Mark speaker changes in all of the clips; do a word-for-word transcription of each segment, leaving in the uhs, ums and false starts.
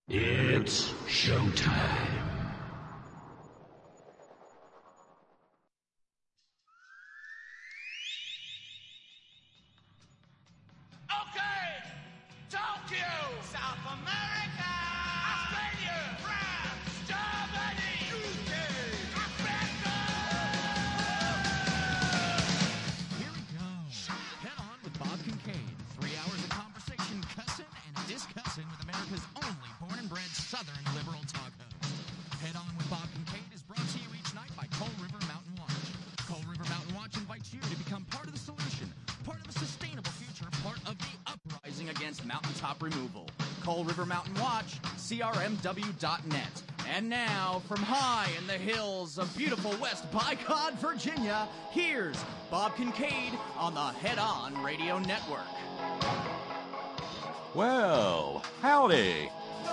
Speaker 1: It's showtime.
Speaker 2: Okay, Tokyo, South America, Australia, France, Germany, U K, Africa.
Speaker 3: Here we go. Head on with Bob Kincaid. Three hours of conversation, cussing and discussing with America's only born and bred Southern liberal talk host. Head on with Bob Kincaid is brought to you each night by Coal River Mountain Watch. Coal River Mountain Watch invites you to become part of the solution, part of a sustainable future, part of the uprising against mountaintop removal. Coal River Mountain Watch, C R M W dot net. And now, from high in the hills of beautiful West Bycott, Virginia, here's Bob Kincaid on the Head On Radio Network.
Speaker 4: Well, howdy.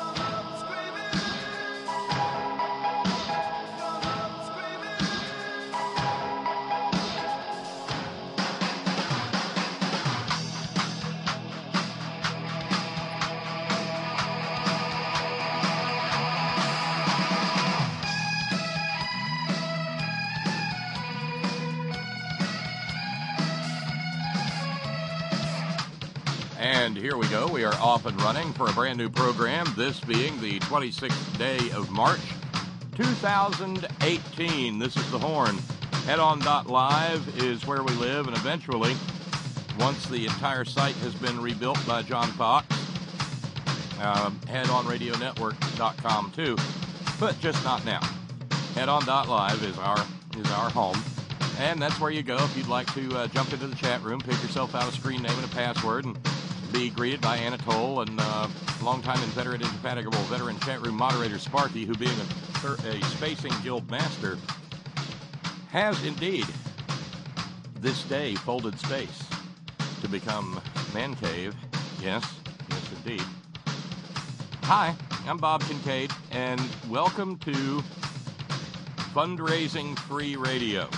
Speaker 4: And here we go. We are off and running for a brand new program, this being the twenty-sixth day of March, two thousand eighteen. This is The Horn. Head On dot live is where we live, and eventually, once the entire site has been rebuilt by John Fox, um, head on radio network dot com too, but just not now. Head On dot live is our, is our home, and that's where you go if you'd like to uh, jump into the chat room, pick yourself out a screen name and a password, and be greeted by Anatole and uh, longtime inveterate, indefatigable veteran chat room moderator Sparky, who, being a, thir- a spacing guild master, has indeed this day folded space to become Man Cave. Yes, yes indeed. Hi, I'm Bob Kincaid, and welcome to Fundraising Free Radio.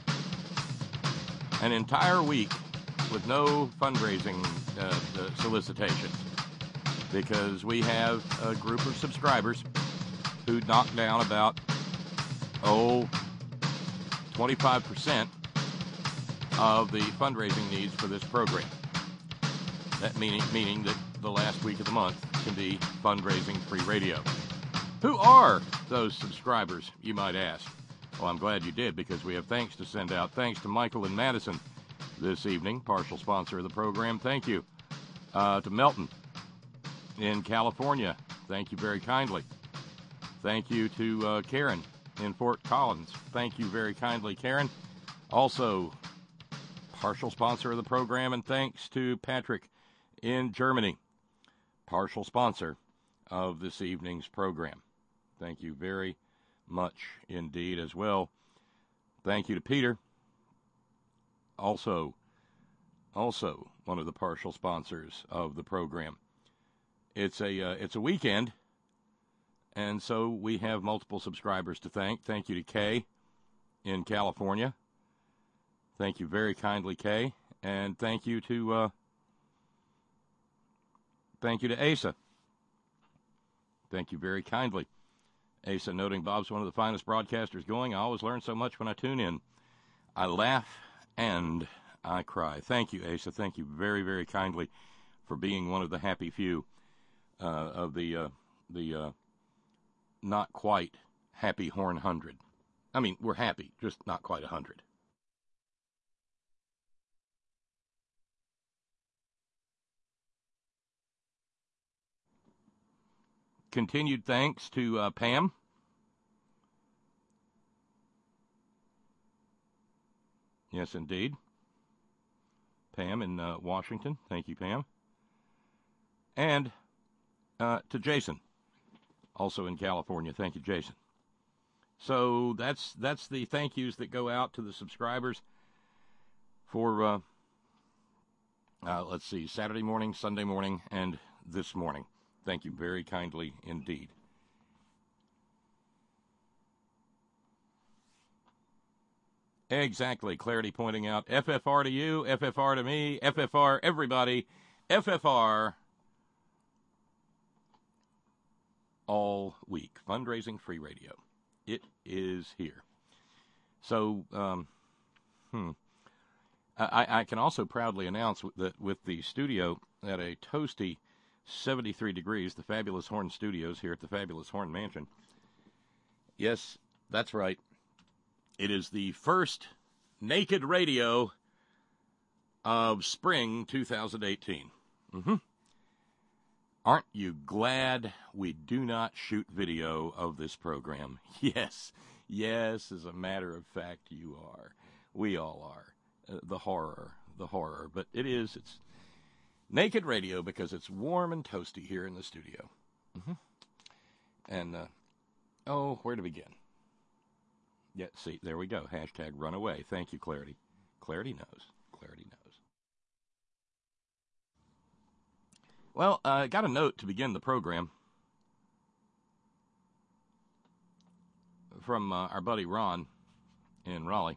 Speaker 4: An entire week with no fundraising uh, uh, solicitations, because we have a group of subscribers who knocked down about, oh, twenty-five percent of the fundraising needs for this program. That meaning, meaning that the last week of the month can be fundraising free radio. Who are those subscribers, you might ask? Well, I'm glad you did, because we have thanks to send out. Thanks to Michael and Madison this evening, partial sponsor of the program. Thank you. Uh, to Melton in California. Thank you very kindly. Thank you to uh, Karen in Fort Collins. Thank you very kindly, Karen. Also, partial sponsor of the program, and thanks to Patrick in Germany, partial sponsor of this evening's program. Thank you very much indeed as well. Thank you to Peter, also, also one of the partial sponsors of the program. It's a uh, it's a weekend, and so we have multiple subscribers to thank. Thank you to Kay in California. Thank you very kindly, Kay, and thank you to uh, thank you to Asa. Thank you very kindly. Asa noting Bob's one of the finest broadcasters going. I always learn so much when I tune in. I laugh and I cry. Thank you, Asa. Thank you very, very kindly for being one of the happy few uh, of the uh, the uh, not quite happy Horn Hundred. I mean, we're happy, just not quite a hundred. Continued thanks to uh, Pam. Yes, indeed. Pam in uh, Washington. Thank you, Pam. And uh, to Jason, also in California. Thank you, Jason. So that's that's the thank yous that go out to the subscribers for, uh, uh, let's see, Saturday morning, Sunday morning, and this morning. Thank you very kindly indeed. Exactly. Clarity pointing out F F R to you, F F R to me, F F R everybody, F F R all week. Fundraising Free Radio. It is here. So, um, hmm. I, I can also proudly announce that with the studio at a toasty seventy-three degrees, the Fabulous Horn Studios here at the Fabulous Horn Mansion. Yes, that's right. It is the first naked radio of spring two thousand eighteen. Mm-hmm. Aren't you glad we do not shoot video of this program? Yes, yes, as a matter of fact, you are. We all are. Uh, the horror, the horror. But it is, it's naked radio because it's warm and toasty here in the studio. Mm-hmm. And, uh, oh, where to begin? Yeah, see, there we go. Hashtag run away. Thank you, Clarity. Clarity knows. Clarity knows. Well, I uh, got a note to begin the program from uh, our buddy Ron in Raleigh.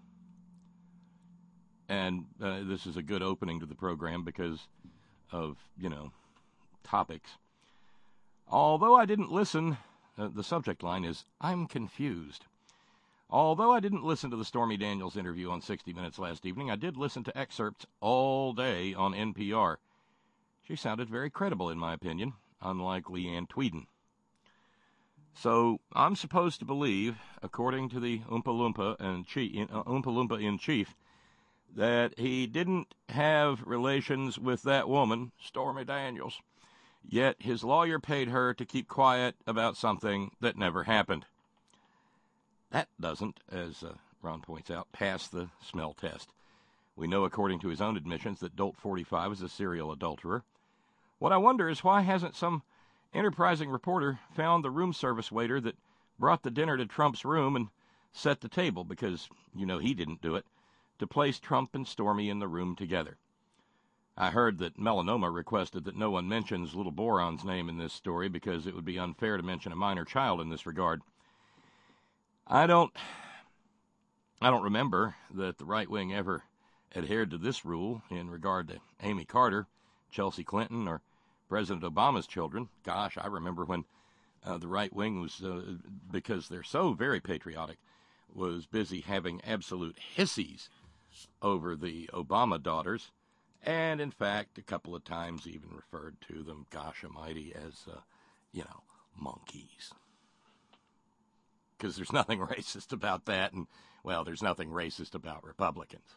Speaker 4: And uh, this is a good opening to the program because of, you know, topics. Although I didn't listen, uh, the subject line is, I'm confused. Although I didn't listen to the Stormy Daniels interview on sixty minutes last evening, I did listen to excerpts all day on N P R. She sounded very credible, in my opinion, unlike Leanne Tweeden. So I'm supposed to believe, according to the Oompa Loompa and Chief, uh, Oompa Loompa in chief, that he didn't have relations with that woman, Stormy Daniels, yet his lawyer paid her to keep quiet about something that never happened. That doesn't, as uh, Ron points out, pass the smell test. We know, according to his own admissions, that Dolt forty-five is a serial adulterer. What I wonder is why hasn't some enterprising reporter found the room service waiter that brought the dinner to Trump's room and set the table, because, you know, he didn't do it, to place Trump and Stormy in the room together. I heard that Melanoma requested that no one mentions Little Boron's name in this story because it would be unfair to mention a minor child in this regard. I don't, I don't remember that the right wing ever adhered to this rule in regard to Amy Carter, Chelsea Clinton, or President Obama's children. Gosh, I remember when uh, the right wing was, uh, because they're so very patriotic, was busy having absolute hissies over the Obama daughters, and in fact, a couple of times even referred to them, gosh almighty, as, uh, you know, monkeys. Because there's nothing racist about that, and, well, there's nothing racist about Republicans.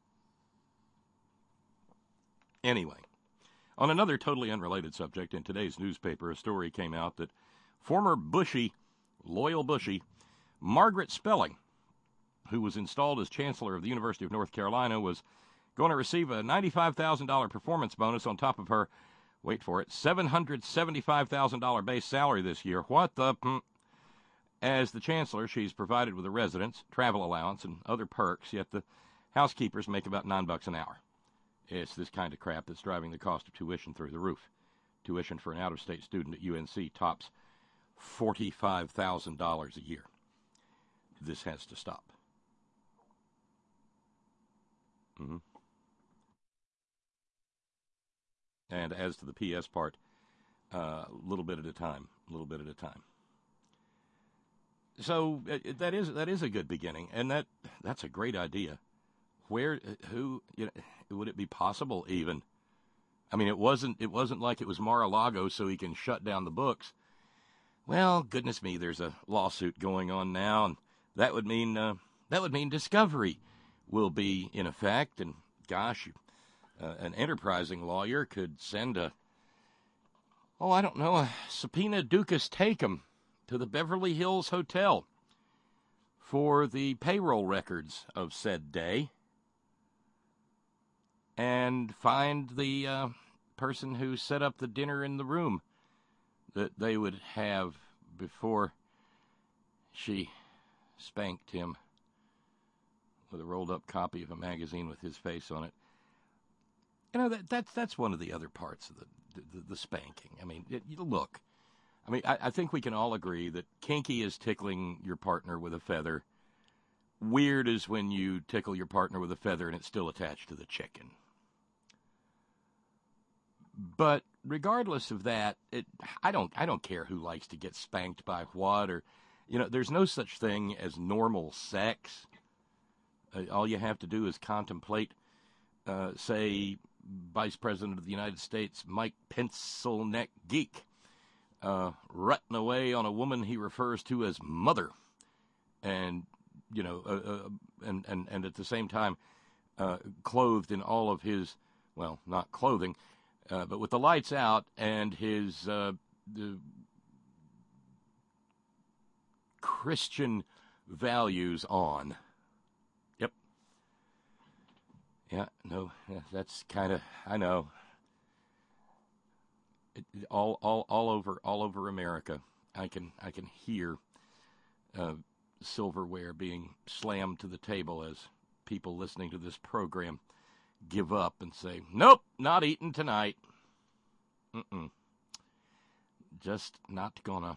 Speaker 4: Anyway, on another totally unrelated subject, in today's newspaper, a story came out that former Bushy, loyal Bushy, Margaret Spelling, who was installed as Chancellor of the University of North Carolina, was going to receive a ninety-five thousand dollars performance bonus on top of her, wait for it, seven hundred seventy-five thousand dollars base salary this year. What the... As the Chancellor, she's provided with a residence, travel allowance, and other perks, yet the housekeepers make about nine bucks an hour. It's this kind of crap that's driving the cost of tuition through the roof. Tuition for an out-of-state student at U N C tops forty-five thousand dollars a year. This has to stop. Mm-hmm. And as to the P S part, a uh, little bit at a time, a little bit at a time. So uh, that is that is a good beginning, and that that's a great idea. Where, who, you know, would it be possible even? I mean, it wasn't it wasn't like it was Mar-a-Lago, so he can shut down the books. Well, goodness me, there's a lawsuit going on now, and that would mean uh, that would mean discovery will be in effect. And gosh, uh, an enterprising lawyer could send a, oh, I don't know, a subpoena Dukas Takem to the Beverly Hills Hotel for the payroll records of said day, and find the uh, person who set up the dinner in the room that they would have before she spanked him with a rolled-up copy of a magazine with his face on it. You know, that, that's that's one of the other parts of the the, the spanking. I mean, it, look, I mean, I, I think we can all agree that kinky is tickling your partner with a feather. Weird is when you tickle your partner with a feather and it's still attached to the chicken. But regardless of that, it, I don't I don't care who likes to get spanked by what, or, you know, there's no such thing as normal sex. Uh, all you have to do is contemplate, uh, say, Vice President of the United States Mike Pencilneck Geek uh, rutting away on a woman he refers to as mother, and you know, uh, uh, and and and at the same time, uh, clothed in all of his, well, not clothing, uh, but with the lights out and his uh, the Christian values on. Yep. Yeah. No. That's kind of, I know. It, all all all over all over America, I can I can hear uh, silverware being slammed to the table as people listening to this program give up and say, "Nope, not eating tonight. Mm-mm. Just not gonna."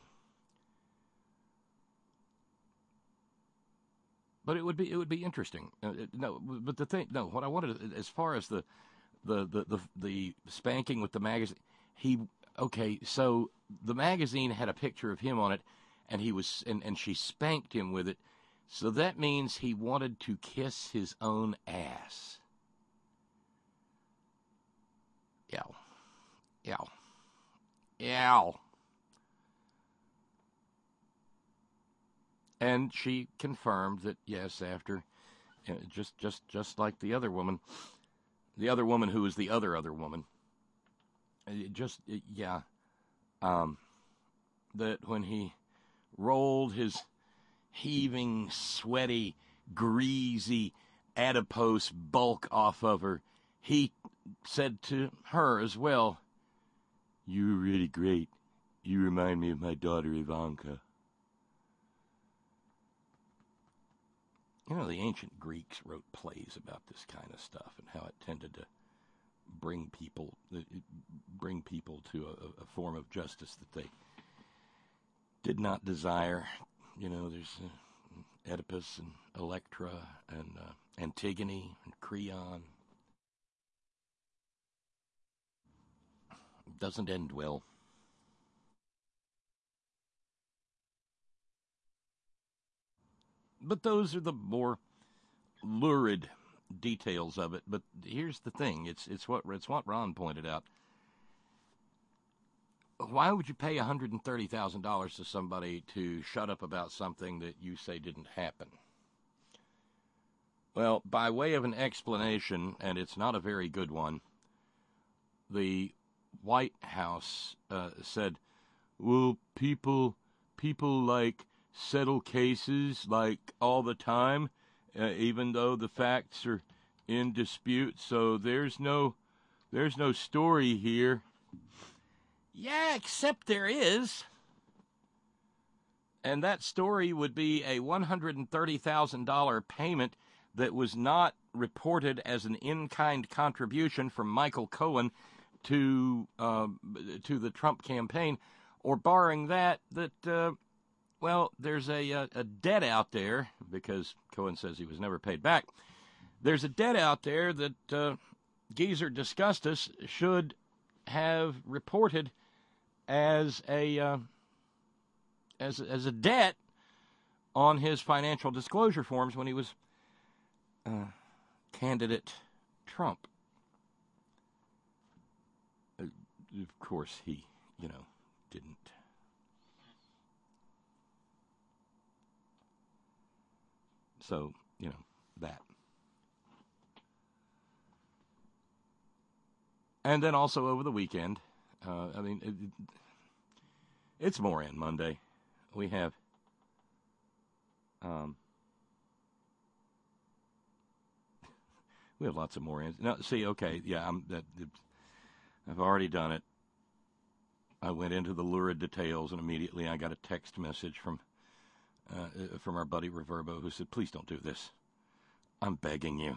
Speaker 4: But it would be it would be interesting. Uh, it, no, but the thing, no, what I wanted, as far as the the the the, the spanking with the magazine, he okay. So the magazine had a picture of him on it, and he was and, and she spanked him with it. So that means he wanted to kiss his own ass. Yow. Yow. Yow. And she confirmed that, yes, after, uh, just just just like the other woman, the other woman who was the other other woman, it just, it, yeah, um, that when he rolled his heaving, sweaty, greasy, adipose bulk off of her, he said to her as well, "You're really great. You remind me of my daughter Ivanka." You know, the ancient Greeks wrote plays about this kind of stuff and how it tended to bring people bring people to a, a form of justice that they did not desire. You know, there's uh, Oedipus and Electra and uh, Antigone and Creon. It doesn't end well. But those are the more lurid details of it. But here's the thing: it's it's what it's what Ron pointed out. Why would you pay one hundred and thirty thousand dollars to somebody to shut up about something that you say didn't happen? Well, by way of an explanation, and it's not a very good one, the White House uh, said, "Well, people people like." settle cases like all the time, uh, even though the facts are in dispute. So there's no, there's no story here." Yeah, except there is. And that story would be a one hundred thirty thousand dollars payment that was not reported as an in-kind contribution from Michael Cohen to uh, to the Trump campaign, or barring that, that. Uh, Well, there's a, a a debt out there, because Cohen says he was never paid back. There's a debt out there that uh, Geezer Disgustus should have reported as a uh, as as a debt on his financial disclosure forms when he was uh, candidate Trump. Uh, of course, he, you know, didn't. So, you know, that. And then also over the weekend, uh, I mean, it, it's Moran Monday. We have, um, we have lots of Morans. Now, see, okay, yeah, I'm, that, I've already done it. I went into the lurid details, and immediately I got a text message from Uh, from our buddy Reverbo, who said, "Please don't do this. I'm begging you."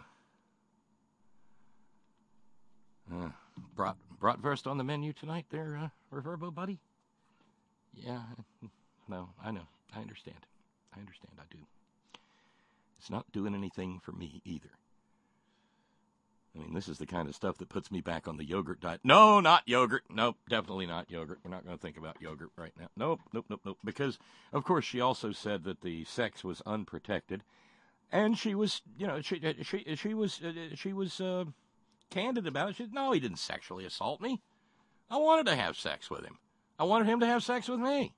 Speaker 4: Uh, brat, bratwurst on the menu tonight there, uh, Reverbo buddy? Yeah, no, I know. I understand. I understand. I do. It's not doing anything for me either. I mean, this is the kind of stuff that puts me back on the yogurt diet. No, not yogurt. Nope, definitely not yogurt. We're not going to think about yogurt right now. Nope, nope, nope, nope. Because, of course, she also said that the sex was unprotected, and she was, you know, she she she was uh, she was uh, candid about it. She said, "No, he didn't sexually assault me. I wanted to have sex with him. I wanted him to have sex with me.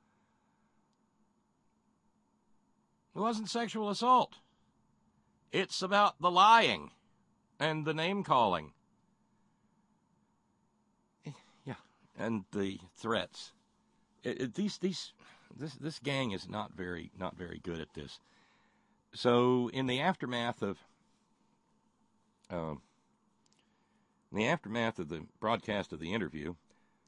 Speaker 4: It wasn't sexual assault. It's about the lying and the name-calling. Yeah, and the threats. It, it, these, these, this, this gang is not very, not very good at this. So, in the aftermath of, uh, in the aftermath of the broadcast of the interview,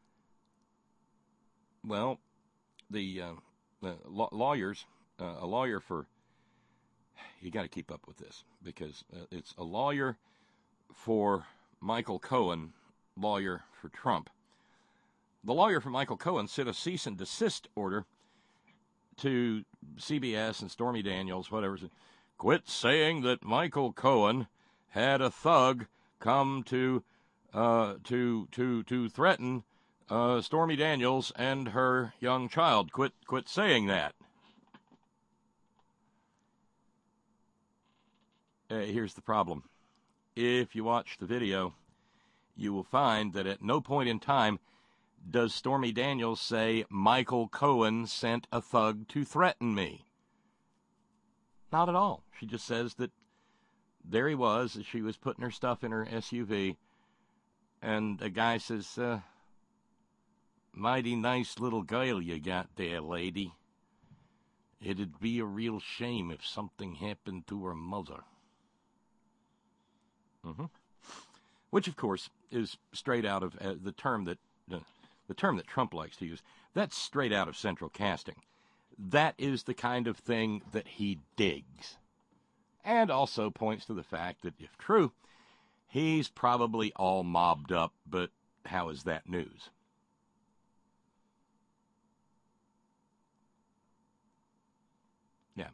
Speaker 4: well, the, uh, the law- lawyers, uh, a lawyer for, you got to keep up with this, because uh, it's a lawyer for Michael Cohen, lawyer for Trump. The lawyer for Michael Cohen sent a cease and desist order to C B S and Stormy Daniels, whatever. Quit saying that Michael Cohen had a thug come to uh, to to to threaten uh, Stormy Daniels and her young child. Quit quit saying that. Uh, here's the problem. If you watch the video, you will find that at no point in time does Stormy Daniels say, Michael Cohen sent a thug to threaten me. Not at all. She just says that there he was as she was putting her stuff in her S U V, and a guy says, uh, mighty nice little girl you got there, lady. It'd be a real shame if something happened to her mother. Mm-hmm. Which, of course, is straight out of uh, the term that uh, the term that Trump likes to use. That's straight out of central casting. That is the kind of thing that he digs, and also points to the fact that, if true, he's probably all mobbed up. But how is that news? Yeah.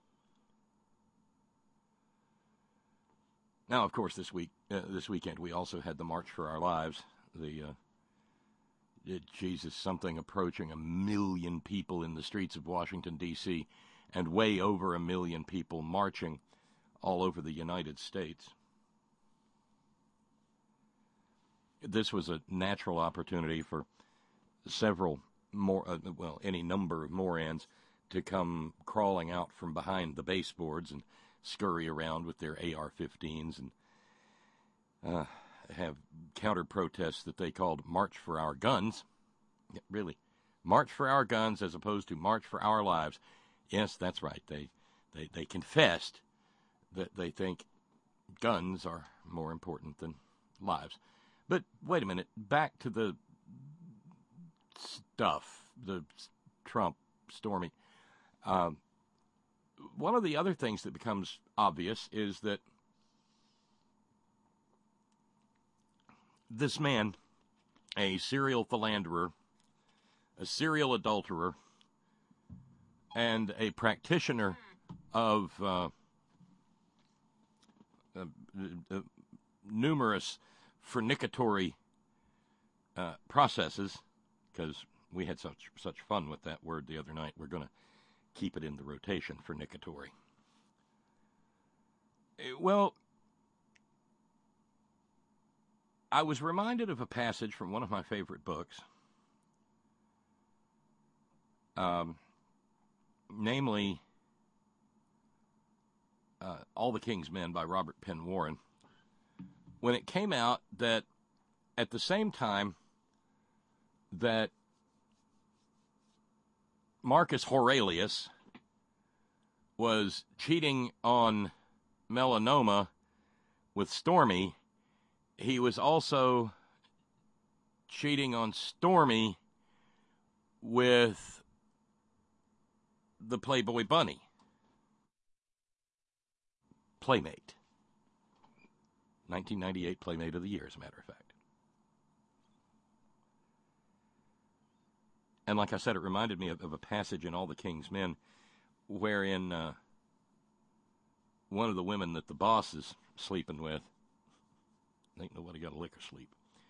Speaker 4: Now, of course, this week, uh, this weekend, we also had the March for Our Lives. The uh, it, Jesus, something approaching a million people in the streets of Washington, D C, and way over a million people marching all over the United States. This was a natural opportunity for several more, uh, well, any number of Morans to come crawling out from behind the baseboards and scurry around with their A R fifteens and uh, have counter-protests that they called March for Our Guns. Yeah, really, March for Our Guns as opposed to March for Our Lives. Yes, that's right. They, they, they confessed that they think guns are more important than lives. But wait a minute, back to the stuff, the Trump, Stormy. Um, one of the other things that becomes obvious is that this man, a serial philanderer, a serial adulterer, and a practitioner of uh, uh, uh, numerous fornicatory uh, processes, because we had such such fun with that word the other night. We're going to keep it in the rotation, fornicatory. Well, I was reminded of a passage from one of my favorite books, um, namely uh, All the King's Men by Robert Penn Warren, when it came out that at the same time that Marcus Aurelius was cheating on Melanoma with Stormy, he was also cheating on Stormy with the Playboy Bunny. Playmate. nineteen ninety-eight Playmate of the Year, as a matter of fact. And like I said, it reminded me of, of a passage in All the King's Men wherein uh, one of the women that the boss is sleeping with Ain't nobody got a lick of sleep.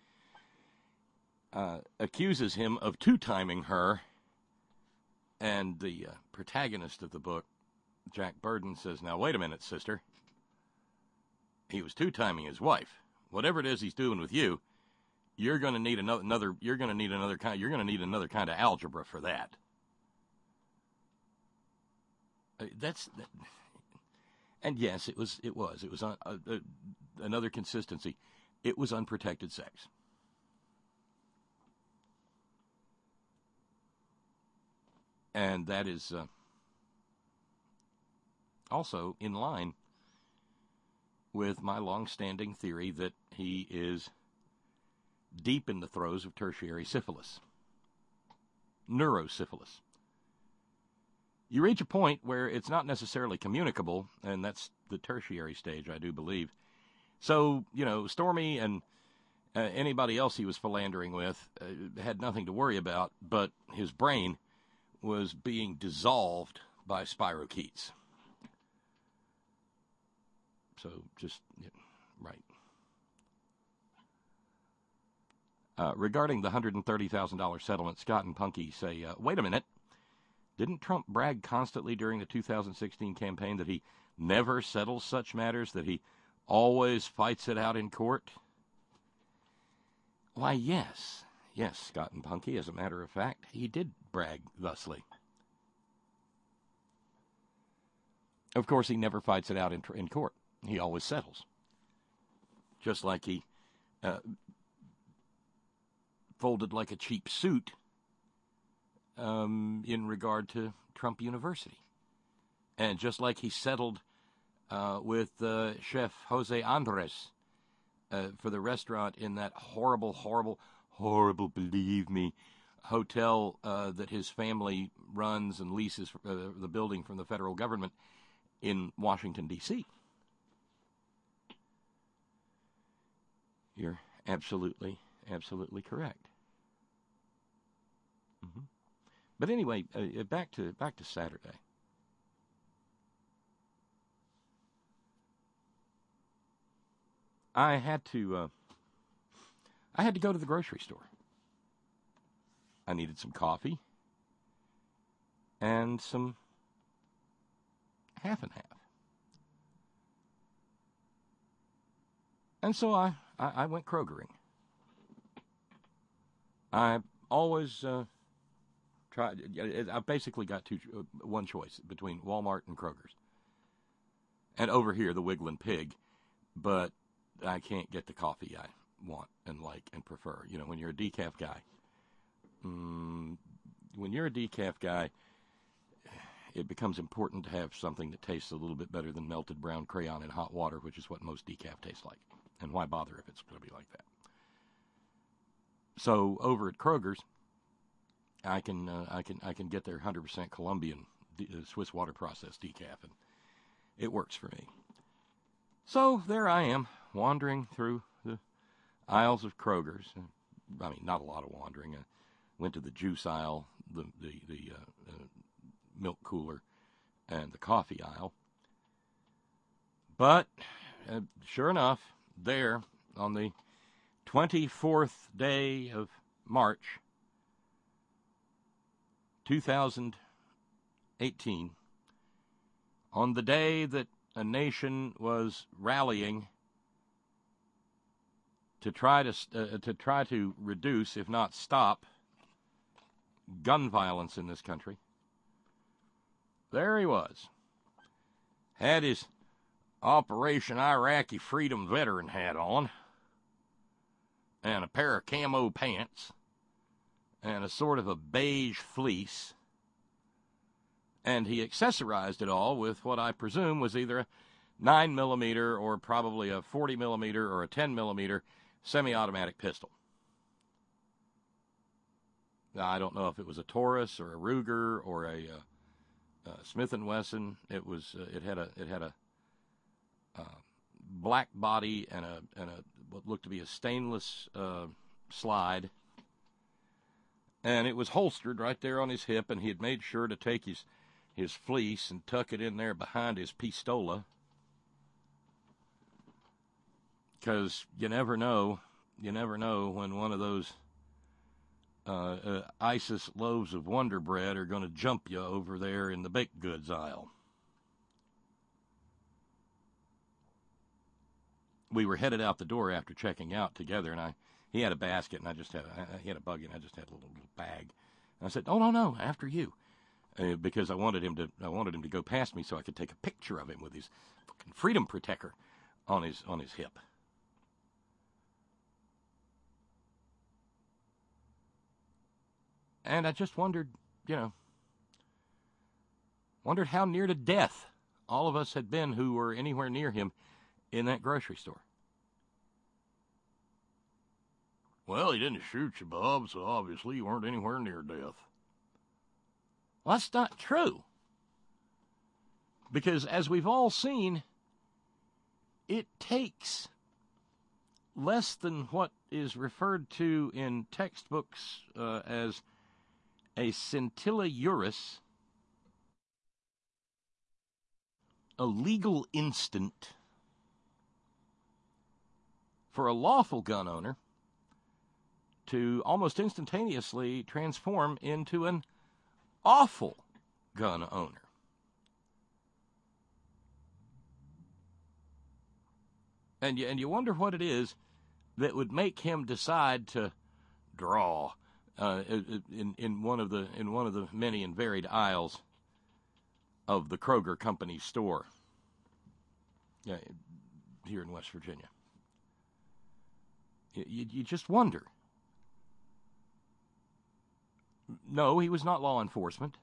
Speaker 4: Uh, accuses him of two-timing her, and the uh, protagonist of the book, Jack Burden, says, now, wait a minute, sister. He was two-timing his wife. Whatever it is he's doing with you, you're going to need another, another you're going to need another kind you're going to need another kind of algebra for that. Uh, that's that, and yes, it was it was it was uh, uh, another consistency. It was unprotected sex. And that is uh, also in line with my long-standing theory that he is deep in the throes of tertiary syphilis, neurosyphilis. You reach a point where it's not necessarily communicable, and that's the tertiary stage, I do believe. So, you know, Stormy and uh, anybody else he was philandering with uh, had nothing to worry about, but his brain was being dissolved by spirochetes. So, just, yeah, right. Uh, regarding the one hundred thirty thousand dollars settlement, Scott and Punky say, uh, wait a minute. Didn't Trump brag constantly during the two thousand sixteen campaign that he never settles such matters, that he always fights it out in court? Why, yes. Yes, Scott and Punky, as a matter of fact, he did brag thusly. Of course, he never fights it out in, in court. He always settles. Just like he uh, folded like a cheap suit um, in regard to Trump University. And just like he settled uh, with uh, Chef Jose Andres uh, for the restaurant in that horrible, horrible, horrible, believe me, hotel uh, that his family runs and leases uh, the building from the federal government in Washington, D C You're absolutely, absolutely correct. Mm-hmm. But anyway, uh, back to back to Saturday. I had to uh, I had to go to the grocery store. I needed some coffee and some half and half. And so I, I, I went Krogering. I always uh, tried, I basically got two, uh, one choice between Walmart and Kroger's. And over here, the Wiggling Pig, but I can't get the coffee I want and like and prefer. You know, when you're a decaf guy, mm, when you're a decaf guy, it becomes important to have something that tastes a little bit better than melted brown crayon in hot water, which is what most decaf tastes like. And why bother if it's going to be like that? So over at Kroger's, I can uh, I can I can get their one hundred percent Colombian uh, Swiss water processed decaf, and it works for me. So there I am, wandering through the aisles of Kroger's. I mean, not a lot of wandering. I went to the juice aisle, the the the uh, uh, milk cooler, and the coffee aisle. But uh, sure enough, there on the twenty-fourth day of March, two thousand eighteen, on the day that a nation was rallying to try to uh, to try to reduce, if not stop, gun violence in this country, there he was, had his Operation Iraqi Freedom veteran hat on, and a pair of camo pants, and a sort of a beige fleece, and he accessorized it all with what I presume was either a nine millimeter or probably a forty millimeter or a ten millimeter semi-automatic pistol. Now, I don't know if it was a Taurus or a Ruger or a, uh, uh, Smith and Wesson. It was. Uh, it had a. It had a uh, black body and a and a what looked to be a stainless uh, slide. And it was holstered right there on his hip, and he had made sure to take his his fleece and tuck it in there behind his pistola. because you never know, you never know when one of those uh, uh, ISIS loaves of Wonder Bread are going to jump you over there in the baked goods aisle. We were headed out the door after checking out together, and I he had a basket, and I just had a, he had a buggy, and I just had a little, little bag. And I said, "Oh no, no, after you," uh, because I wanted him to I wanted him to go past me so I could take a picture of him with his fucking freedom protector on his on his hip. And I just wondered, you know, wondered how near to death all of us had been who were anywhere near him in that grocery store. Well, he didn't shoot you, Bob, so obviously you weren't anywhere near death. Well, that's not true. Because as we've all seen, it takes less than what is referred to in textbooks uh, as a scintilla juris, a legal instant, for a lawful gun owner to almost instantaneously transform into an awful gun owner. And you, and you wonder what it is that would make him decide to draw uh, in in one of the in one of the many and varied aisles of the Kroger Company store uh, here in West Virginia. You, you just wonder. No, he was not law enforcement.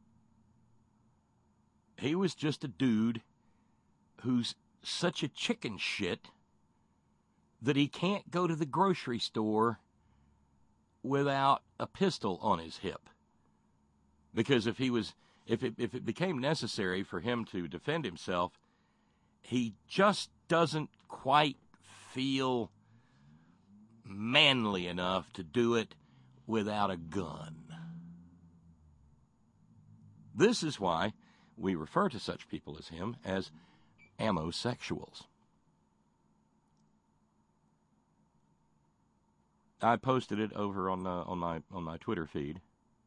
Speaker 4: He was just a dude who's such a chicken shit that he can't go to the grocery store without a pistol on his hip. Because if he was, if it, if it became necessary for him to defend himself, he just doesn't quite feel manly enough to do it without a gun. This is why we refer to such people as him as ammosexuals. I posted it over on uh, on my on my Twitter feed,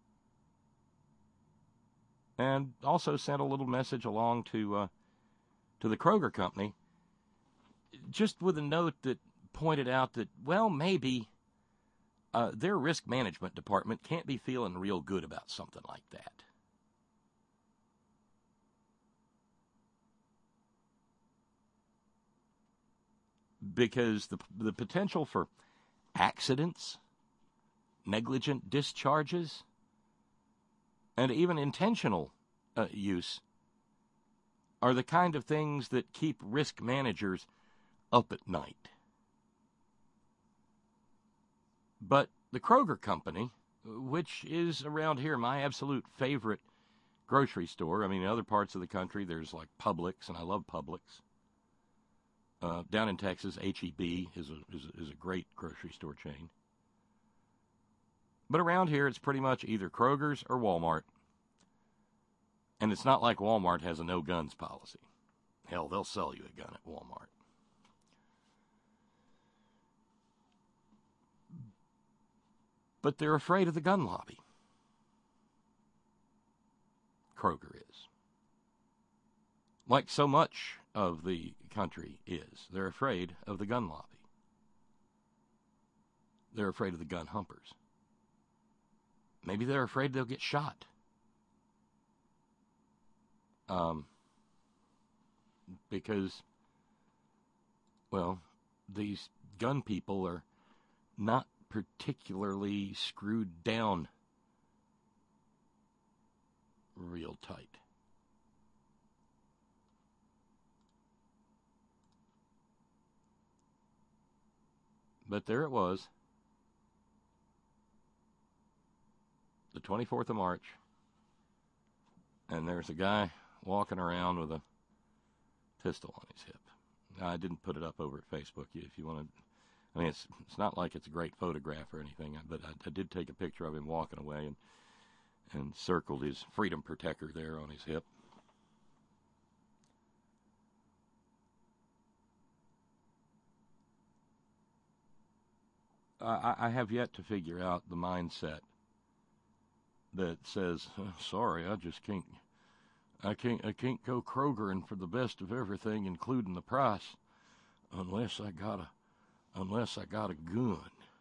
Speaker 4: and also sent a little message along to uh, to the Kroger Company, just with a note that pointed out that, well, maybe uh, their risk management department can't be feeling real good about something like that. Because the the potential for accidents, negligent discharges, and even intentional uh, use are the kind of things that keep risk managers up at night. But the Kroger Company, which is around here my absolute favorite grocery store. I mean, in other parts of the country, there's like Publix, and I love Publix. Uh, down in Texas, H E B is a, is a is a great grocery store chain. But around here, it's pretty much either Kroger's or Walmart. And it's not like Walmart has a no guns policy. Hell, they'll sell you a gun at Walmart. But they're afraid of the gun lobby. Kroger is. Like so much of the country is. They're afraid of the gun lobby. They're afraid of the gun humpers. Maybe they're afraid they'll get shot. Um, because, well, these gun people are not particularly screwed down real tight. But there it was, the twenty-fourth of March, and there's a guy walking around with a pistol on his hip. Now, I didn't put it up over at Facebook. If you want to, I mean, it's it's not like it's a great photograph or anything, but I, I did take a picture of him walking away and and circled his freedom protector there on his hip. I, I have yet to figure out the mindset that says, oh, sorry, I just can't, I can't, I can't go Kroger for the best of everything, including the price, unless I got a, unless I got a gun.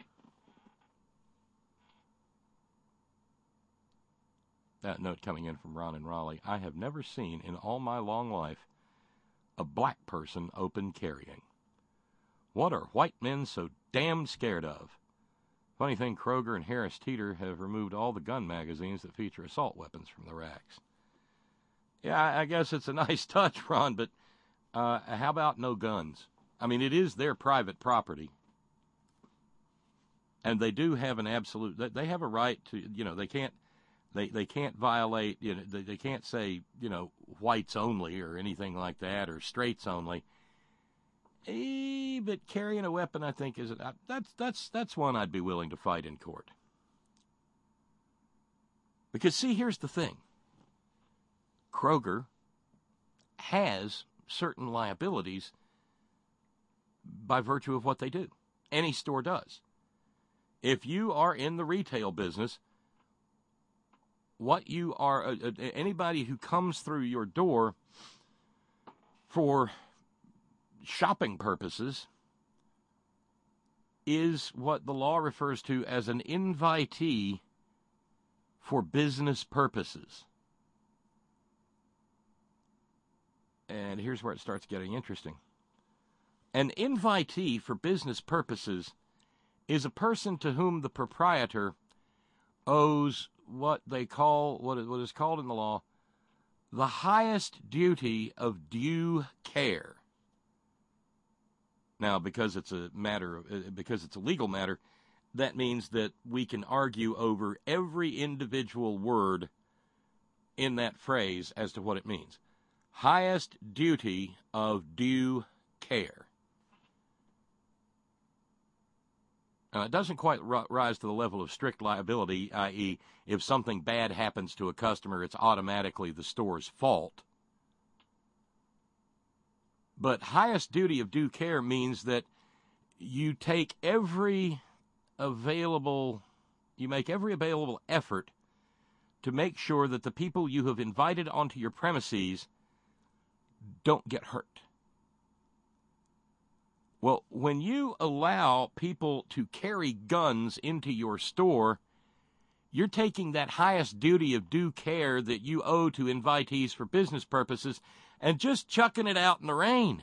Speaker 4: That note coming in from Ron in Raleigh. I have never seen in all my long life a black person open carrying. What are white men so damn scared of? Funny thing, Kroger and Harris Teeter have removed all the gun magazines that feature assault weapons from the racks. Yeah, I guess it's a nice touch, Ron, but uh, how about no guns? I mean, it is their private property. And they do have an absolute, they have a right to, you know, they can't, They they can't violate, you know, they, they can't say, you know, whites only or anything like that, or straights only. Eh, but carrying a weapon, I think, is a, that's that's that's one I'd be willing to fight in court. Because see, here's the thing: Kroger has certain liabilities by virtue of what they do. Any store does. If you are in the retail business, what you are, uh, uh, anybody who comes through your door for shopping purposes is what the law refers to as an invitee for business purposes. And here's where it starts getting interesting. An invitee for business purposes is a person to whom the proprietor owes what they call, what is, what is called in the law, the highest duty of due care. Now, because it's a matter, of, because it's a legal matter, that means that we can argue over every individual word in that phrase as to what it means. Highest duty of due care. Now, it doesn't quite rise to the level of strict liability, that is, if something bad happens to a customer, it's automatically the store's fault. But highest duty of due care means that you take every available, you make every available effort to make sure that the people you have invited onto your premises don't get hurt. Well, when you allow people to carry guns into your store, you're taking that highest duty of due care that you owe to invitees for business purposes and just chucking it out in the rain.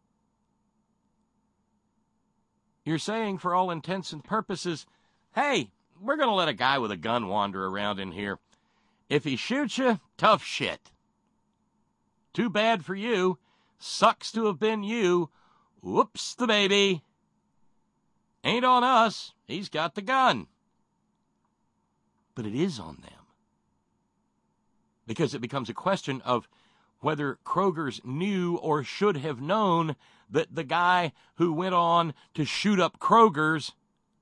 Speaker 4: You're saying, for all intents and purposes, hey, we're going to let a guy with a gun wander around in here. If he shoots you, tough shit. Too bad for you. Sucks to have been you. Whoops the baby. Ain't on us. He's got the gun. But it is on them. Because it becomes a question of whether Kroger's knew or should have known that the guy who went on to shoot up Kroger's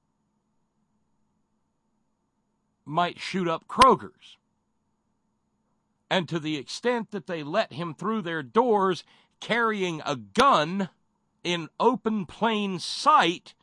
Speaker 4: might shoot up Kroger's. And to the extent that they let him through their doors carrying a gun in open plain sight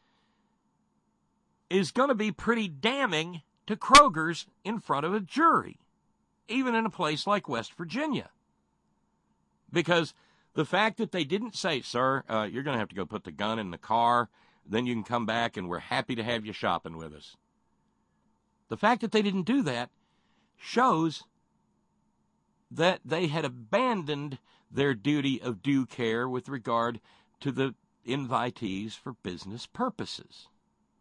Speaker 4: is going to be pretty damning to Kroger's in front of a jury, even in a place like West Virginia. Because the fact that they didn't say, sir, uh, you're going to have to go put the gun in the car, then you can come back and we're happy to have you shopping with us. The fact that they didn't do that shows that they had abandoned their duty of due care with regard to the invitees for business purposes.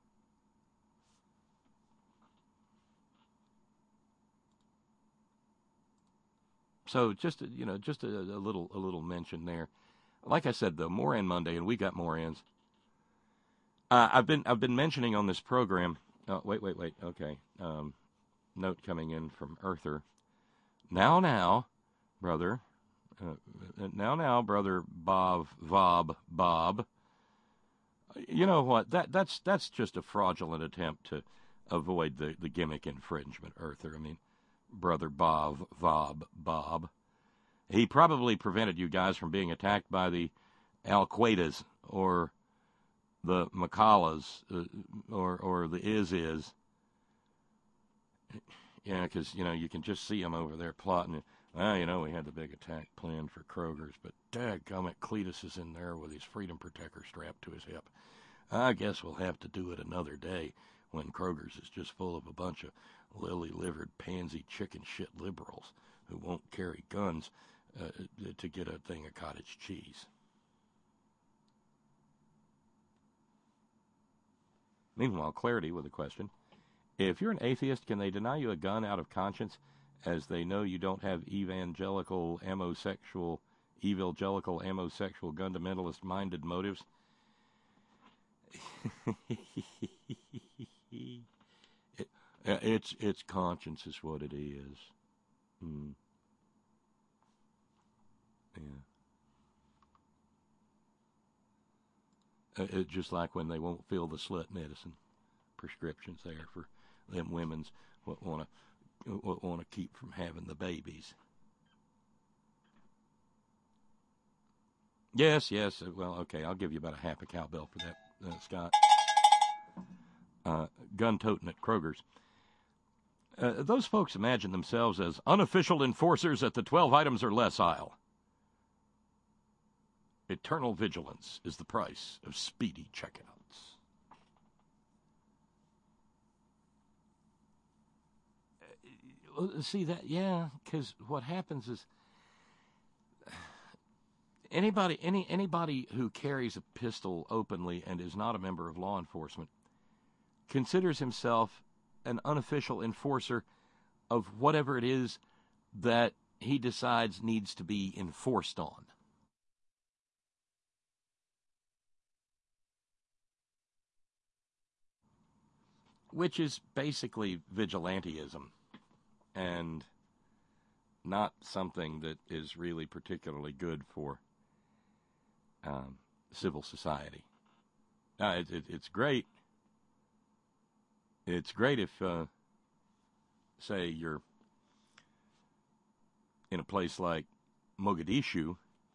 Speaker 4: So just a, you know, just a, a little a little mention there. Like I said, though, more in Monday, and we got more ins. Uh, I've been I've been mentioning on this program. Oh, wait, wait, wait. Okay, um, note coming in from Earther. Now, now, brother. Uh, now, now, brother Bob, Vob, Bob. You know what? That that's that's just a fraudulent attempt to avoid the, the gimmick infringement, Earther. I mean, brother Bob, Vob, Bob. He probably prevented you guys from being attacked by the Al-Qaedas or the McCulloughs uh, or or the is is. Yeah, because, you know, you can just see them over there plotting. Well, you know, we had the big attack planned for Kroger's, but dadgummit, Cletus is in there with his Freedom Protector strapped to his hip. I guess we'll have to do it another day when Kroger's is just full of a bunch of lily-livered, pansy, chicken shit liberals who won't carry guns uh, to get a thing of cottage cheese. Meanwhile, Clarity with a question. If you're an atheist, can they deny you a gun out of conscience as they know you don't have evangelical, amosexual, evangelical, amosexual, fundamentalist-minded motives? it, it's it's conscience is what it is. Mm. Yeah. Uh, it's just like when they won't fill the slut medicine prescriptions there for them women's what want to what want to keep from having the babies. Yes, yes. Well, okay, I'll give you about a half a cowbell for that, uh, Scott. Uh, gun-toting at Kroger's. Uh, those folks imagine themselves as unofficial enforcers at the twelve items or less aisle. Eternal vigilance is the price of speedy checkouts. See that? Yeah, because what happens is anybody, any anybody who carries a pistol openly and is not a member of law enforcement considers himself an unofficial enforcer of whatever it is that he decides needs to be enforced on. Which is basically vigilantism. And not something that is really particularly good for um, civil society. Uh, it, it, it's great. It's great if, uh, say, you're in a place like Mogadishu,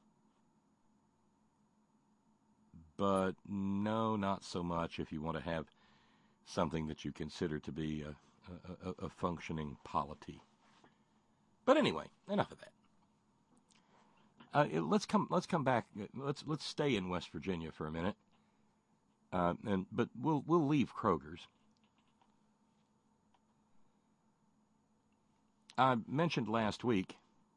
Speaker 4: but no, not so much if you want to have something that you consider to be a A, a, a functioning polity. But anyway, enough of that. Uh, let's come. Let's come back. Let's let's stay in West Virginia for a minute. Uh, and but we'll we'll leave Kroger's. I mentioned last week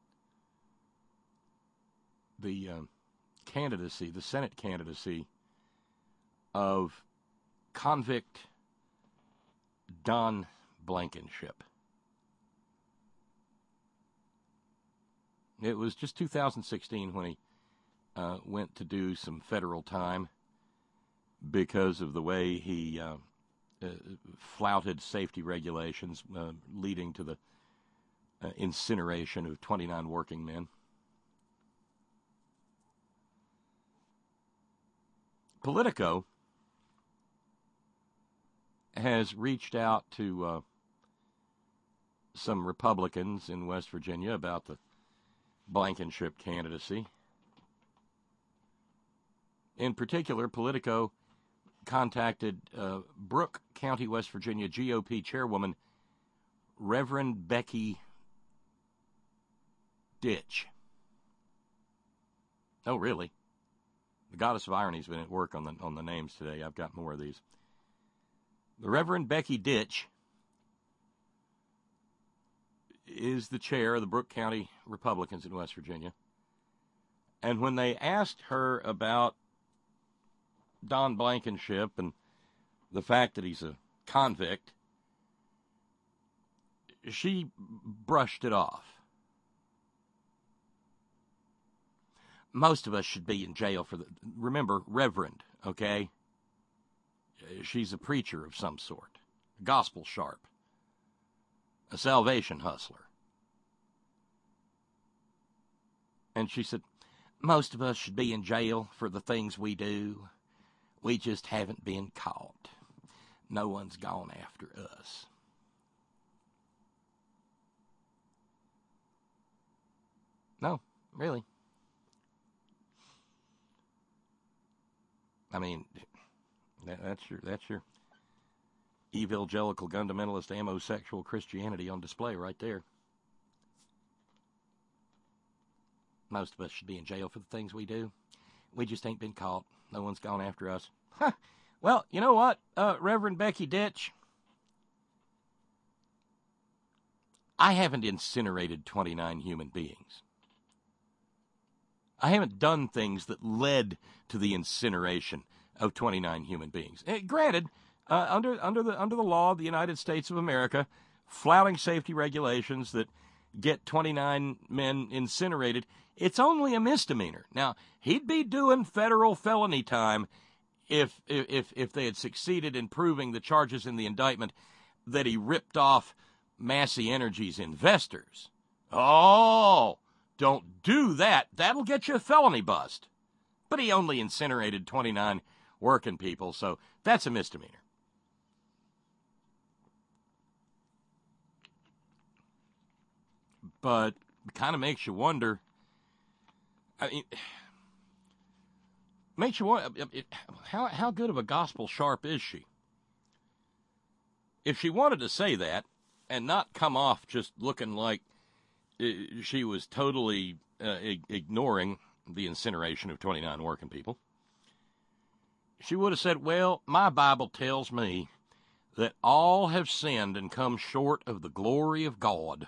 Speaker 4: the uh, candidacy, the Senate candidacy of convict Don Blankenship. It was just two thousand sixteen when he uh, went to do some federal time because of the way he uh, uh, flouted safety regulations, uh, leading to the uh, incineration of twenty-nine working men. Politico has reached out to uh, some Republicans in West Virginia about the Blankenship candidacy. In particular, Politico contacted uh, Brooke County, West Virginia G O P chairwoman Reverend Becky Ditch. Oh, really? The goddess of irony's been at work on the on the names today. I've got more of these. The Reverend Becky Ditch is the chair of the Brooke County Republicans in West Virginia. And when they asked her about Don Blankenship and the fact that he's a convict, she brushed it off. Most of us should be in jail for the... Remember, Reverend, okay? She's a preacher of some sort, a gospel sharp, a salvation hustler. And she said, most of us should be in jail for the things we do. We just haven't been caught. No one's gone after us. No, really. I mean, That, that's your that's your evangelical, fundamentalist, amosexual Christianity on display right there. Most of us should be in jail for the things we do. We just ain't been caught. No one's gone after us. Huh. Well, you know what, uh, Reverend Becky Ditch? I haven't incinerated twenty-nine human beings. I haven't done things that led to the incineration of twenty-nine human beings. Eh, granted, uh, under under the under the law of the United States of America, flouting safety regulations that get twenty-nine men incinerated, it's only a misdemeanor. Now, he'd be doing federal felony time if if if they had succeeded in proving the charges in the indictment that he ripped off Massey Energy's investors. Oh, don't do that. That'll get you a felony bust. But he only incinerated twenty-nine working people, so that's a misdemeanor. But it kind of makes you wonder. I mean, makes you wonder, how, how good of a gospel sharp is she? If she wanted to say that and not come off just looking like she was totally uh, ignoring the incineration of twenty-nine working people, she would have said, well, my Bible tells me that all have sinned and come short of the glory of God.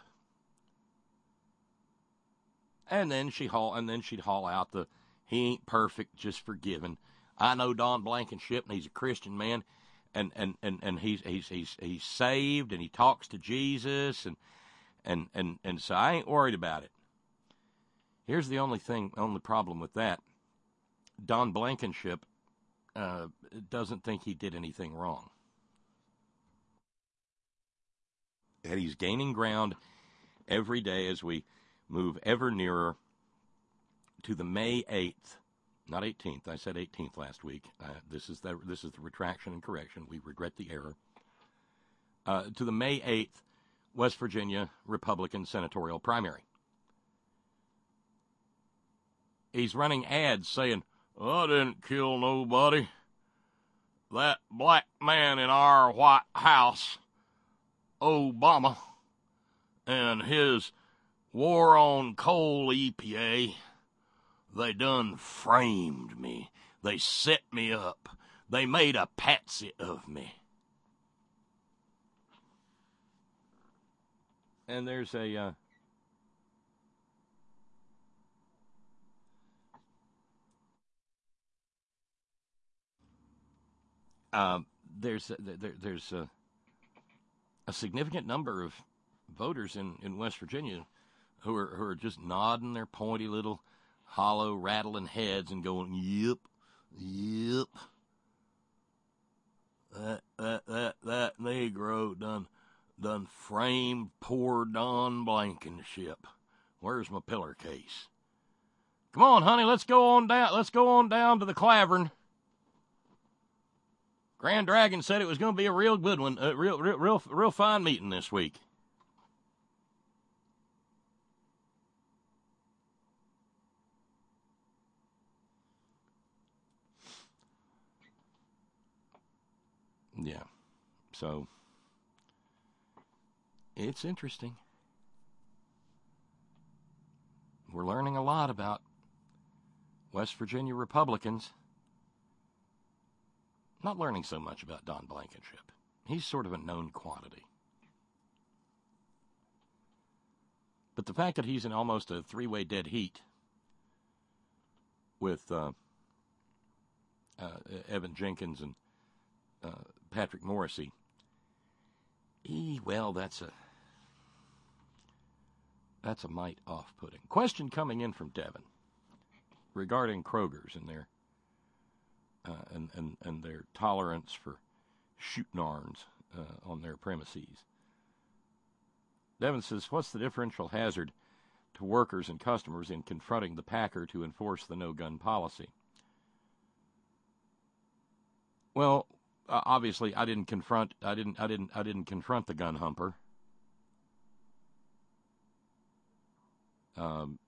Speaker 4: And then she haul, and then she'd haul out the, he ain't perfect, just forgiven. I know Don Blankenship, and he's a Christian man, and and, and, and he's he's he's he's saved, and he talks to Jesus, and and and and so I ain't worried about it. Here's the only thing, only problem with that: Don Blankenship uh, doesn't think he did anything wrong. That he's gaining ground every day as we move ever nearer to the May eighth, not eighteenth. I said eighteenth last week. Uh, this is the this is the retraction and correction. We regret the error. Uh, to the May eighth West Virginia Republican senatorial primary. He's running ads saying, I didn't kill nobody. That black man in our White House, Obama, and his war on coal E P A, they done framed me. They set me up. They made a patsy of me. And there's a uh, uh, there's a, there, there's a, a significant number of voters in, in West Virginia who are who are just nodding their pointy little hollow rattling heads and going, yep, yep. That that that that Negro done done framed poor Don Blankenship. Where's my pillar case? Come on, honey, let's go on down. Let's go on down to the Clavern. Grand Dragon said it was going to be a real good one, a real, real, real, real fine meeting this week. Yeah, so it's interesting. We're learning a lot about West Virginia Republicans. Not learning so much about Don Blankenship. He's sort of a known quantity. But the fact that he's in almost a three-way dead heat with uh, uh, Evan Jenkins and uh, Patrick Morrissey, he, well, that's a that's a mite off-putting. Question coming in from Devin regarding Kroger's and their uh, and, and, and their tolerance for shooting arms uh, on their premises. Devin says, what's the differential hazard to workers and customers in confronting the packer to enforce the no-gun policy? Well, uh, obviously, I didn't confront. I didn't. I didn't. I didn't confront the gun humper. Um,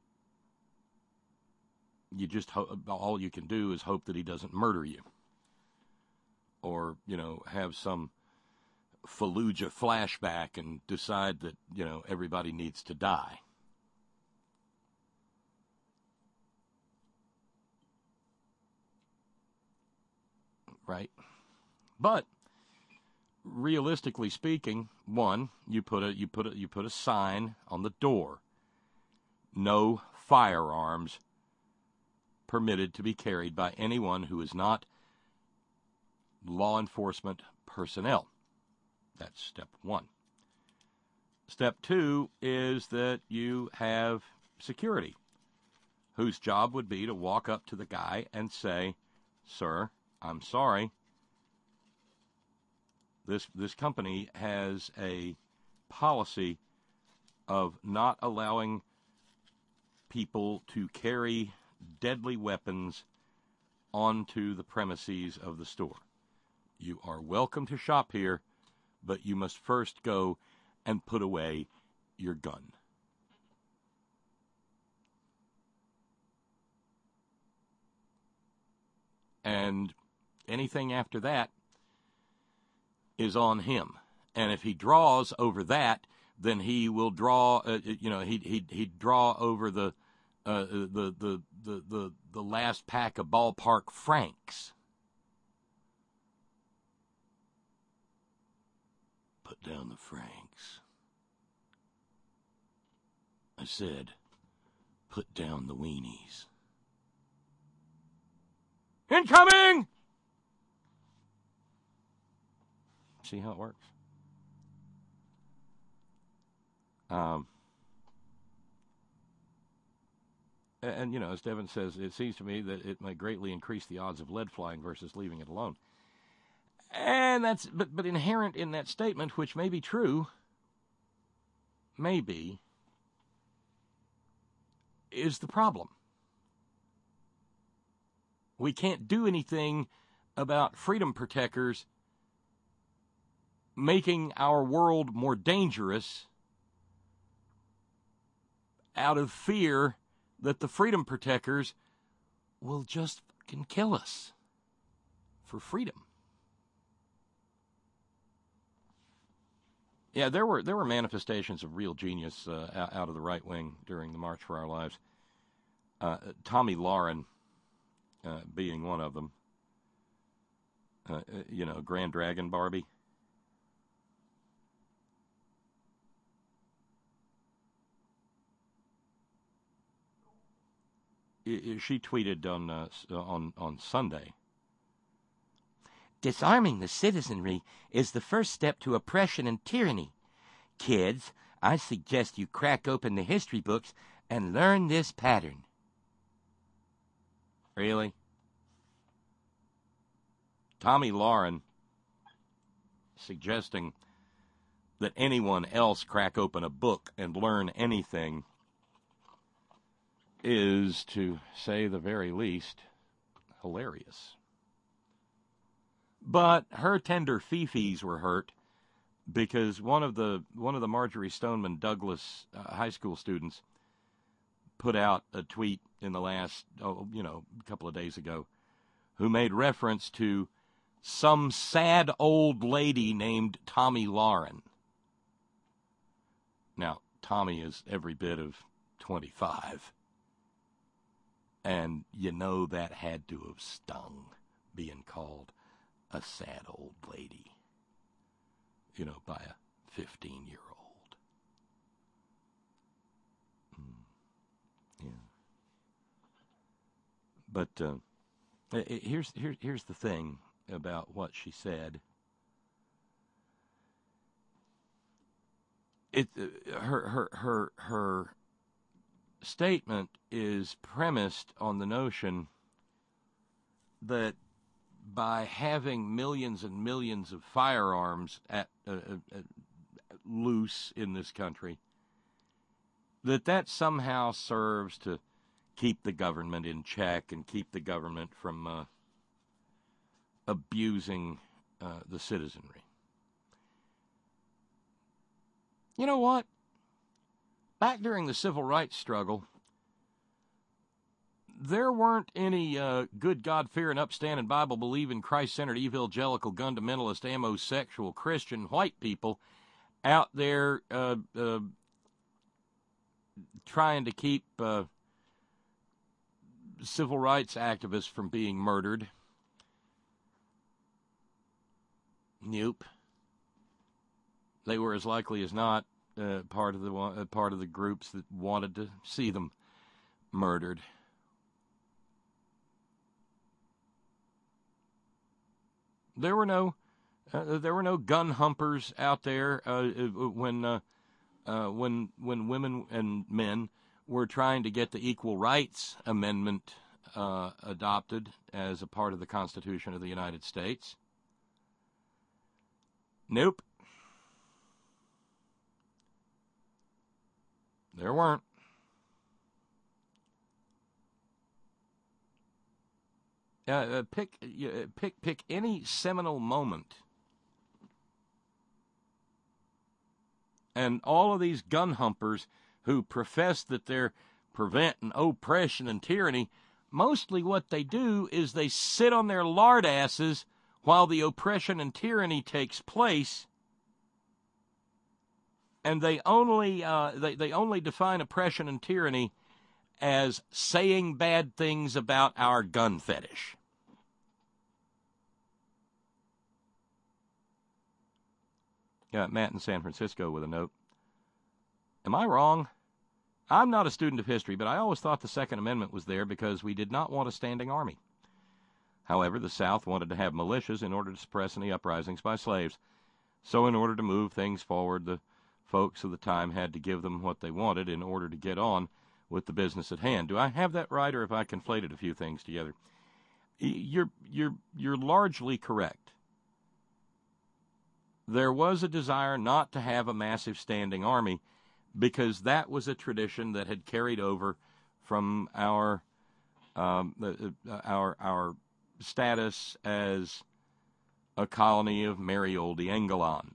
Speaker 4: you just ho- all you can do is hope that he doesn't murder you. or, you know, have some Fallujah flashback and decide that, you know, everybody needs to die. Right? But realistically speaking, one, you put a you put a you put a sign on the door. No firearms permitted to be carried by anyone who is not law enforcement personnel. That's step one. Step two is that you have security, whose job would be to walk up to the guy and say, "Sir, I'm sorry. This this company has a policy of not allowing people to carry deadly weapons onto the premises of the store. You are welcome to shop here, but you must first go and put away your gun." And anything after that is on him. And if he draws over that, then he will draw, uh, you know, he'd, he'd, he'd draw over the, uh, the, the, the, the, the last pack of ballpark franks. Put down the franks. I said, put down the weenies. Incoming! See how it works? Um, and, and, you know, as Devin says, it seems to me that it might greatly increase the odds of lead flying versus leaving it alone. And that's, but, but inherent in that statement, which may be true, maybe, is the problem. We can't do anything about freedom protectors making our world more dangerous out of fear that the freedom protectors will just fucking kill us for freedom. Yeah, there were there were manifestations of real genius uh, out of the right wing during the March for Our Lives. Uh, Tommy Lauren uh, being one of them. Uh, you know, Grand Dragon Barbie. She tweeted on uh, on on Sunday. "Disarming the citizenry is the first step to oppression and tyranny. Kids, I suggest you crack open the history books and learn this pattern." Really? Tommy Lauren suggesting that anyone else crack open a book and learn anything is, to say the very least, hilarious. But her tender fifis were hurt because one of the one of the Marjory Stoneman Douglas uh, high school students put out a tweet in the last, oh, you know, a couple of days ago, who made reference to some sad old lady named Tommy Lauren. Now, Tommy is every bit of twenty-five. And you know that had to have stung, being called a sad old lady, you know, by a fifteen-year-old. Mm. Yeah. But uh, it, here's here, here's the thing about what she said. It uh, her her her her statement is premised on the notion that by having millions and millions of firearms at, uh, uh, loose in this country, that that somehow serves to keep the government in check and keep the government from uh, abusing uh, the citizenry. You know what? Back during the civil rights struggle, there weren't any uh, good, God-fearing, upstanding, Bible-believing, Christ-centered, evangelical, fundamentalist, amosexual, Christian, white people out there uh, uh, trying to keep uh, civil rights activists from being murdered. Nope. They were as likely as not uh, part of the uh, part of the groups that wanted to see them murdered. There were no, uh, there were no gun humpers out there uh, when uh, uh, when when women and men were trying to get the Equal Rights Amendment uh, adopted as a part of the Constitution of the United States. Nope. There weren't. Uh, uh, pick, uh, pick, pick any seminal moment, and all of these gun humpers who profess that they're preventing oppression and tyranny, mostly what they do is they sit on their lard asses while the oppression and tyranny takes place, and they only uh, they they only define oppression and tyranny as saying bad things about our gun fetish. Got Matt in San Francisco with a note. Am I wrong? I'm not a student of history, but I always thought the Second Amendment was there because we did not want a standing army. However, the South wanted to have militias in order to suppress any uprisings by slaves. So in order to move things forward, the folks of the time had to give them what they wanted in order to get on with the business at hand. Do I have that right, or have I conflated a few things together? You're, you're, you're largely correct. There was a desire not to have a massive standing army because that was a tradition that had carried over from our um, uh, our our status as a colony of merry old England.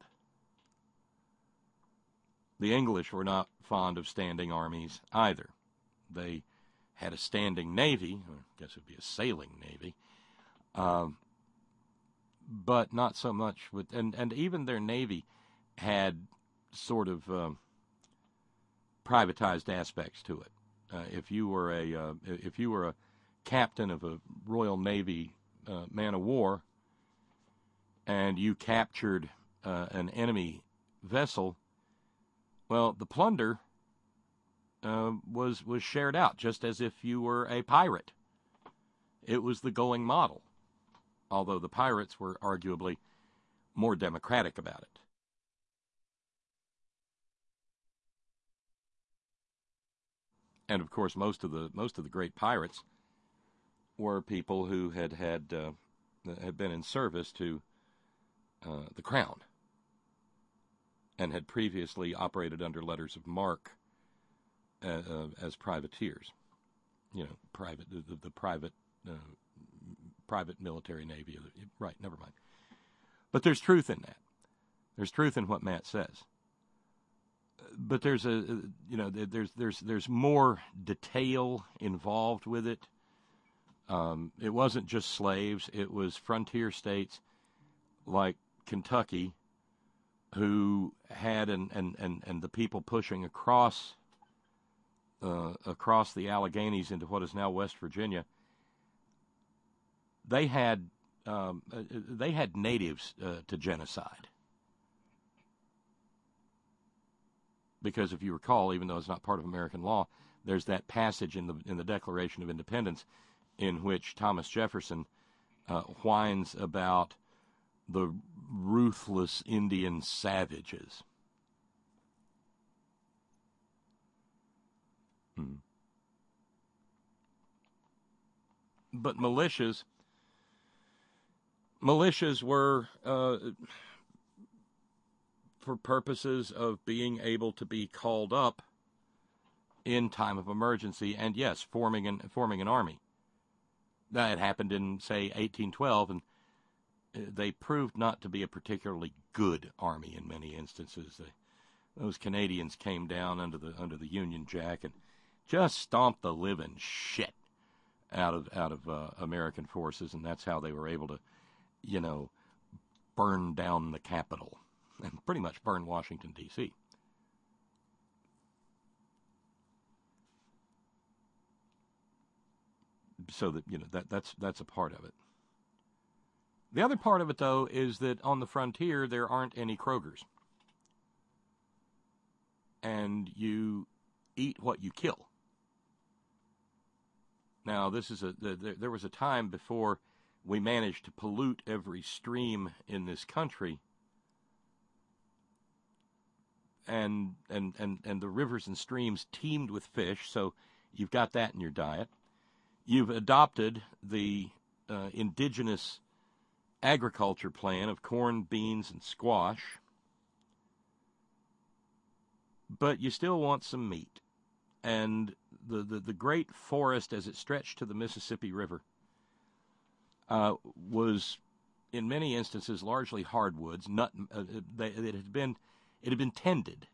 Speaker 4: The English were not fond of standing armies either. They had a standing navy, or I guess it would be a sailing navy, um, but not so much with, and, and even their navy had sort of um, privatized aspects to it. Uh, if you were a uh, if you were a captain of a Royal Navy uh, man of war, and you captured uh, an enemy vessel, well, the plunder uh, was was shared out, just as if you were a pirate. It was the going model, although the pirates were arguably more democratic about it. And of course, most of the most of the great pirates were people who had had uh, had been in service to uh, the crown and had previously operated under letters of marque uh, uh, as privateers. You know, private the, the, the private uh, private military navy. Right, never mind. But there's truth in that. There's truth in what Matt says. But there's a you know there's there's there's more detail involved with it. Um, it wasn't just slaves; it was frontier states like Kentucky who had and and, and, and the people pushing across uh, across the Alleghenies into what is now West Virginia. They had um, they had natives uh, to genocide. Because if you recall, even though it's not part of American law, there's that passage in the in the Declaration of Independence in which Thomas Jefferson uh, whines about the ruthless Indian savages. Hmm. But militias, militias were... Uh, for purposes of being able to be called up in time of emergency, and yes, forming an forming an army. That happened in, say, eighteen twelve, and they proved not to be a particularly good army in many instances. They, those Canadians came down under the under the Union Jack and just stomped the living shit out of out of uh, American forces, and that's how they were able to, you know, burn down the Capitol and pretty much burn Washington, D C So that, you know, that that's that's a part of it. The other part of it, though, is that on the frontier there aren't any Krogers, and you eat what you kill. Now, this is a the, there was a time before we managed to pollute every stream in this country, and and and and the rivers and streams teemed with fish. So you've got that in your diet. You've adopted the uh, indigenous agriculture plan of corn, beans, and squash, but you still want some meat. And the, the, the great forest, as it stretched to the Mississippi River, uh, was, in many instances, largely hardwoods. Nut, uh, they, it had been it had been tended,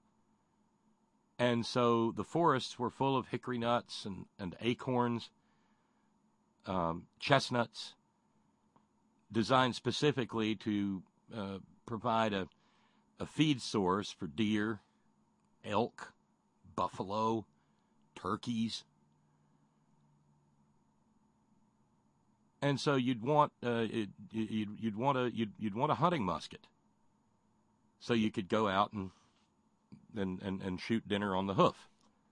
Speaker 4: and so the forests were full of hickory nuts and, and acorns, um, chestnuts, designed specifically to uh, provide a, a feed source for deer, elk, buffalo, turkeys. And so you'd want uh, it, you'd you'd want a you'd you'd want a hunting musket, so you could go out and and and, and shoot dinner on the hoof.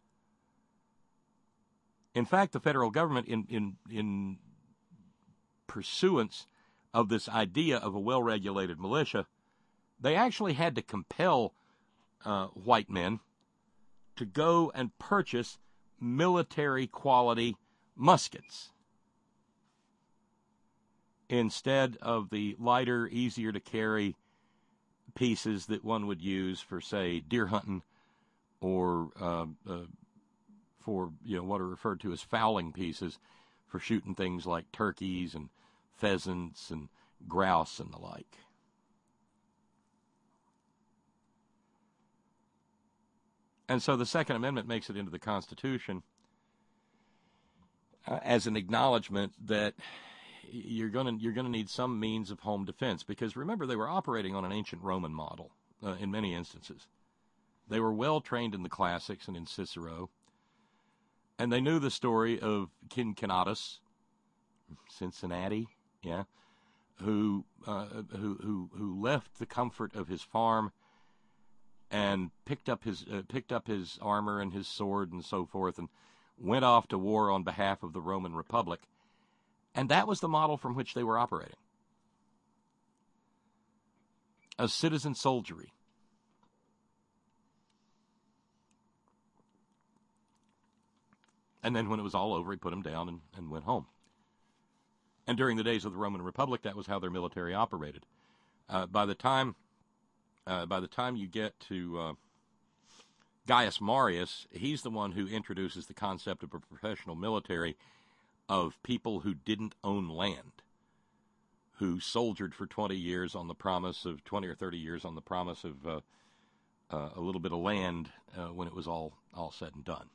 Speaker 4: In fact, the federal government, in in in pursuance of this idea of a well-regulated militia, they actually had to compel uh, white men to go and purchase military-quality muskets instead of the lighter, easier-to-carry pieces that one would use for, say, deer hunting or uh, uh, for, you know, what are referred to as fowling pieces for shooting things like turkeys and pheasants and grouse and the like. And so the Second Amendment makes it into the Constitution uh, as an acknowledgement that you're going to you're going to need some means of home defense, because remember, they were operating on an ancient Roman model uh, in many instances. They were well trained in the classics and in Cicero, and they knew the story of Cincinnatus, Cincinnati, yeah, who uh, who who who left the comfort of his farm and picked up his uh, picked up his armor and his sword and so forth, and went off to war on behalf of the Roman Republic. And that was the model from which they were operating. A citizen soldiery. And then when it was all over, he put them down and, and went home. And during the days of the Roman Republic, that was how their military operated. Uh, by the time uh, by the time you get to uh, Gaius Marius, he's the one who introduces the concept of a professional military of people who didn't own land, who soldiered for twenty years on the promise of, twenty or thirty years on the promise of uh, uh, a little bit of land uh, when it was all, all said and done.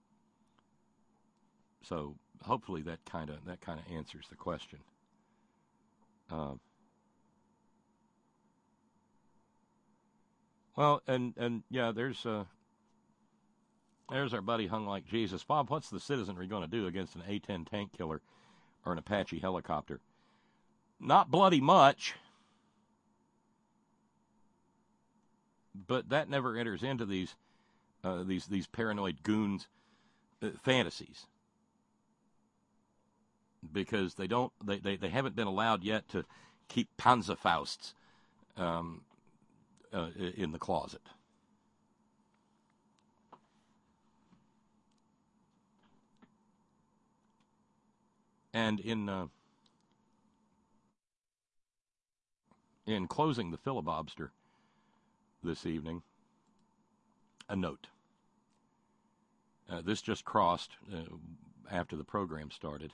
Speaker 4: So hopefully that kind of that kind of answers the question. Uh, well, and and yeah, there's uh, there's our buddy Hung Like Jesus. Bob, what's the citizenry going to do against an A ten tank killer or an Apache helicopter? Not bloody much, but that never enters into these uh, these these paranoid goons' uh, fantasies, because they don't they, they, they haven't been allowed yet to keep Panzerfausts um, uh, in the closet. And in uh, in closing the filibobster this evening, a note. Uh, this just crossed uh, after the program started,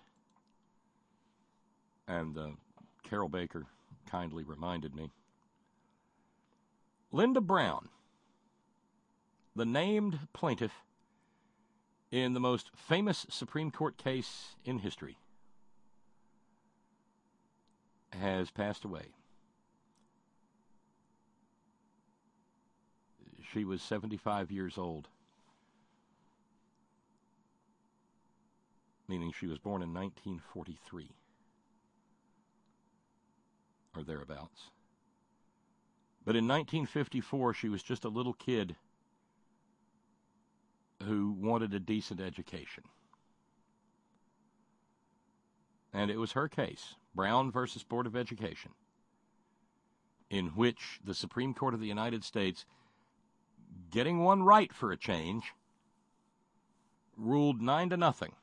Speaker 4: and uh, Carol Baker kindly reminded me. Linda Brown, the named plaintiff in the most famous Supreme Court case in history, has passed away. She was seventy-five years old, meaning she was born in nineteen forty-three, or thereabouts. But in nineteen fifty-four, she was just a little kid who wanted a decent education. And it was her case, Brown versus Board of Education, in which the Supreme Court of the United States, getting one right for a change, ruled nine to nothing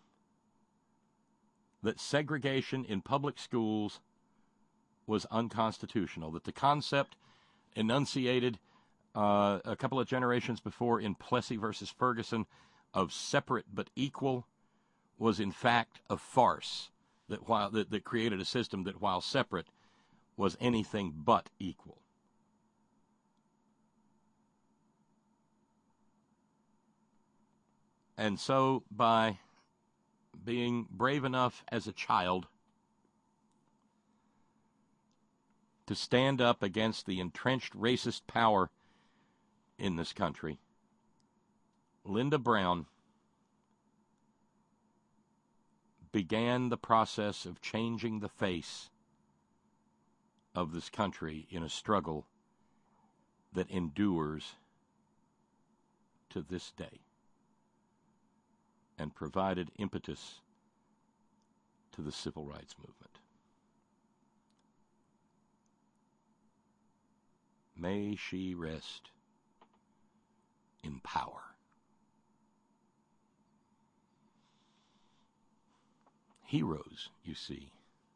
Speaker 4: that segregation in public schools was unconstitutional, that the concept enunciated uh, a couple of generations before in Plessy versus Ferguson of separate but equal was in fact a farce that while that, that created a system that, while separate, was anything but equal. And so, by being brave enough as a child to stand up against the entrenched racist power in this country, Linda Brown began the process of changing the face of this country in a struggle that endures to this day, and provided impetus to the civil rights movement. May she rest in power. Heroes, you see,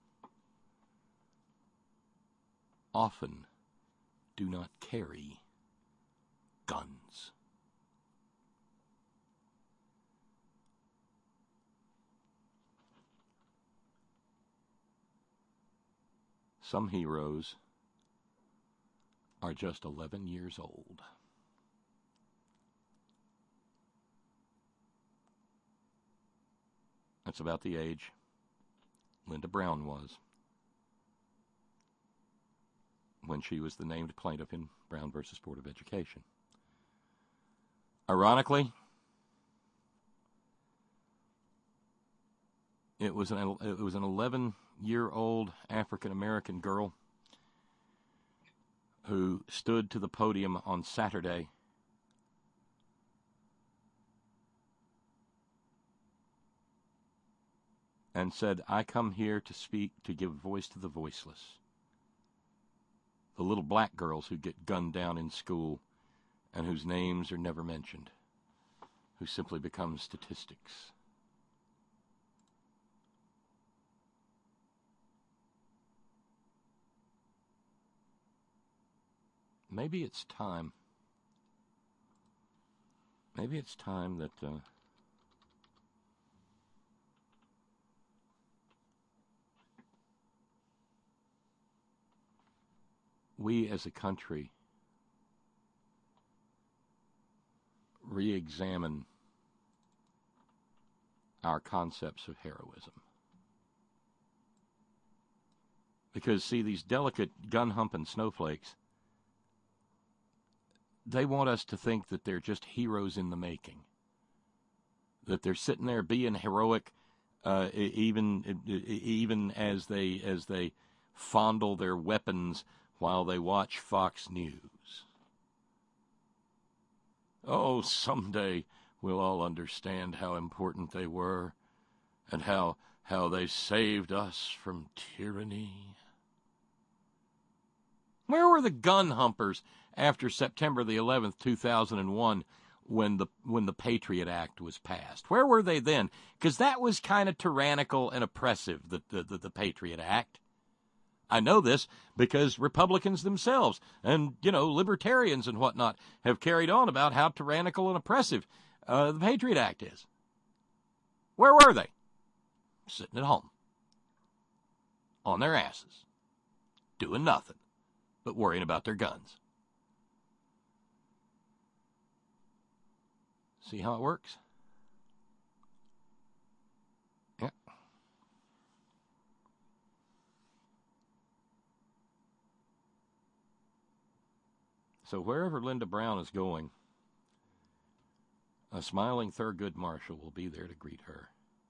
Speaker 4: often do not carry guns. Some heroes are just eleven years old. That's about the age Linda Brown was when she was the named plaintiff in Brown versus Board of Education. Ironically, it was an it was an eleven-year-old African-American girl who stood to the podium on Saturday and said, "I come here to speak, to give voice to the voiceless. The little black girls who get gunned down in school and whose names are never mentioned, who simply become statistics." Maybe it's time. Maybe it's time that uh, we as a country re-examine our concepts of heroism. Because, see, these delicate gun-humping snowflakes, they want us to think that they're just heroes in the making, that they're sitting there being heroic, uh, even even as they as they fondle their weapons while they watch Fox News. Oh, someday we'll all understand how important they were and how how they saved us from tyranny. Where were the gun humpers after September the eleventh, two thousand one, when the when the Patriot Act was passed? Where were they then? Because that was kind of tyrannical and oppressive, the, the, the, the Patriot Act. I know this because Republicans themselves and, you know, libertarians and whatnot have carried on about how tyrannical and oppressive uh, the Patriot Act is. Where were they? Sitting at home, on their asses, doing nothing but worrying about their guns. See how it works? So wherever Linda Brown is going, a smiling Thurgood Marshall will be there to greet her.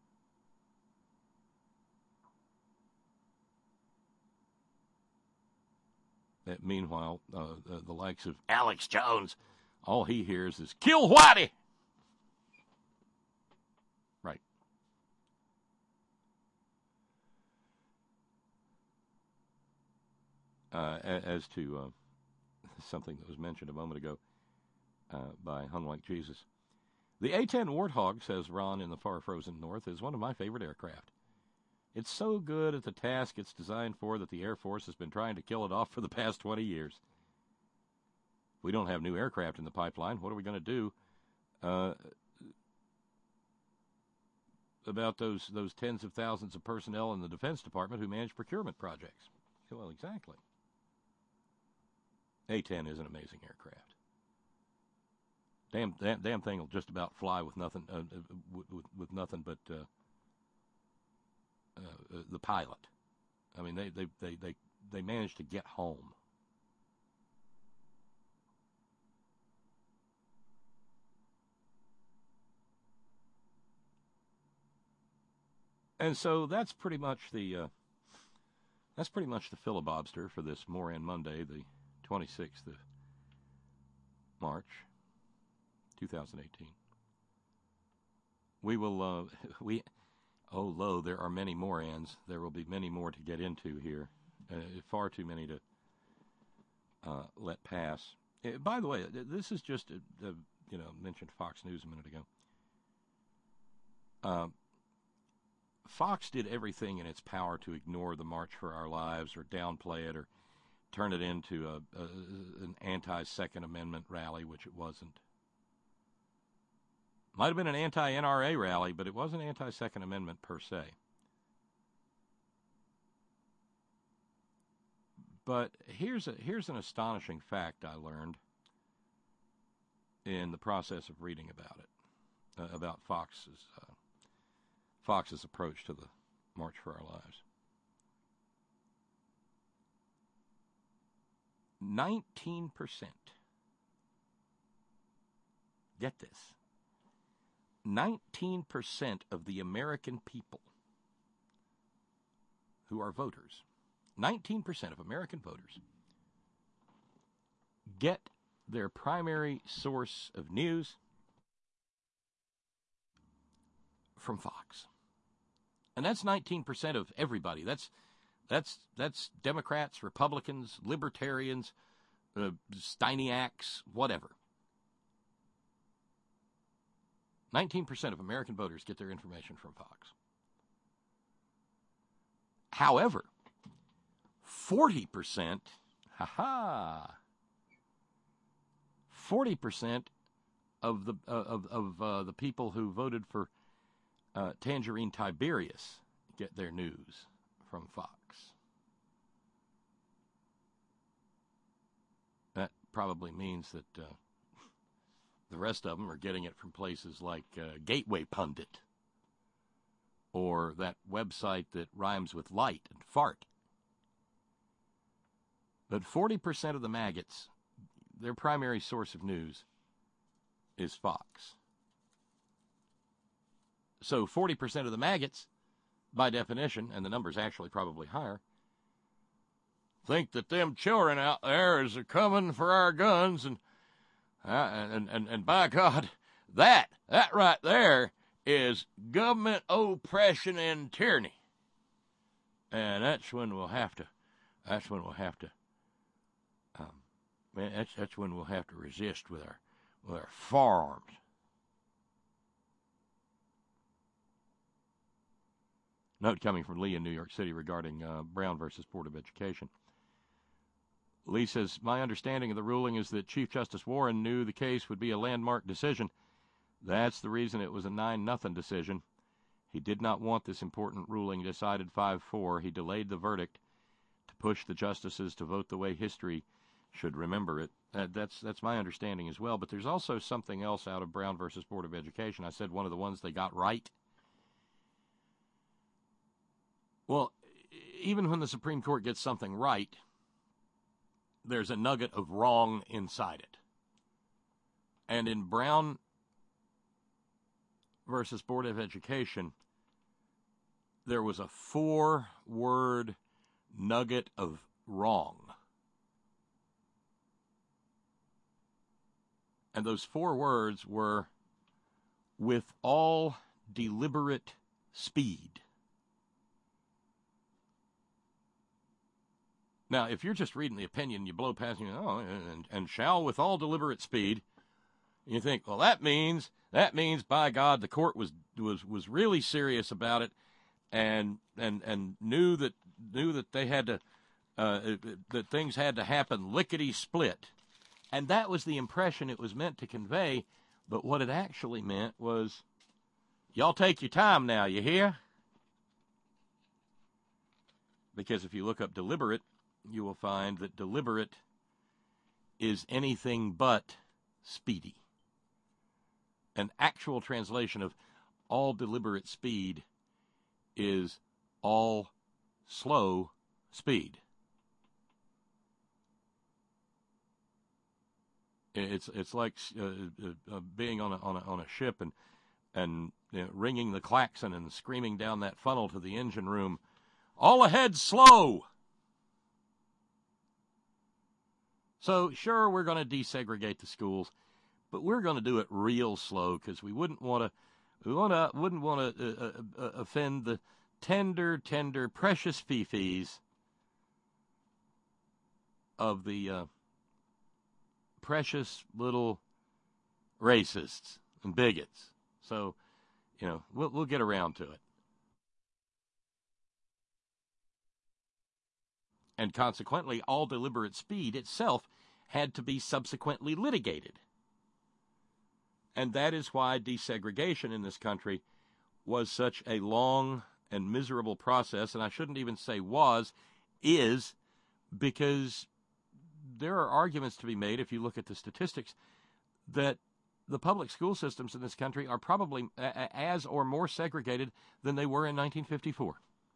Speaker 4: That meanwhile, uh, the, the likes of Alex Jones, all he hears is, "Kill Whitey!" Right. Uh, as to uh, something that was mentioned a moment ago uh, by Hung Like Jesus, the A ten Warthog, says Ron in the far frozen north, is one of my favorite aircraft. It's so good at the task it's designed for that the Air Force has been trying to kill it off for the past twenty years. If we don't have new aircraft in the pipeline, what are we going to do uh, about those those tens of thousands of personnel in the Defense Department who manage procurement projects? Well, exactly. A ten is an amazing aircraft. Damn, damn, damn thing will just about fly with nothing, uh, with, with, with nothing but uh, uh, the pilot. I mean, they they, they, they they managed to get home. And so that's pretty much the uh, that's pretty much the filibuster for this Moran Monday, the twenty-sixth of March, two thousand eighteen. We will uh, we oh lo, there are many Morans. There will be many more to get into here. Uh, far too many to uh, let pass. Uh, by the way, this is just a, a, you know mentioned Fox News a minute ago. Uh, Fox did everything in its power to ignore the March for Our Lives or downplay it or turn it into a, a, an anti-Second Amendment rally, which it wasn't. Might have been an anti-N R A rally, but it wasn't anti-Second Amendment per se. But here's a, here's an astonishing fact I learned in the process of reading about it, uh, about Fox's uh, Fox's approach to the March for Our Lives. nineteen percent. Get this. nineteen percent of the American people who are voters, nineteen percent of American voters get their primary source of news from Fox. And that's nineteen percent of everybody. That's that's that's Democrats, Republicans, Libertarians, uh, Steiniacs, whatever. nineteen percent of American voters get their information from Fox. However, forty percent, ha-ha, forty percent of the uh, of of uh, the people who voted for uh, Tangerine Tiberius get their news from Fox. That probably means that uh, the rest of them are getting it from places like uh, Gateway Pundit or that website that rhymes with light and fart. But forty percent of the maggots, their primary source of news is Fox. So forty percent of the maggots, by definition, and the number's actually probably higher, think that them children out there is coming for our guns, and uh, and, and and by God, that that right there is government oppression and tyranny, and that's when we'll have to, that's when we'll have to, um, man, that's that's when we'll have to resist with our with our firearms. Note coming from Lee in New York City regarding uh, Brown versus Board of Education. Lee says, my understanding of the ruling is that Chief Justice Warren knew the case would be a landmark decision. That's the reason it was a nine nothing decision. He did not want this important ruling decided five four. He delayed the verdict to push the justices to vote the way history should remember it. Uh, that's that's my understanding as well. But there's also something else out of Brown versus Board of Education. I said one of the ones they got right. Well, even when the Supreme Court gets something right, there's a nugget of wrong inside it. And in Brown versus Board of Education, there was a four-word nugget of wrong. And those four words were, with all deliberate speed. Now, if you're just reading the opinion, you blow past, you know, oh, and, and shall with all deliberate speed, you think, well, that means, that means, by God, the court was was was really serious about it, and and and knew that knew that they had to, uh, that things had to happen lickety split, and that was the impression it was meant to convey. But what it actually meant was, y'all take your time now, you hear? Because if you look up deliberate, you will find that deliberate is anything but speedy. An actual translation of all deliberate speed is all slow speed. It's it's like uh, uh, being on a on a on a ship and and you know, ringing the klaxon and screaming down that funnel to the engine room, all ahead, slow. So sure, we're going to desegregate the schools, but we're going to do it real slow because we wouldn't want to we want to wouldn't want to uh, uh, offend the tender, tender, precious fifis of the uh, precious little racists and bigots. So, you know, we'll, we'll get around to it. And consequently, all deliberate speed itself had to be subsequently litigated. And that is why desegregation in this country was such a long and miserable process, and I shouldn't even say was, is, because there are arguments to be made, if you look at the statistics, that the public school systems in this country are probably as or more segregated than they were in nineteen fifty-four.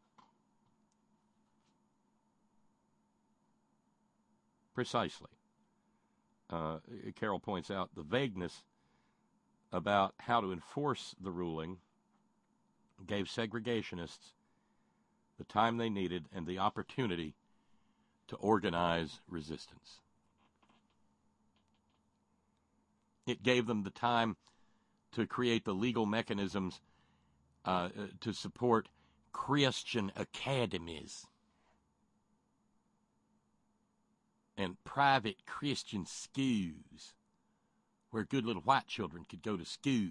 Speaker 4: Precisely. Uh, Carol points out the vagueness about how to enforce the ruling gave segregationists the time they needed and the opportunity to organize resistance. It gave them the time to create the legal mechanisms uh, to support Christian academies and private Christian schools where good little white children could go to school,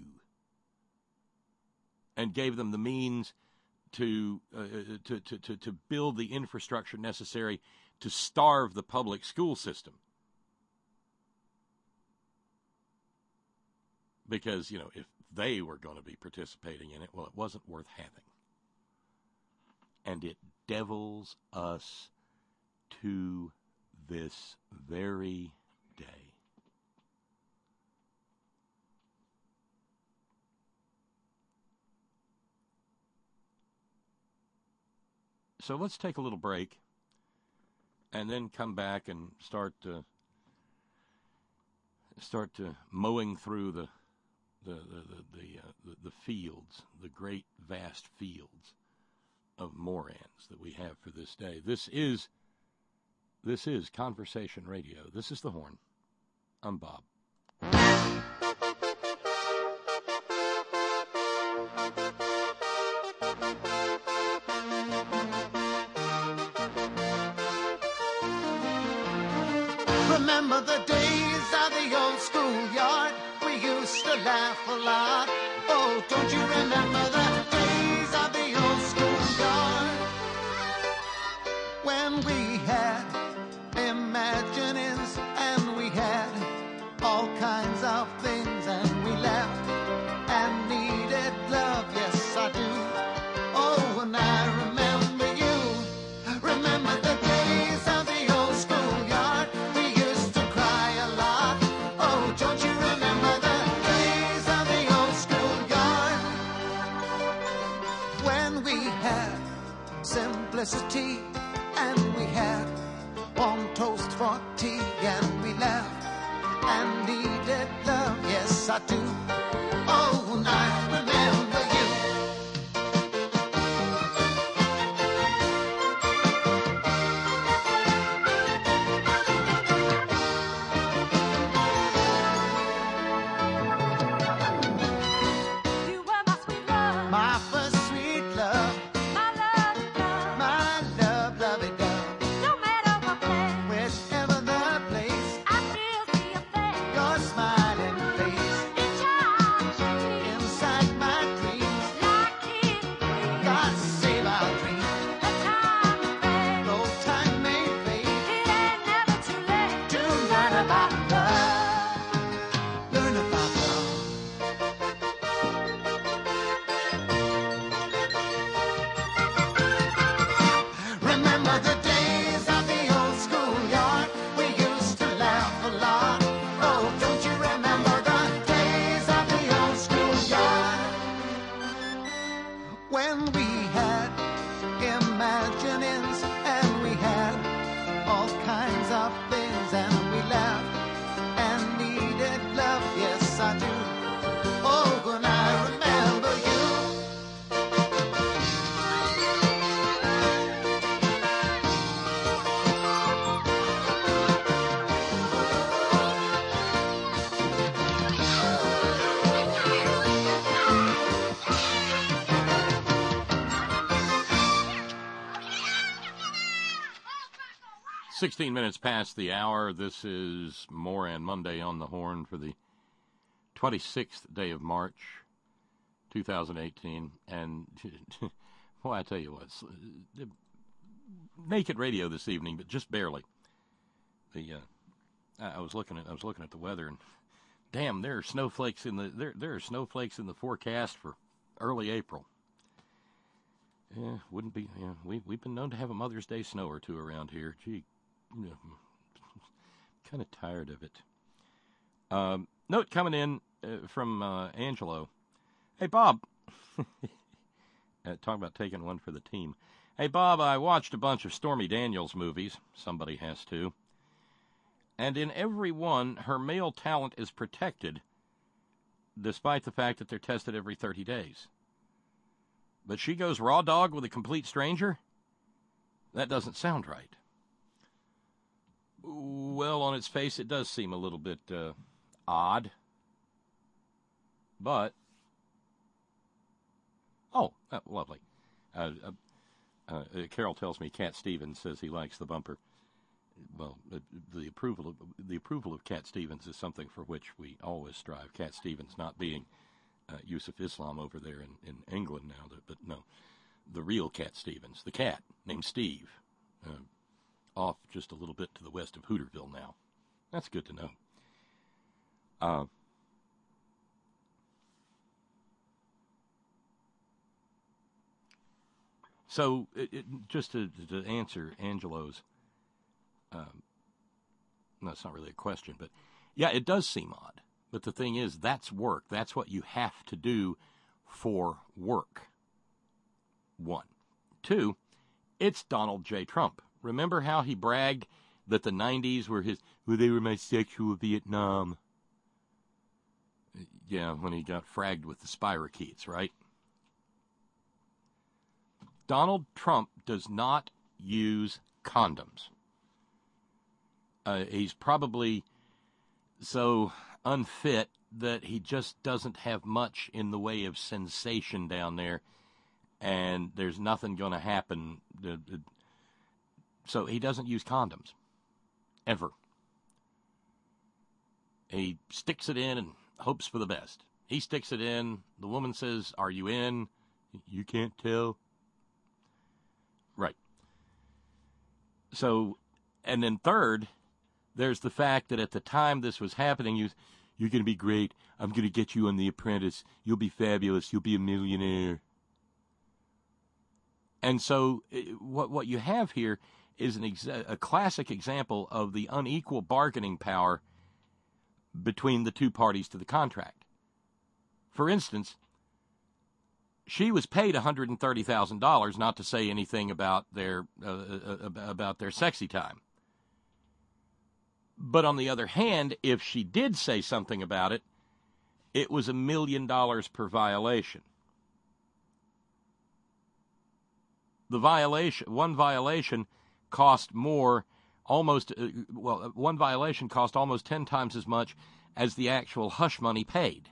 Speaker 4: and gave them the means to, uh, to, to, to, to build the infrastructure necessary to starve the public school system. Because, you know, if they were going to be participating in it, well, it wasn't worth having. And it devils us to this very day. So let's take a little break and then come back and start to start to mowing through the the the the, the, uh, the, the fields, the great vast fields of morans that we have for this day. This is This is Conversation Radio. This is The Horn. I'm Bob.
Speaker 5: Remember the days of the old schoolyard? We used to laugh a lot. Oh, don't you remember the days of the old schoolyard? When we had imaginings and we had all kinds of things, and we laughed and needed love. Yes, I do. Oh, and I remember you. Remember the days of the old schoolyard. We used to cry a lot. Oh, don't you remember the days of the old schoolyard? for tea and we laughed and needed love. Yes, I do. Oh, and I remember you.
Speaker 2: You were my sweet love,
Speaker 5: My first sweet love,
Speaker 2: my love, love.
Speaker 5: my love, lovey dove.
Speaker 2: No matter what place,
Speaker 5: Whichever the place,
Speaker 2: I still see your face.
Speaker 5: your smiling face
Speaker 2: It charms me
Speaker 5: inside my dreams.
Speaker 2: like it breathes.
Speaker 5: God save our dreams.
Speaker 2: The time is fade.
Speaker 5: No time may fade.
Speaker 2: It ain't never too late
Speaker 5: To learn about love, learn about love. Remember the days of the old schoolyard? We used to laugh a lot. Oh, don't you remember the days of the old schoolyard? When we had imaginings and we had all kinds of things and we laughed and needed love. Yes, I do. Oh, when I remember you.
Speaker 4: sixteen minutes past the hour. This is Moran Monday on the Horn for the twenty-sixth day of March, two thousand eighteen. And, boy, I tell you what, it's, uh, naked radio this evening, but just barely. The uh, I I was looking at I was looking at the weather, and damn, there are snowflakes in the there there are snowflakes in the forecast for early April. Yeah, wouldn't be. Yeah, we we've been known to have a Mother's Day snow or two around here. Gee, you know, kind of tired of it. Um, note coming in uh, from uh, Angelo. Hey, Bob. uh, talk about taking one for the team. Hey, Bob, I watched a bunch of Stormy Daniels movies. Somebody has to. And in every one, her male talent is protected, despite the fact that they're tested every thirty days. But she goes raw dog with a complete stranger? That doesn't sound right. Well, on its face, it does seem a little bit uh, odd. But, oh, uh, lovely. Uh, uh, uh, Carol tells me Cat Stevens says he likes the bumper. Well, uh, the approval of the approval of Cat Stevens is something for which we always strive. Cat Stevens not being uh, Yusuf Islam over there in, in England now, but no, the real Cat Stevens, the cat named Steve, uh, off just a little bit to the west of Hooterville now. That's good to know. Uh, so, it, it, just to, to answer Angelo's, um, no, it's not really a question, but yeah, it does seem odd. But the thing is, that's work. That's what you have to do for work. One. Two, it's Donald J. Trump. Remember how he bragged that the nineties were his, well, they were my sexual Vietnam. Yeah, when he got fragged with the spirochetes, right? Donald Trump does not use condoms. Uh, he's probably so unfit that he just doesn't have much in the way of sensation down there, and there's nothing going to happen. So he doesn't use condoms, ever. He sticks it in and hopes for the best. He sticks it in. The woman says, "Are you in?" You can't tell. Right. So, and then third, there's the fact that at the time this was happening, you, you're going to be great. I'm going to get you on The Apprentice. You'll be fabulous. You'll be a millionaire. And so what what you have here is an exa- a classic example of the unequal bargaining power between the two parties to the contract. For instance, she was paid one hundred thirty thousand dollars, not to say anything about their uh, uh, about their sexy time. But on the other hand, if she did say something about it, it was a million dollars per violation. The violation, one violation cost more, almost, uh, well, one violation cost almost ten times as much as the actual hush money paid.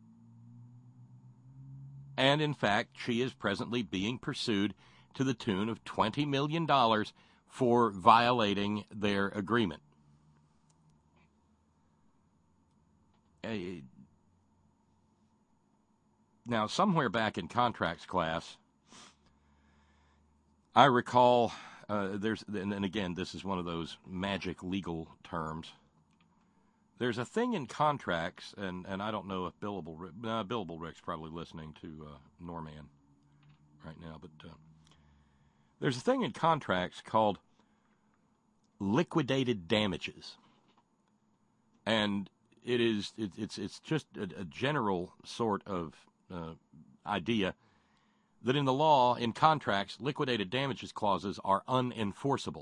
Speaker 4: And in fact, she is presently being pursued to the tune of twenty million dollars for violating their agreement. Uh, now, somewhere back in contracts class, I recall, uh, there's, and, and again, this is one of those magic legal terms. There's a thing in contracts, and, and I don't know if Billable Rick, uh, Billable Rick's probably listening to uh, Norman right now, but uh, there's a thing in contracts called liquidated damages, and it is it, it's it's just a, a general sort of uh, idea that in the law, in contracts, liquidated damages clauses are unenforceable.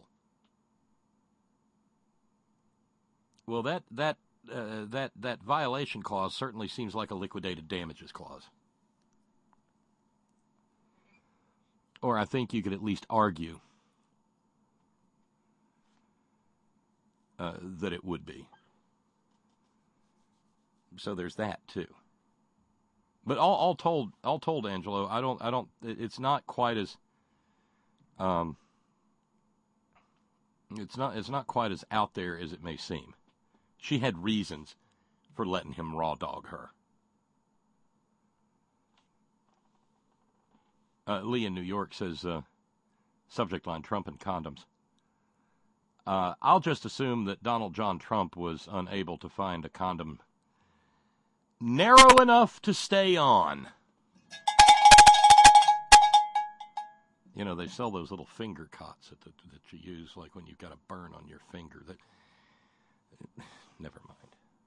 Speaker 4: Well, that that uh, that that violation clause certainly seems like a liquidated damages clause. Or I think you could at least argue uh, that it would be. So there's that too. But all, all told, all told, Angelo, I don't, I don't. It's not quite as, um, it's not, it's not quite as out there as it may seem. She had reasons for letting him raw dog her. Uh, Lee in New York says, uh, subject line, Trump and condoms. Uh, I'll just assume that Donald John Trump was unable to find a condom narrow enough to stay on. You know, they sell those little finger cots that, that, that you use, like when you've got a burn on your finger. That, never mind.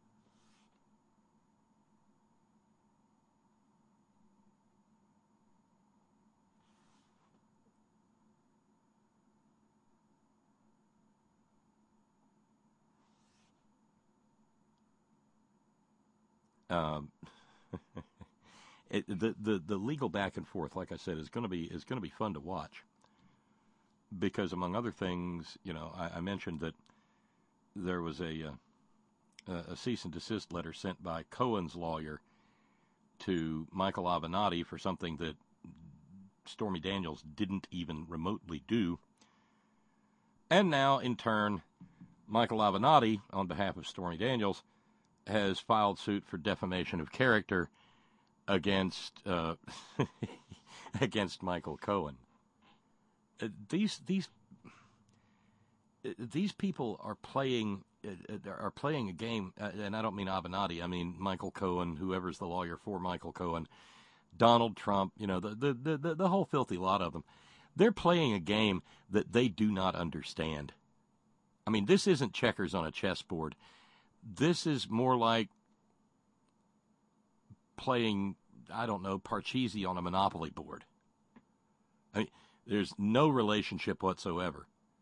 Speaker 4: Um, it, the, the the legal back and forth, like I said, is going to be is going to be fun to watch, because among other things, you know, I, I mentioned that there was a uh, a cease and desist letter sent by Cohen's lawyer to Michael Avenatti for something that Stormy Daniels didn't even remotely do, and now in turn, Michael Avenatti, on behalf of Stormy Daniels, has filed suit for defamation of character against uh, against Michael Cohen. Uh, these these uh, these people are playing uh, are playing a game, uh, and I don't mean Avenatti. I mean Michael Cohen, whoever's the lawyer for Michael Cohen, Donald Trump. You know, the the the, the whole filthy lot of them. They're playing a game that they do not understand. I mean, this isn't checkers on a chessboard. This is more like playing, I don't know, Parcheesi on a Monopoly board. I mean, there's no relationship whatsoever.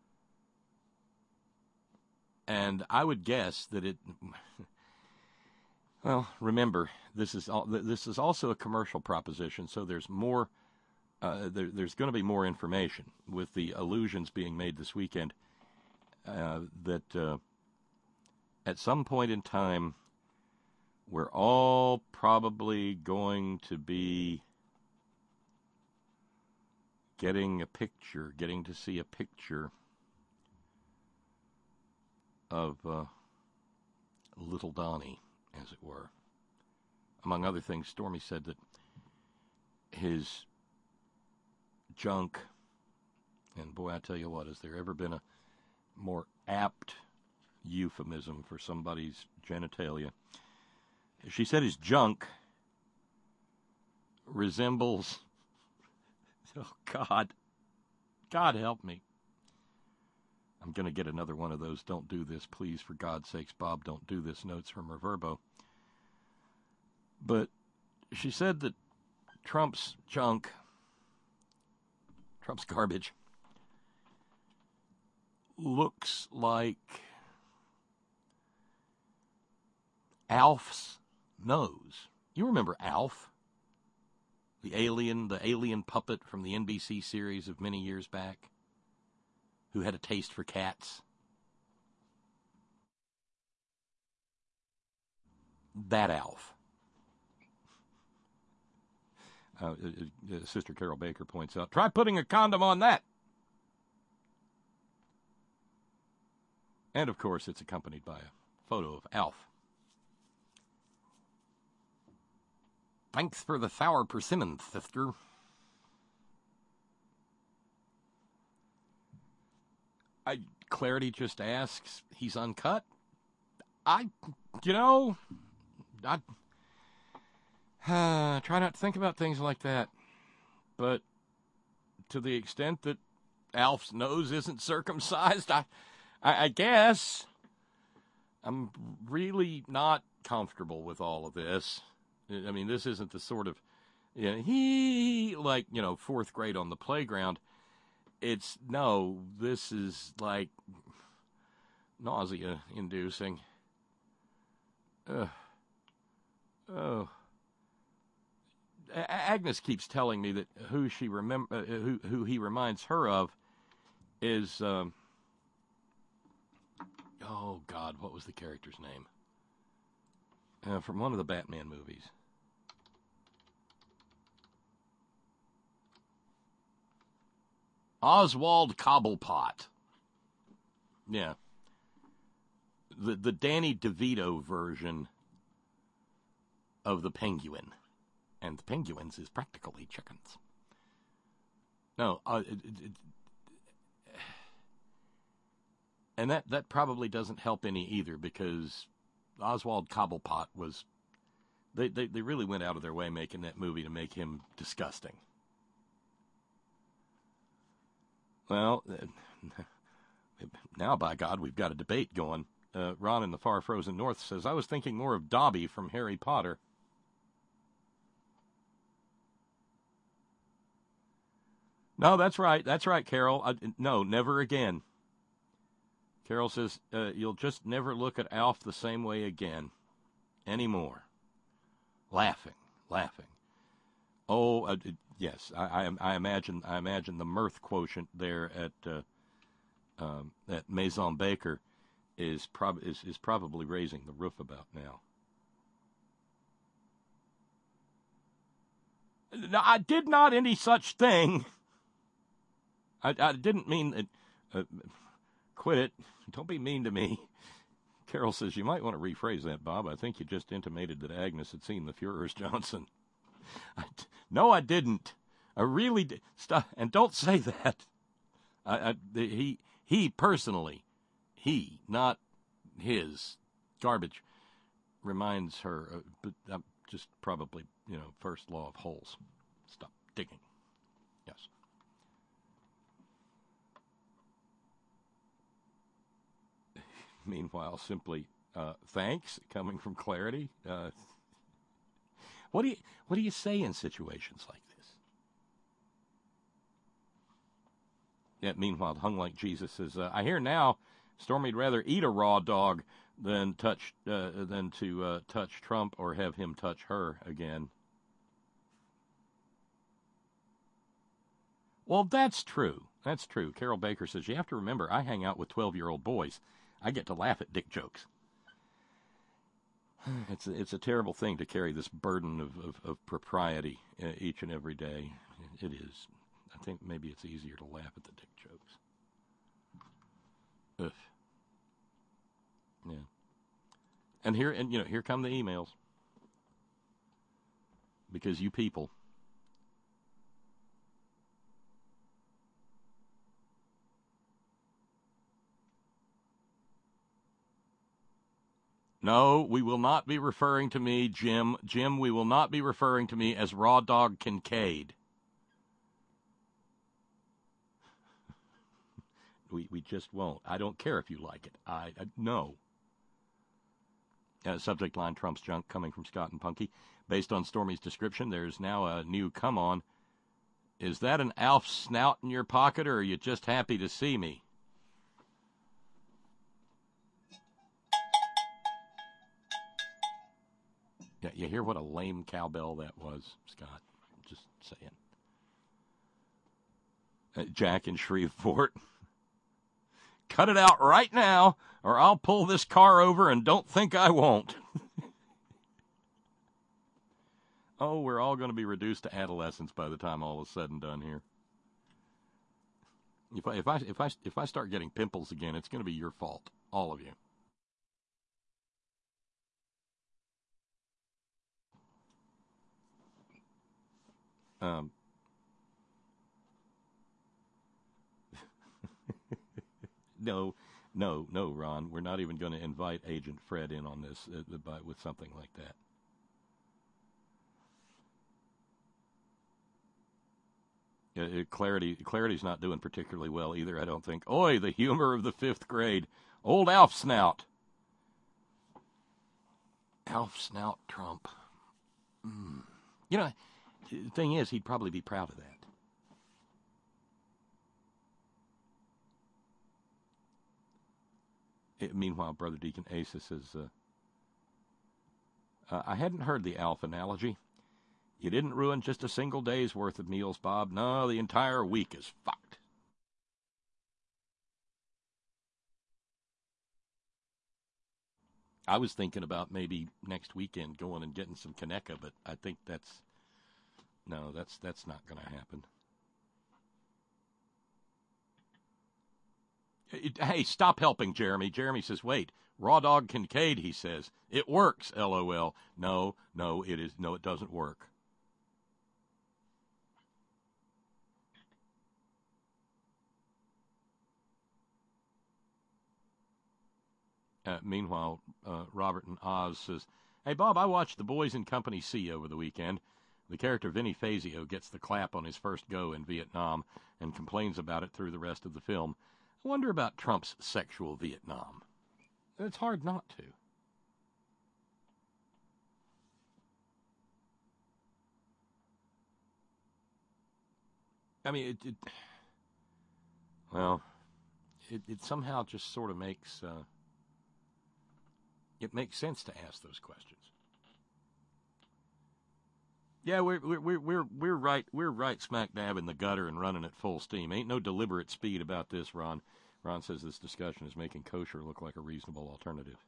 Speaker 4: And I would guess that it, well, remember, this is all, this is also a commercial proposition, so there's more, uh, there, there's going to be more information with the allusions being made this weekend uh, that... Uh, At some point in time, we're all probably going to be getting a picture, getting to see a picture of uh, little Donnie, as it were. Among other things, Stormy said that his junk, and boy, I tell you what, has there ever been a more apt euphemism for somebody's genitalia? She said his junk resembles, oh God, God help me. I'm going to get another one of those, don't do this, please, for God's sakes, Bob, don't do this, notes from Reverbo. But she said that Trump's junk, Trump's garbage, looks like Alf's nose. You remember Alf? The alien, the alien puppet from the N B C series of many years back, who had a taste for cats. That Alf. Uh, uh, Sister Carol Baker points out, try putting a condom on that. And, of course, it's accompanied by a photo of Alf. Thanks for the sour persimmons, sister. I, Clarity just asks, he's uncut? I, you know, I uh, try not to think about things like that. But to the extent that Alf's nose isn't circumcised, I, I, I guess I'm really not comfortable with all of this. I mean, this isn't the sort of, you know, he, like, you know, fourth grade on the playground. It's, no, this is, like, nausea-inducing. Ugh. Oh. A- Agnes keeps telling me that who she remem- uh, who, who he reminds her of is, um, oh, God, what was the character's name? Uh, from one of the Batman movies. Oswald Cobblepot. Yeah. The the Danny DeVito version of the Penguin. And the Penguins is practically chickens. No, uh, it, it, and that, that probably doesn't help any either, because Oswald Cobblepot was, they, they, they really went out of their way making that movie to make him disgusting. Well, now, by God, we've got a debate going. Uh, Ron in the far frozen north says, I was thinking more of Dobby from Harry Potter. No, that's right. That's right, Carol. I, no, never again. Carol says, uh, you'll just never look at Alf the same way again. Anymore. Laughing, laughing. Oh, uh, yes, I, I, I imagine I imagine the mirth quotient there at uh, um, at Maison Baker is, prob- is, is probably raising the roof about now. No, I did not any such thing. I, I didn't mean that. Uh, quit it. Don't be mean to me. Carol says, you might want to rephrase that, Bob. I think you just intimated that Agnes had seen the Führer's Johnson. I, no, I didn't. I really did. Stop. And don't say that. I, I, the, he, he personally, he, not his, garbage, reminds her, uh, but I'm just probably, you know, first law of holes. Stop digging. Yes. Meanwhile, simply, uh, thanks, coming from Clarity. Uh, what do you what do you say in situations like this? Yeah. Meanwhile, Hung Like Jesus says, uh, I hear now, Stormy'd rather eat a raw dog than touch uh, than to uh, touch Trump or have him touch her again. Well, that's true. That's true. Carol Baker says, you have to remember, I hang out with twelve-year-old boys. I get to laugh at dick jokes. It's a, it's a terrible thing to carry this burden of, of, of propriety uh, each and every day. It is. I think maybe it's easier to laugh at the dick jokes. Ugh. Yeah. And here, and you know, here come the emails. Because you people. No, we will not be referring to me, Jim. Jim, we will not be referring to me as Raw Dog Kincaid. we we just won't. I don't care if you like it. I, I no. Uh, subject line, Trump's junk, coming from Scott and Punky. Based on Stormy's description, there's now a new come on. Is that an Alf snout in your pocket, or are you just happy to see me? Yeah, you hear what a lame cowbell that was, Scott? Just saying. Uh, Jack in Shreveport. Cut it out right now, or I'll pull this car over and don't think I won't. Oh, we're all going to be reduced to adolescence by the time all is said and done here. If I, if I, if I, if I start getting pimples again, it's going to be your fault, all of you. Um, no, no, no, Ron. We're not even going to invite Agent Fred in on this uh, by, with something like that. Uh, Clarity, Clarity's not doing particularly well either, I don't think. Oi, the humor of the fifth grade. Old Alf Snout. Alf Snout Trump. Mm. You know, the thing is, he'd probably be proud of that. It, meanwhile, Brother Deacon Asa says, uh, uh, I hadn't heard the Alf analogy. You didn't ruin just a single day's worth of meals, Bob. No, the entire week is fucked. I was thinking about maybe next weekend going and getting some Kaneka, but I think that's, no, that's that's not going to happen. It, hey, stop helping Jeremy. Jeremy says, wait, Raw Dog Kincaid, he says. It works, LOL. No, no, it is, no, it doesn't work. Uh, meanwhile, uh, Robert in Oz says, hey, Bob, I watched The Boys in Company C over the weekend. The character Vinny Fazio gets the clap on his first go in Vietnam and complains about it through the rest of the film. I wonder about Trump's sexual Vietnam. It's hard not to. I mean, it, it well, it, it somehow just sort of makes... Uh, It makes sense to ask those questions. Yeah, we're we're we're we're right we're right smack dab in the gutter and running at full steam. Ain't no deliberate speed about this, Ron. Ron says this discussion is making kosher look like a reasonable alternative.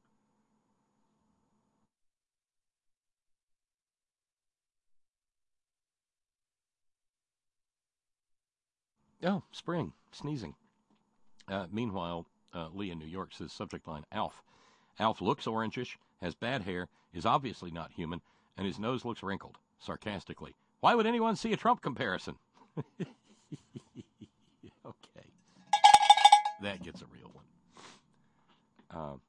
Speaker 4: Oh, spring, sneezing. Uh, meanwhile, uh, Lee in New York says, subject line, Alf. Alf looks orangish, has bad hair, is obviously not human, and his nose looks wrinkled, sarcastically. Why would anyone see a Trump comparison? Okay. That gets a real one. Uh,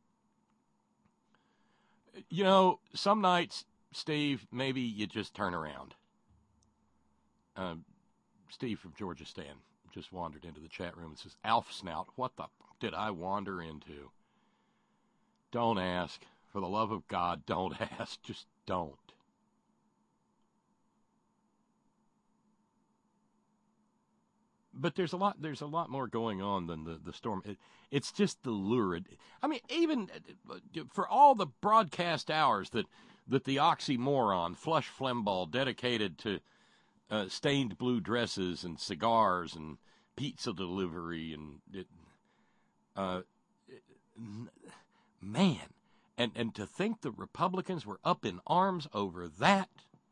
Speaker 4: you know, some nights, Steve, maybe you just turn around. Uh, Steve from Georgia Stan just wandered into the chat room and says, Alf Snout, what the f- did I wander into? Don't ask. For the love of God, don't ask. Just don't. But there's a lot. There's a lot more going on than the the storm. It, it's just the lurid. I mean, even for all the broadcast hours that that the oxymoron Flush Flembaugh dedicated to uh, stained blue dresses and cigars and pizza delivery and it, uh, it, man, and and to think the Republicans were up in arms over that,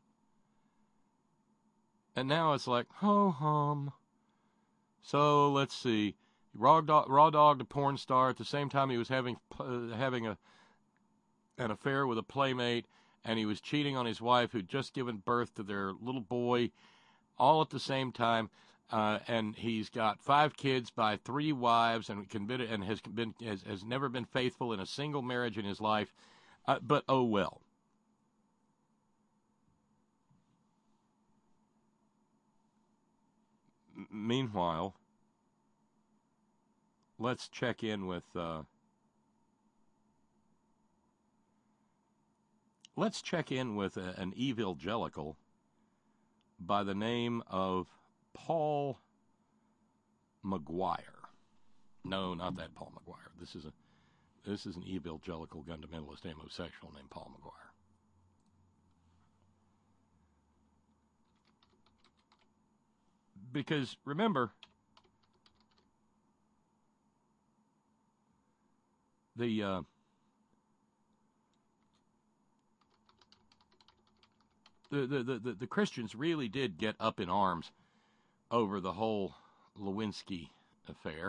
Speaker 4: and now it's like ho hum. So let's see, raw dog, raw dog, the porn star. At the same time, he was having uh, having a an affair with a playmate, and he was cheating on his wife, who'd just given birth to their little boy, all at the same time. Uh, and he's got five kids by three wives, and committed, and has been has, has never been faithful in a single marriage in his life. Uh, but oh well. M- meanwhile, let's check in with. Uh, let's check in with a, an evangelical by the name of Paul McGuire. No, not that Paul McGuire. This is a this is an evangelical fundamentalist homosexual named Paul McGuire. because remember, the uh, the, the, the, the Christians really did get up in arms over the whole Lewinsky affair.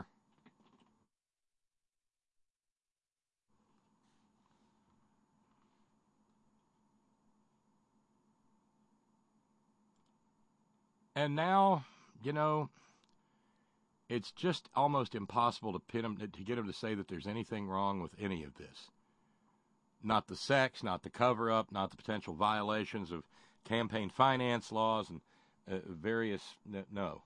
Speaker 4: And now, you know, it's just almost impossible to pin them, to get them to say that there's anything wrong with any of this. Not the sex, not the cover-up, not the potential violations of campaign finance laws and uh, various, no.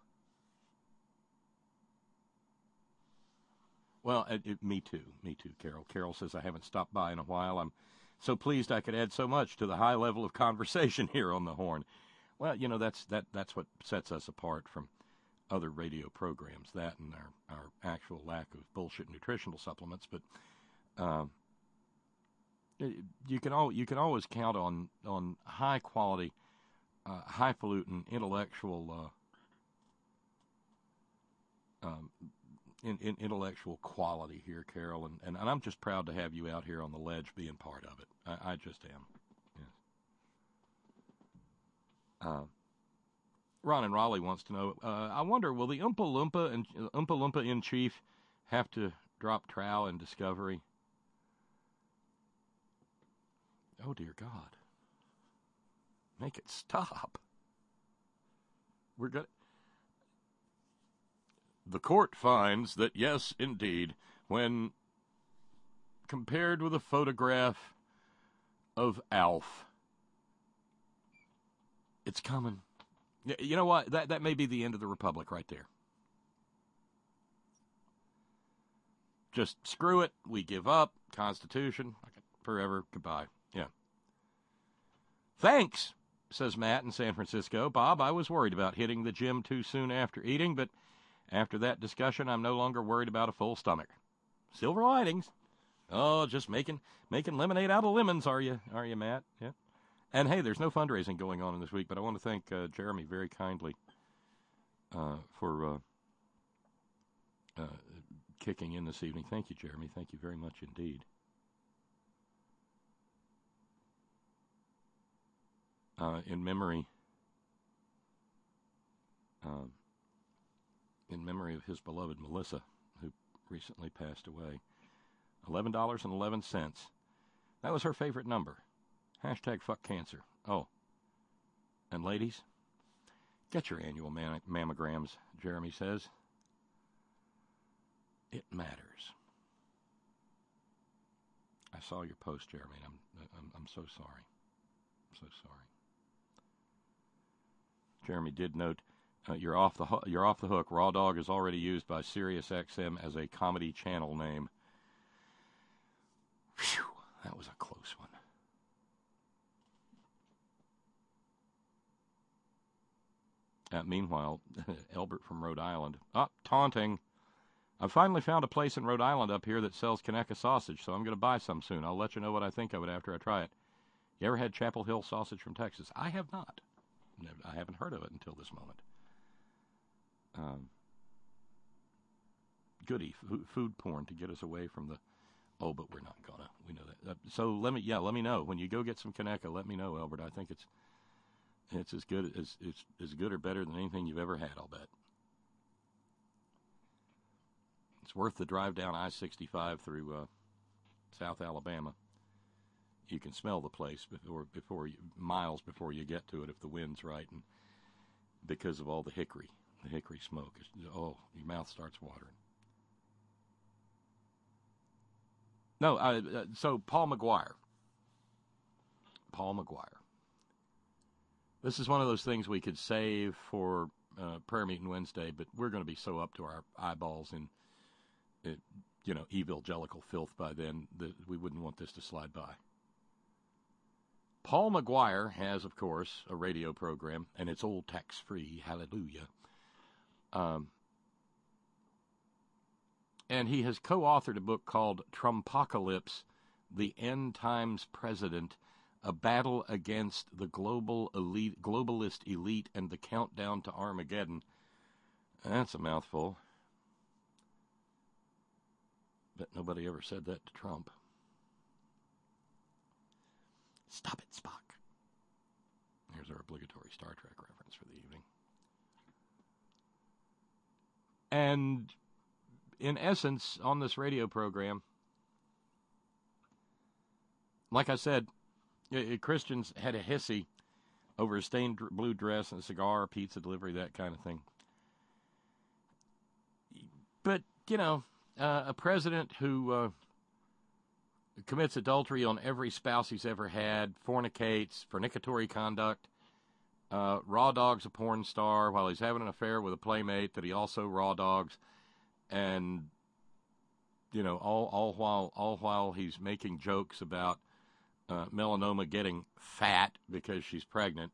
Speaker 4: Well, it, it, me too, me too, Carol. Carol says, I haven't stopped by in a while. I'm so pleased I could add so much to the high level of conversation here on the Horn. Well, you know, that's that that's what sets us apart from other radio programs, that and our, our actual lack of bullshit nutritional supplements. But um, you can all you can always count on on high quality, uh, highfalutin intellectual uh, um, in, in intellectual quality here, Carol, and, and and I'm just proud to have you out here on the ledge being part of it. I, I just am. Uh, Ron in Raleigh wants to know, uh, I wonder, will the Oompa Loompa and uh, Oompa Loompa in chief have to drop trowel in Discovery? Oh, dear God. Make it stop. We're going The court finds that, yes, indeed, when compared with a photograph of Alf, it's coming. You know what? That that may be the end of the Republic right there. Just screw it. We give up. Constitution. Forever. Goodbye. Yeah. Thanks, says Matt in San Francisco. Bob, I was worried about hitting the gym too soon after eating, but after that discussion, I'm no longer worried about a full stomach. Silver linings. Oh, just making making lemonade out of lemons, are you? Are you, Matt? Yeah. And, hey, there's no fundraising going on in this week, but I want to thank uh, Jeremy very kindly uh, for uh, uh, kicking in this evening. Thank you, Jeremy. Thank you very much indeed. Uh, in memory, uh, in memory of his beloved Melissa, who recently passed away, eleven dollars and eleven cents. That was her favorite number. Hashtag fuck cancer. Oh. And ladies, get your annual man- mammograms, Jeremy says. It matters. I saw your post, Jeremy, and I'm, I'm, I'm so sorry. I'm so sorry. Jeremy did note, uh, you're off the ho- you're off the hook. Raw Dog is already used by Sirius X M as a comedy channel name. Phew, that was a close one. Uh, meanwhile, Elbert from Rhode Island. Oh, taunting. I finally found a place in Rhode Island up here that sells Conecuh sausage, so I'm going to buy some soon. I'll let you know what I think of it after I try it. You ever had Chapel Hill sausage from Texas? I have not. I haven't heard of it until this moment. Um, goody, f- food porn to get us away from the... Oh, but we're not gonna. We know that. Uh, so let me, yeah, let me know. When you go get some Conecuh, let me know, Elbert. I think it's... It's as good as it's as good or better than anything you've ever had, I'll bet. It's worth the drive down I sixty-five through uh, South Alabama. You can smell the place before before you, miles before you get to it if the wind's right, and because of all the hickory, the hickory smoke. It's, oh, your mouth starts watering. No, uh, uh, so Paul McGuire. Paul McGuire. This is one of those things we could save for uh, prayer meeting Wednesday, but we're going to be so up to our eyeballs in, uh, you know, evangelical filth by then that we wouldn't want this to slide by. Paul McGuire has, of course, a radio program, and it's all tax-free. Hallelujah. Um, and he has co-authored a book called Trumpocalypse, The End Times President, A Battle Against the Global Elite, Globalist Elite and the Countdown to Armageddon. That's a mouthful. Bet nobody ever said that to Trump. Stop it, Spock. Here's our obligatory Star Trek reference for the evening. And in essence, on this radio program, like I said, Christians had a hissy over a stained blue dress and a cigar, pizza delivery, that kind of thing. But, you know, uh, a president who uh, commits adultery on every spouse he's ever had, fornicates, fornicatory conduct, uh, raw dogs a porn star while he's having an affair with a playmate that he also raw dogs, and, you know, all, all while all while he's making jokes about uh, melanoma getting fat because she's pregnant.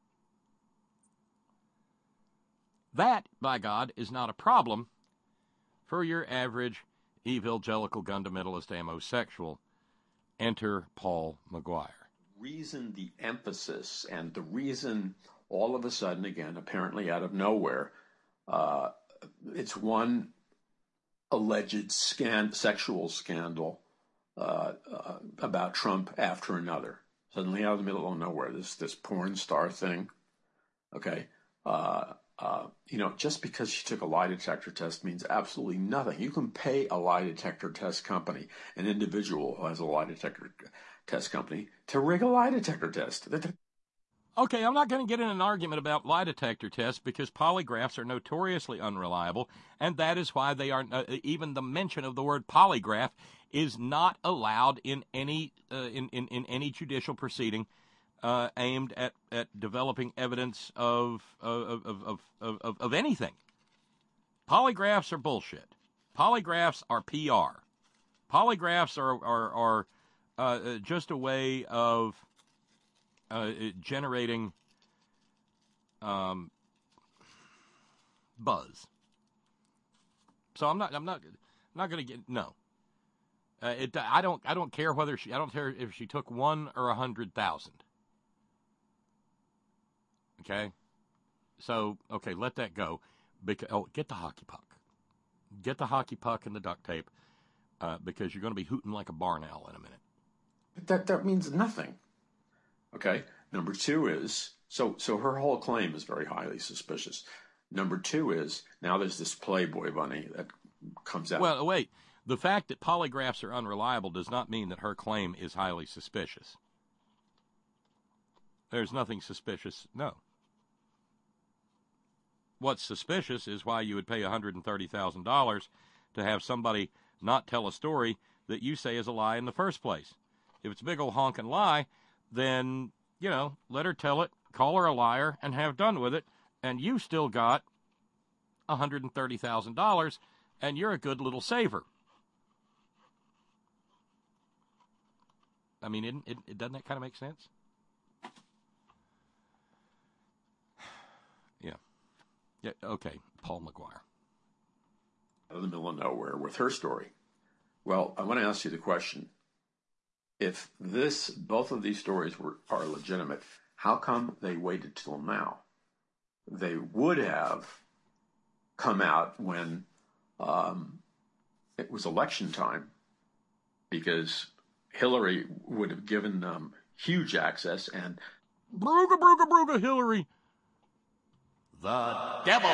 Speaker 4: That, by God, is not a problem for your average evangelical fundamentalist amosexual. Enter Paul McGuire.
Speaker 6: Reason the emphasis and the reason all of a sudden, again, apparently out of nowhere, uh, it's one alleged scan- sexual scandal uh, uh, about Trump after another. Suddenly out of the middle of nowhere, this this porn star thing, okay? Uh, uh, you know, just because she took a lie detector test means absolutely nothing. You can pay a lie detector test company, an individual who has a lie detector test company, to rig a lie detector test.
Speaker 4: Okay, I'm not going to get in an argument about lie detector tests because polygraphs are notoriously unreliable, and that is why they are uh, even the mention of the word polygraph is not allowed in any uh, in, in in any judicial proceeding uh, aimed at, at developing evidence of of, of of of of anything. Polygraphs are bullshit. Polygraphs are P R. Polygraphs are are are uh, just a way of Uh, generating um, buzz. So I'm not. I'm not. I'm not going to get no. Uh, it. I don't. I don't care whether she. I don't care if she took one or a hundred thousand. Okay. So okay, let that go. Because oh, get the hockey puck. Get the hockey puck and the duct tape, uh, because you're going to be hooting like a barn owl in a minute.
Speaker 6: But that that means nothing. Okay. Number two is, so so her whole claim is very highly suspicious. Number two is, now there's this Playboy bunny that comes out.
Speaker 4: Well, wait. The fact that polygraphs are unreliable does not mean that her claim is highly suspicious. There's nothing suspicious. No. What's suspicious is why you would pay one hundred thirty thousand dollars to have somebody not tell a story that you say is a lie in the first place. If it's a big old honking lie, then, you know, let her tell it, call her a liar, and have done with it, and you still got one hundred thirty thousand dollars, and you're a good little saver. I mean, it, it, it doesn't that kind of make sense? Yeah. Yeah. Okay, Paul McGuire.
Speaker 6: Out of the middle of nowhere with her story. Well, I want to ask you the question. If this, both of these stories were are legitimate, how come they waited till now? They would have come out when um, it was election time, because Hillary would have given them huge access and
Speaker 4: Brooga, brooga, brooga, Hillary. The devil.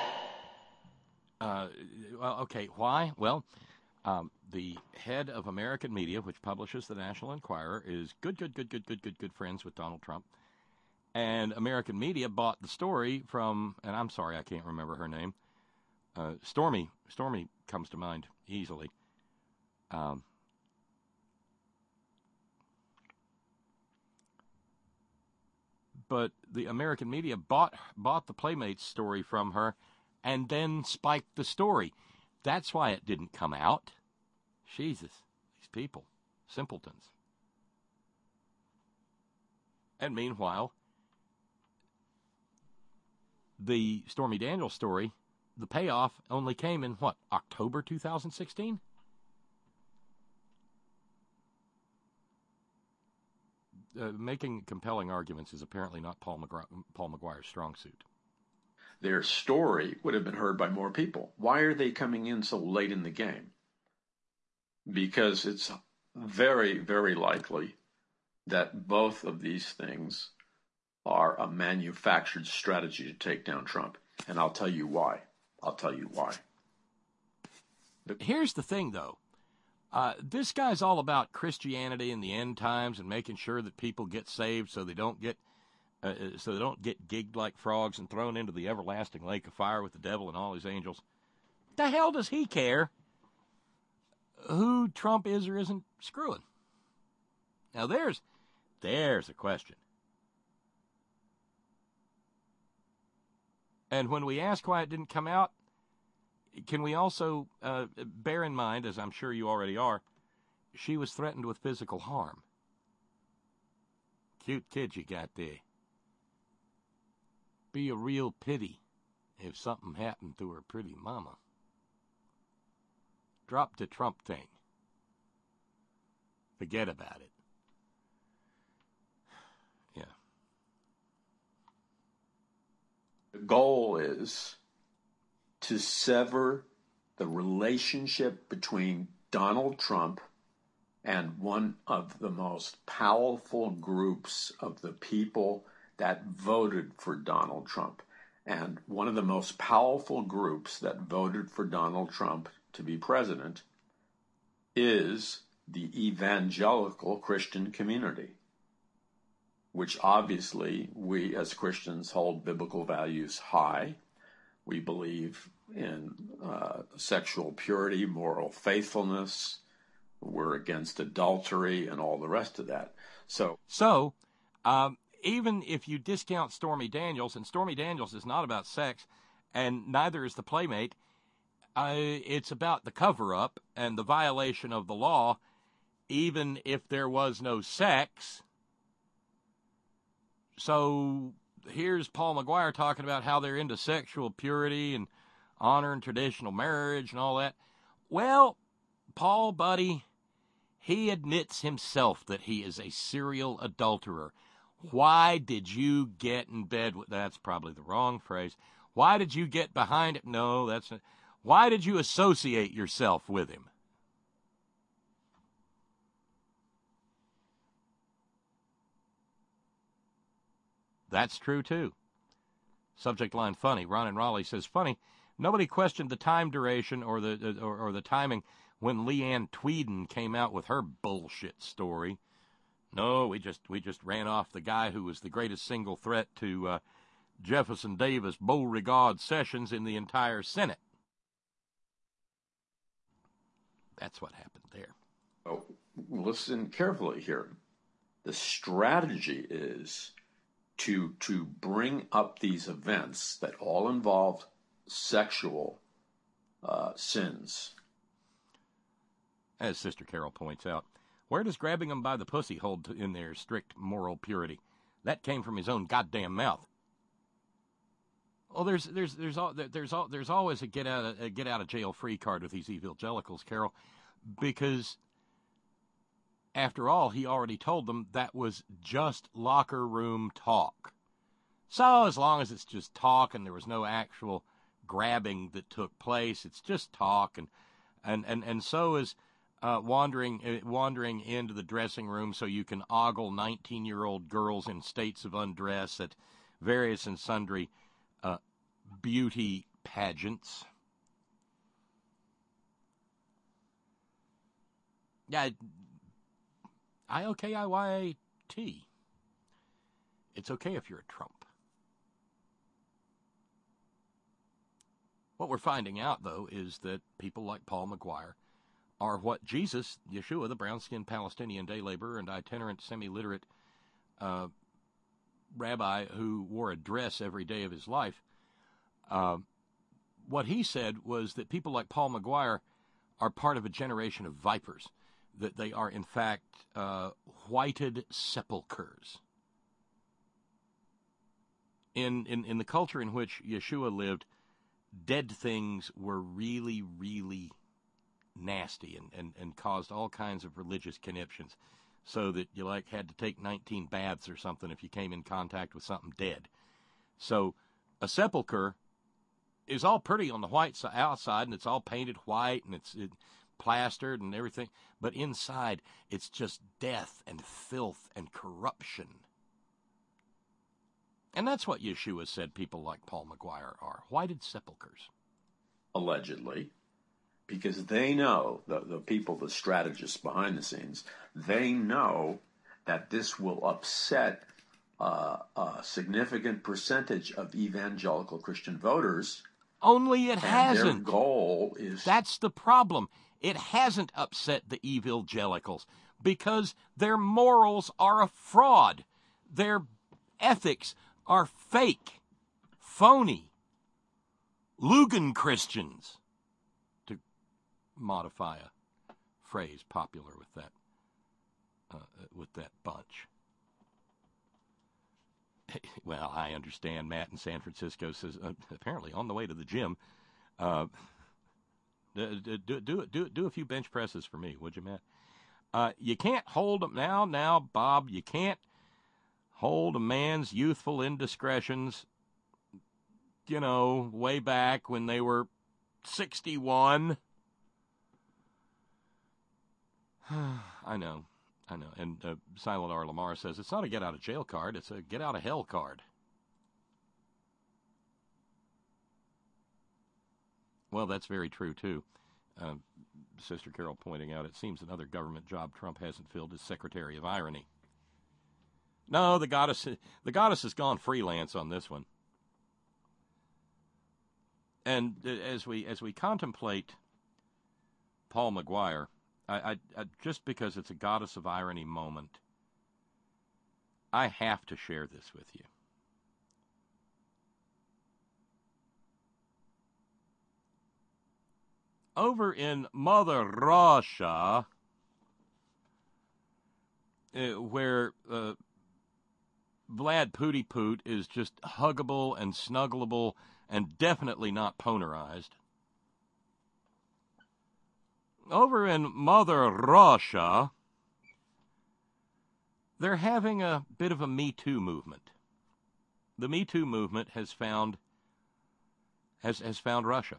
Speaker 4: Uh, well, okay, why? Well, um, the head of American Media, which publishes the National Enquirer, is good, good, good, good, good, good, good friends with Donald Trump. And American Media bought the story from, and I'm sorry, I can't remember her name. Uh, Stormy, Stormy comes to mind easily. Um, but the American Media bought bought the Playmates story from her, and then spiked the story. That's why it didn't come out. Jesus, these people, simpletons. And meanwhile, the Stormy Daniels story, the payoff only came in, what, October two thousand sixteen? Uh, making compelling arguments is apparently not Paul McGuire, Paul McGuire's strong suit.
Speaker 6: their story would have been heard by more people. Why are they coming in so late in the game? Because it's very, very likely that both of these things are a manufactured strategy to take down Trump. And I'll tell you why. I'll tell you why.
Speaker 4: Here's the thing, though. Uh, this guy's all about Christianity and the end times and making sure that people get saved so they don't get uh, so they don't get gigged like frogs and thrown into the everlasting lake of fire with the devil and all his angels. The hell does he care who Trump is or isn't screwing? Now there's there's a question. And when we ask why it didn't come out, can we also uh, bear in mind, as I'm sure you already are, she was threatened with physical harm. Cute kid you got there. Be a real pity if something happened to her pretty mama. Drop the Trump thing. Forget about it. Yeah.
Speaker 6: The goal is to sever the relationship between Donald Trump and one of the most powerful groups of the people that voted for Donald Trump. And one of the most powerful groups that voted for Donald Trump to be president is the evangelical Christian community, which obviously we as Christians hold biblical values high. We believe in uh, sexual purity, moral faithfulness. We're against adultery and all the rest of that. So,
Speaker 4: so um, even if you discount Stormy Daniels, and Stormy Daniels is not about sex, and neither is the Playmate, uh, it's about the cover-up and the violation of the law, even if there was no sex. So here's Paul McGuire talking about how they're into sexual purity and honor and traditional marriage and all that. Well, Paul, buddy, he admits himself that he is a serial adulterer. Why did you get in bed with... That's probably the wrong phrase. Why did you get behind it? No, that's not... Why did you associate yourself with him? That's true, too. Subject line funny. Ron and Raleigh says, funny, nobody questioned the time duration or the or, or the timing when Leanne Tweeden came out with her bullshit story. No, we just we just ran off the guy who was the greatest single threat to uh, Jefferson Davis Beauregard Sessions in the entire Senate. That's what happened there.
Speaker 6: Oh, listen carefully here. The strategy is to to bring up these events that all involve sexual uh, sins.
Speaker 4: As Sister Carol points out, where does grabbing him by the pussy hold to, in their strict moral purity? That came from his own goddamn mouth. Well, there's there's there's there's there's always a get out of, a get out of jail free card with these evangelicals, Carol, because after all, he already told them that was just locker room talk. So as long as it's just talk and there was no actual grabbing that took place, it's just talk, and and and, and so is uh, wandering uh, wandering into the dressing room so you can ogle nineteen-year-old girls in states of undress at various and sundry uh, beauty pageants. Yeah. I O K I Y A T. It's okay if you're a Trump. What we're finding out, though, is that people like Paul McGuire are what Jesus, Yeshua, the brown-skinned Palestinian day laborer and itinerant semi-literate uh, rabbi who wore a dress every day of his life, uh, what he said was that people like Paul McGuire are part of a generation of vipers, that they are, in fact, uh, whited sepulchres. In, in, in the culture in which Yeshua lived, dead things were really, really nasty and, and, and caused all kinds of religious conniptions, so that you like had to take nineteen baths or something if you came in contact with something dead. So a sepulcher is all pretty on the white si- outside, and it's all painted white, and it's it, plastered and everything. But inside, it's just death and filth and corruption. And that's what Yeshua said people like Paul McGuire are. Whited sepulchres.
Speaker 6: Allegedly. Because they know, the, the people, the strategists behind the scenes, they know that this will upset uh, a significant percentage of evangelical Christian voters.
Speaker 4: Only it
Speaker 6: and
Speaker 4: hasn't.
Speaker 6: Their goal is...
Speaker 4: That's the problem. It hasn't upset the evangelicals because their morals are a fraud. Their ethics are fake, phony, Lugan Christians, to modify a phrase popular with that uh, with that bunch. Well, I understand. Matt in San Francisco says, uh, apparently on the way to the gym, uh, do, do, do, do, do a few bench presses for me, would you, Matt? Uh, you can't hold them now, now, Bob, you can't hold a man's youthful indiscretions, you know, way back when they were sixty-one. I know. I know. And uh, Silent R. Lamar says, it's not a get-out-of-jail card, it's a get-out-of-hell card. Well, that's very true, too. Uh, Sister Carol pointing out, it seems another government job Trump hasn't filled is Secretary of Irony. No, the goddess, the goddess has gone freelance on this one. And uh, as we as we contemplate Paul McGuire, I, I, I, just because it's a goddess of irony moment, I have to share this with you. Over in Mother Russia, uh, where uh, Vlad Pooty Poot is just huggable and snuggleable and definitely not ponerized. Over in Mother Russia, they're having a bit of a Me Too movement. The Me Too movement has found has has found Russia.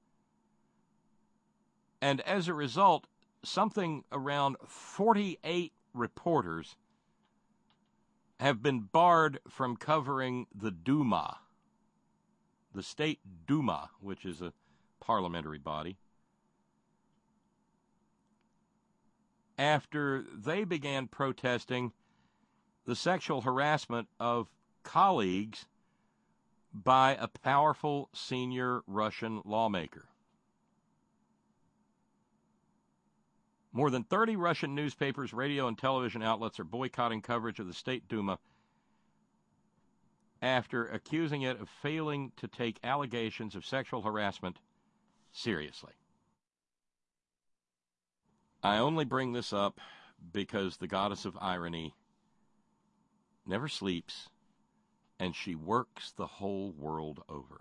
Speaker 4: And as a result, something around forty-eight reporters have been barred from covering the Duma, the state Duma, which is a parliamentary body, after they began protesting the sexual harassment of colleagues by a powerful senior Russian lawmaker. More than thirty Russian newspapers, radio, and television outlets are boycotting coverage of the State Duma after accusing it of failing to take allegations of sexual harassment seriously. I only bring this up because the goddess of irony never sleeps, and she works the whole world over.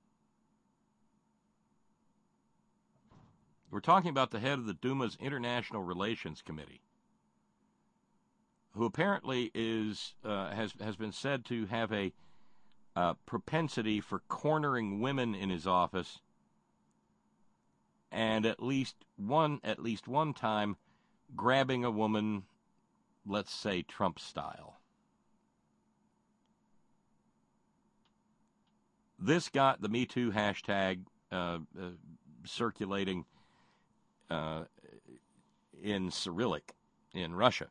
Speaker 4: We're talking about the head of the Duma's International Relations Committee, who apparently is uh, has has been said to have a uh, propensity for cornering women in his office, and at least one at least one time grabbing a woman, let's say Trump style. This got the Me Too hashtag uh, uh, circulating Uh, in Cyrillic in Russia.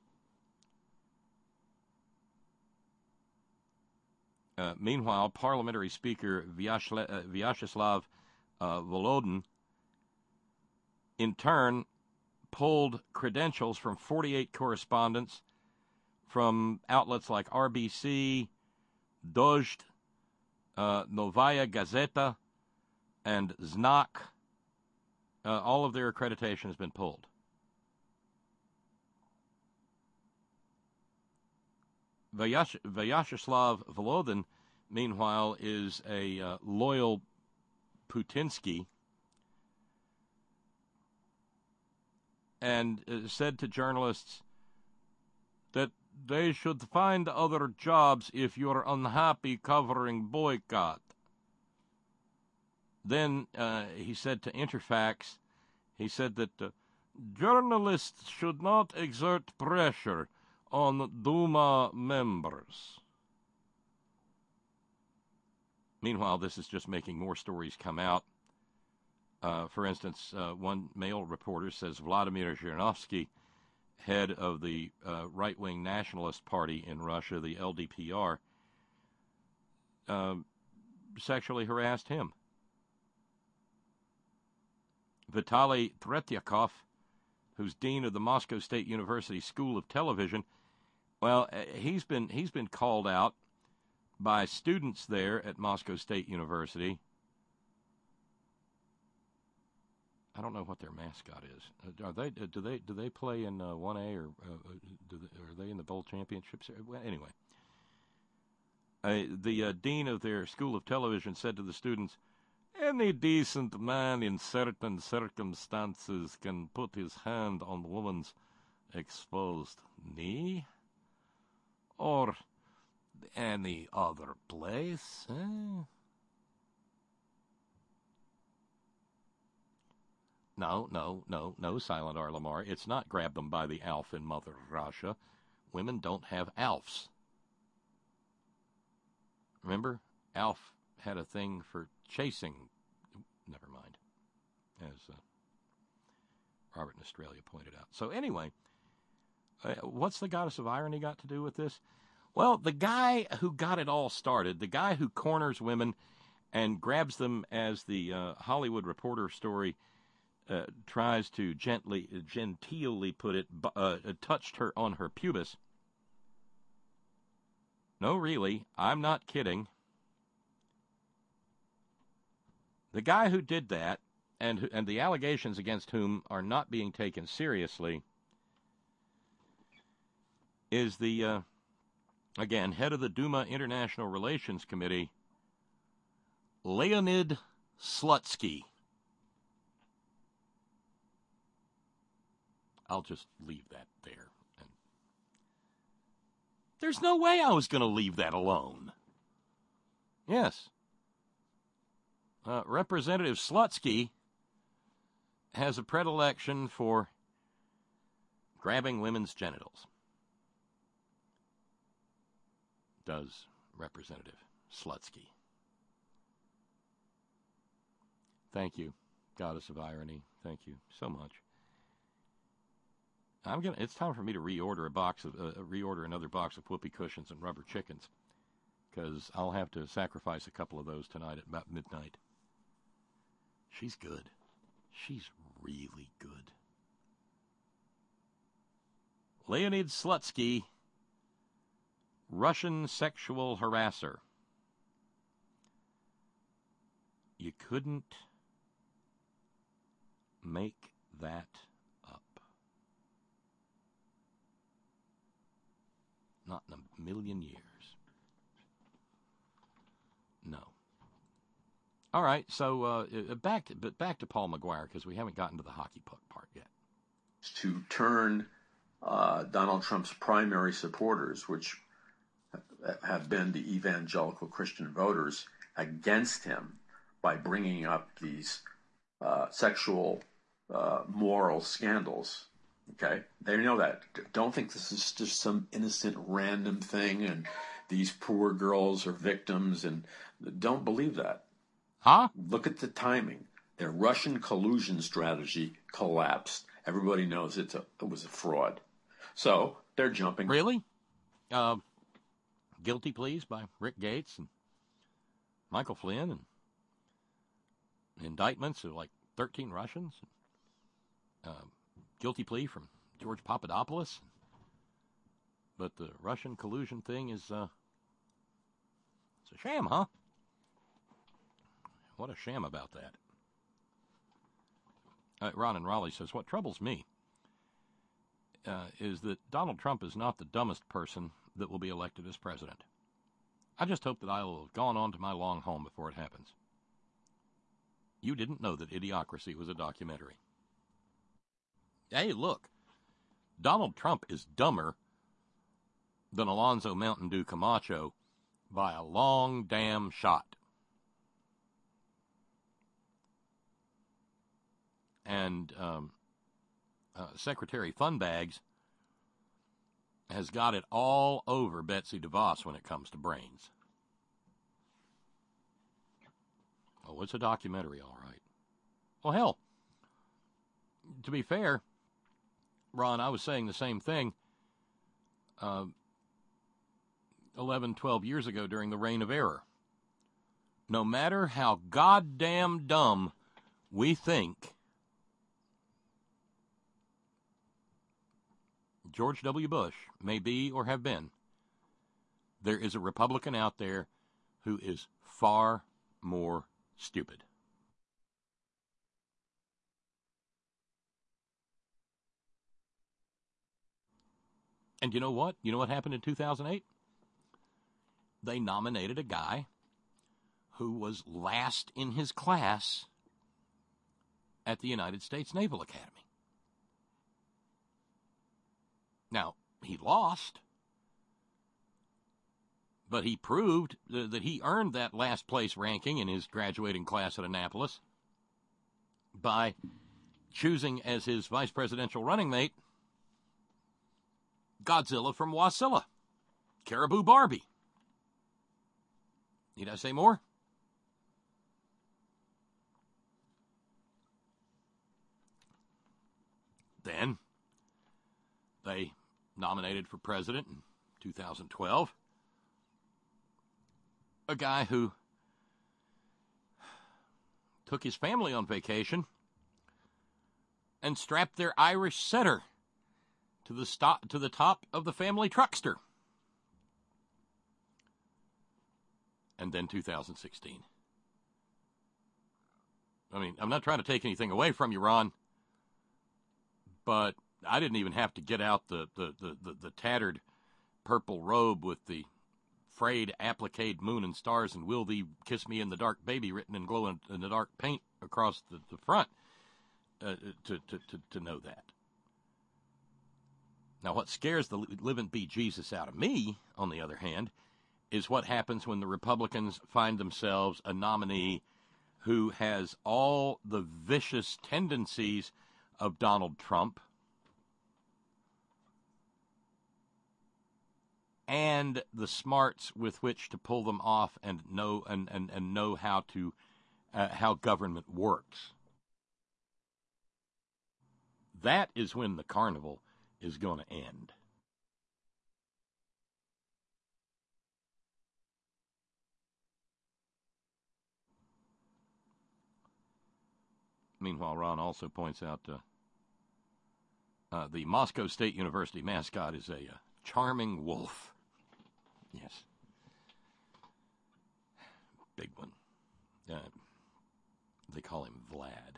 Speaker 4: Uh, meanwhile, Parliamentary Speaker Vyashle- uh, Vyacheslav uh, Volodin, in turn, pulled credentials from forty-eight correspondents from outlets like R B C, Dozhd, uh, Novaya Gazeta, and Znak. Uh, all of their accreditation has been pulled. Vyash- Vyacheslav Volodin, meanwhile, is a uh, loyal Putinsky and uh, said to journalists that they should find other jobs if you're unhappy covering boycott. then uh, he said to Interfax, he said that uh, journalists should not exert pressure on Duma members. Meanwhile, this is just making more stories come out. Uh, for instance, uh, one male reporter says Vladimir Zhirinovsky, head of the uh, right-wing nationalist party in Russia, the L D P R, uh, sexually harassed him. Vitaly Tretyakov, who's dean of the Moscow State University School of Television, well, he's been he's been called out by students there at Moscow State University. I don't know what their mascot is. Are they do they do they play in uh, one A or uh, do they, are they in the bowl championships? Well, anyway, uh, the uh, dean of their School of Television said to the students, "Any decent man in certain circumstances can put his hand on the woman's exposed knee, or any other place." Eh? No, no, no, no, Silent R. Lamar. It's not grab them by the Alf in Mother Russia. Women don't have Alfs. Remember? Alf had a thing for chasing. Never mind. As uh, Robert in Australia pointed out. So anyway, uh, what's the goddess of irony got to do with this? Well, the guy who got it all started, the guy who corners women and grabs them, as the uh, Hollywood Reporter story Uh, tries to gently, genteelly put it, uh, touched her on her pubis. No, really, I'm not kidding. The guy who did that, and and the allegations against whom are not being taken seriously, is the, uh, again, head of the Duma International Relations Committee, Leonid Slutsky. I'll just leave that there. And there's no way I was going to leave that alone. Yes. Uh, Representative Slutsky has a predilection for grabbing women's genitals. Does Representative Slutsky. Thank you, Goddess of Irony. Thank you so much. I'm gonna. It's time for me to reorder a box of uh, reorder another box of whoopee cushions and rubber chickens, because I'll have to sacrifice a couple of those tonight at about midnight. She's good. She's really good. Leonid Slutsky, Russian sexual harasser. You couldn't make that up. Not in a million years. No. All right, so uh, back to but back to Paul Maguire, because we haven't gotten to the hockey puck part yet.
Speaker 6: To turn uh, Donald Trump's primary supporters, which have been the evangelical Christian voters, against him by bringing up these uh, sexual uh, moral scandals. Okay, they know that. Don't think this is just some innocent random thing and these poor girls are victims, and don't believe that.
Speaker 4: Huh?
Speaker 6: Look at the timing. Their Russian collusion strategy collapsed. Everybody knows it's a, it was a fraud. So they're jumping.
Speaker 4: Really? Uh, guilty pleas by Rick Gates and Michael Flynn, and indictments of like thirteen Russians. Uh, guilty plea from George Papadopoulos. But the Russian collusion thing is, uh, it's a sham, huh? What a sham about that. Uh, Ron in Raleigh says, what troubles me uh, is that Donald Trump is not the dumbest person that will be elected as president. I just hope that I will have gone on to my long home before it happens. You didn't know that Idiocracy was a documentary. Hey, look, Donald Trump is dumber than Alonzo Mountain Dew Camacho by a long damn shot. And um, uh, Secretary Funbags has got it all over Betsy DeVos when it comes to brains. Oh, it's a documentary, all right. Well, hell, to be fair, Ron, I was saying the same thing uh, eleven, twelve years ago during the Reign of Error. No matter how goddamn dumb we think George W. Bush may be or have been, there is a Republican out there who is far more stupid. And you know what? You know what happened in two thousand eight? They nominated a guy who was last in his class at the United States Naval Academy. Now, he lost, but he proved that he earned that last place ranking in his graduating class at Annapolis by choosing as his vice presidential running mate Godzilla from Wasilla, Caribou Barbie. Need I say more? Then they nominated for president in two thousand twelve a guy who took his family on vacation and strapped their Irish setter to the stop, to the top of the family truckster. And then two thousand sixteen. I mean, I'm not trying to take anything away from you, Ron, but I didn't even have to get out the, the, the, the, the tattered purple robe with the frayed appliqued moon and stars and will thee kiss me in the dark baby written in glow in, in the dark paint across the, the front uh, to, to, to, to know that. Now, what scares the living bejesus out of me, on the other hand, is what happens when the Republicans find themselves a nominee who has all the vicious tendencies of Donald Trump and the smarts with which to pull them off and know and, and, and know how to uh, how government works. That is when the carnival is going to end. Meanwhile, Ron also points out uh, uh, the Moscow State University mascot is a uh, charming wolf. Yes. Big one. Uh, they call him Vlad.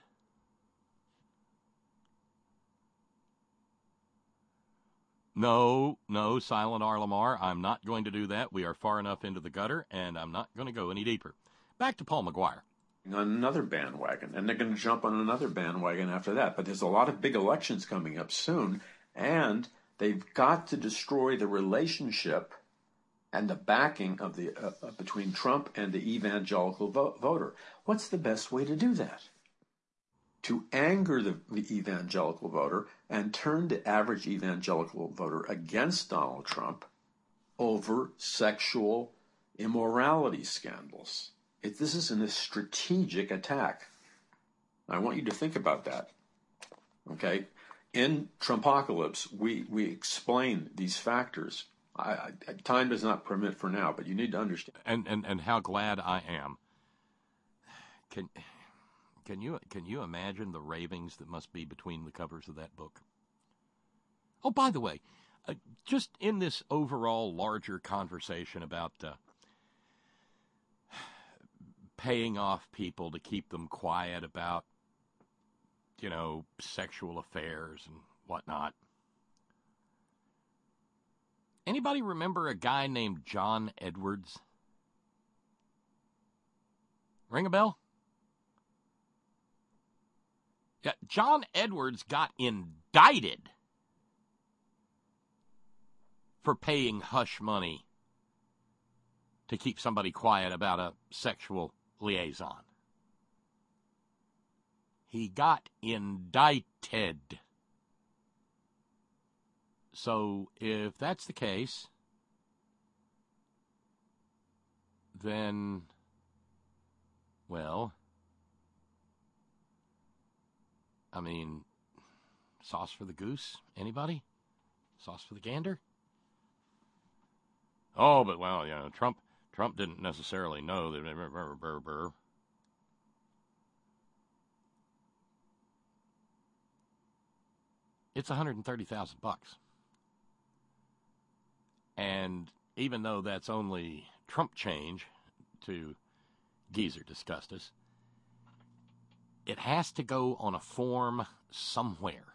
Speaker 4: No, no, Silent R. Lamar, I'm not going to do that. We are far enough into the gutter, and I'm not going to go any deeper. Back to Paul Maguire.
Speaker 6: On another bandwagon, and they're going to jump on another bandwagon after that. But there's a lot of big elections coming up soon, and they've got to destroy the relationship and the backing of the uh, between Trump and the evangelical vo- voter. What's the best way to do that? To anger the, the evangelical voter and turn the average evangelical voter against Donald Trump over sexual immorality scandals. It, this is a strategic attack. I want you to think about that. Okay? In Trumpocalypse, we, we explain these factors. I, I, time does not permit for now, but you need to understand.
Speaker 4: And, and, and how glad I am. Can... Can you can you imagine the ravings that must be between the covers of that book? Oh, by the way, uh, just in this overall larger conversation about uh, paying off people to keep them quiet about, you know, sexual affairs and whatnot. Anybody remember a guy named John Edwards? Ring a bell? Yeah, John Edwards got indicted for paying hush money to keep somebody quiet about a sexual liaison. He got indicted. So if that's the case, then, well, I mean, sauce for the goose? Anybody? Sauce for the gander? Oh, but, well, you know, Trump Trump didn't necessarily know that. Burr, burr, burr. It's one hundred thirty thousand bucks. And even though that's only Trump change to Geezer Disgustus, it has to go on a form somewhere.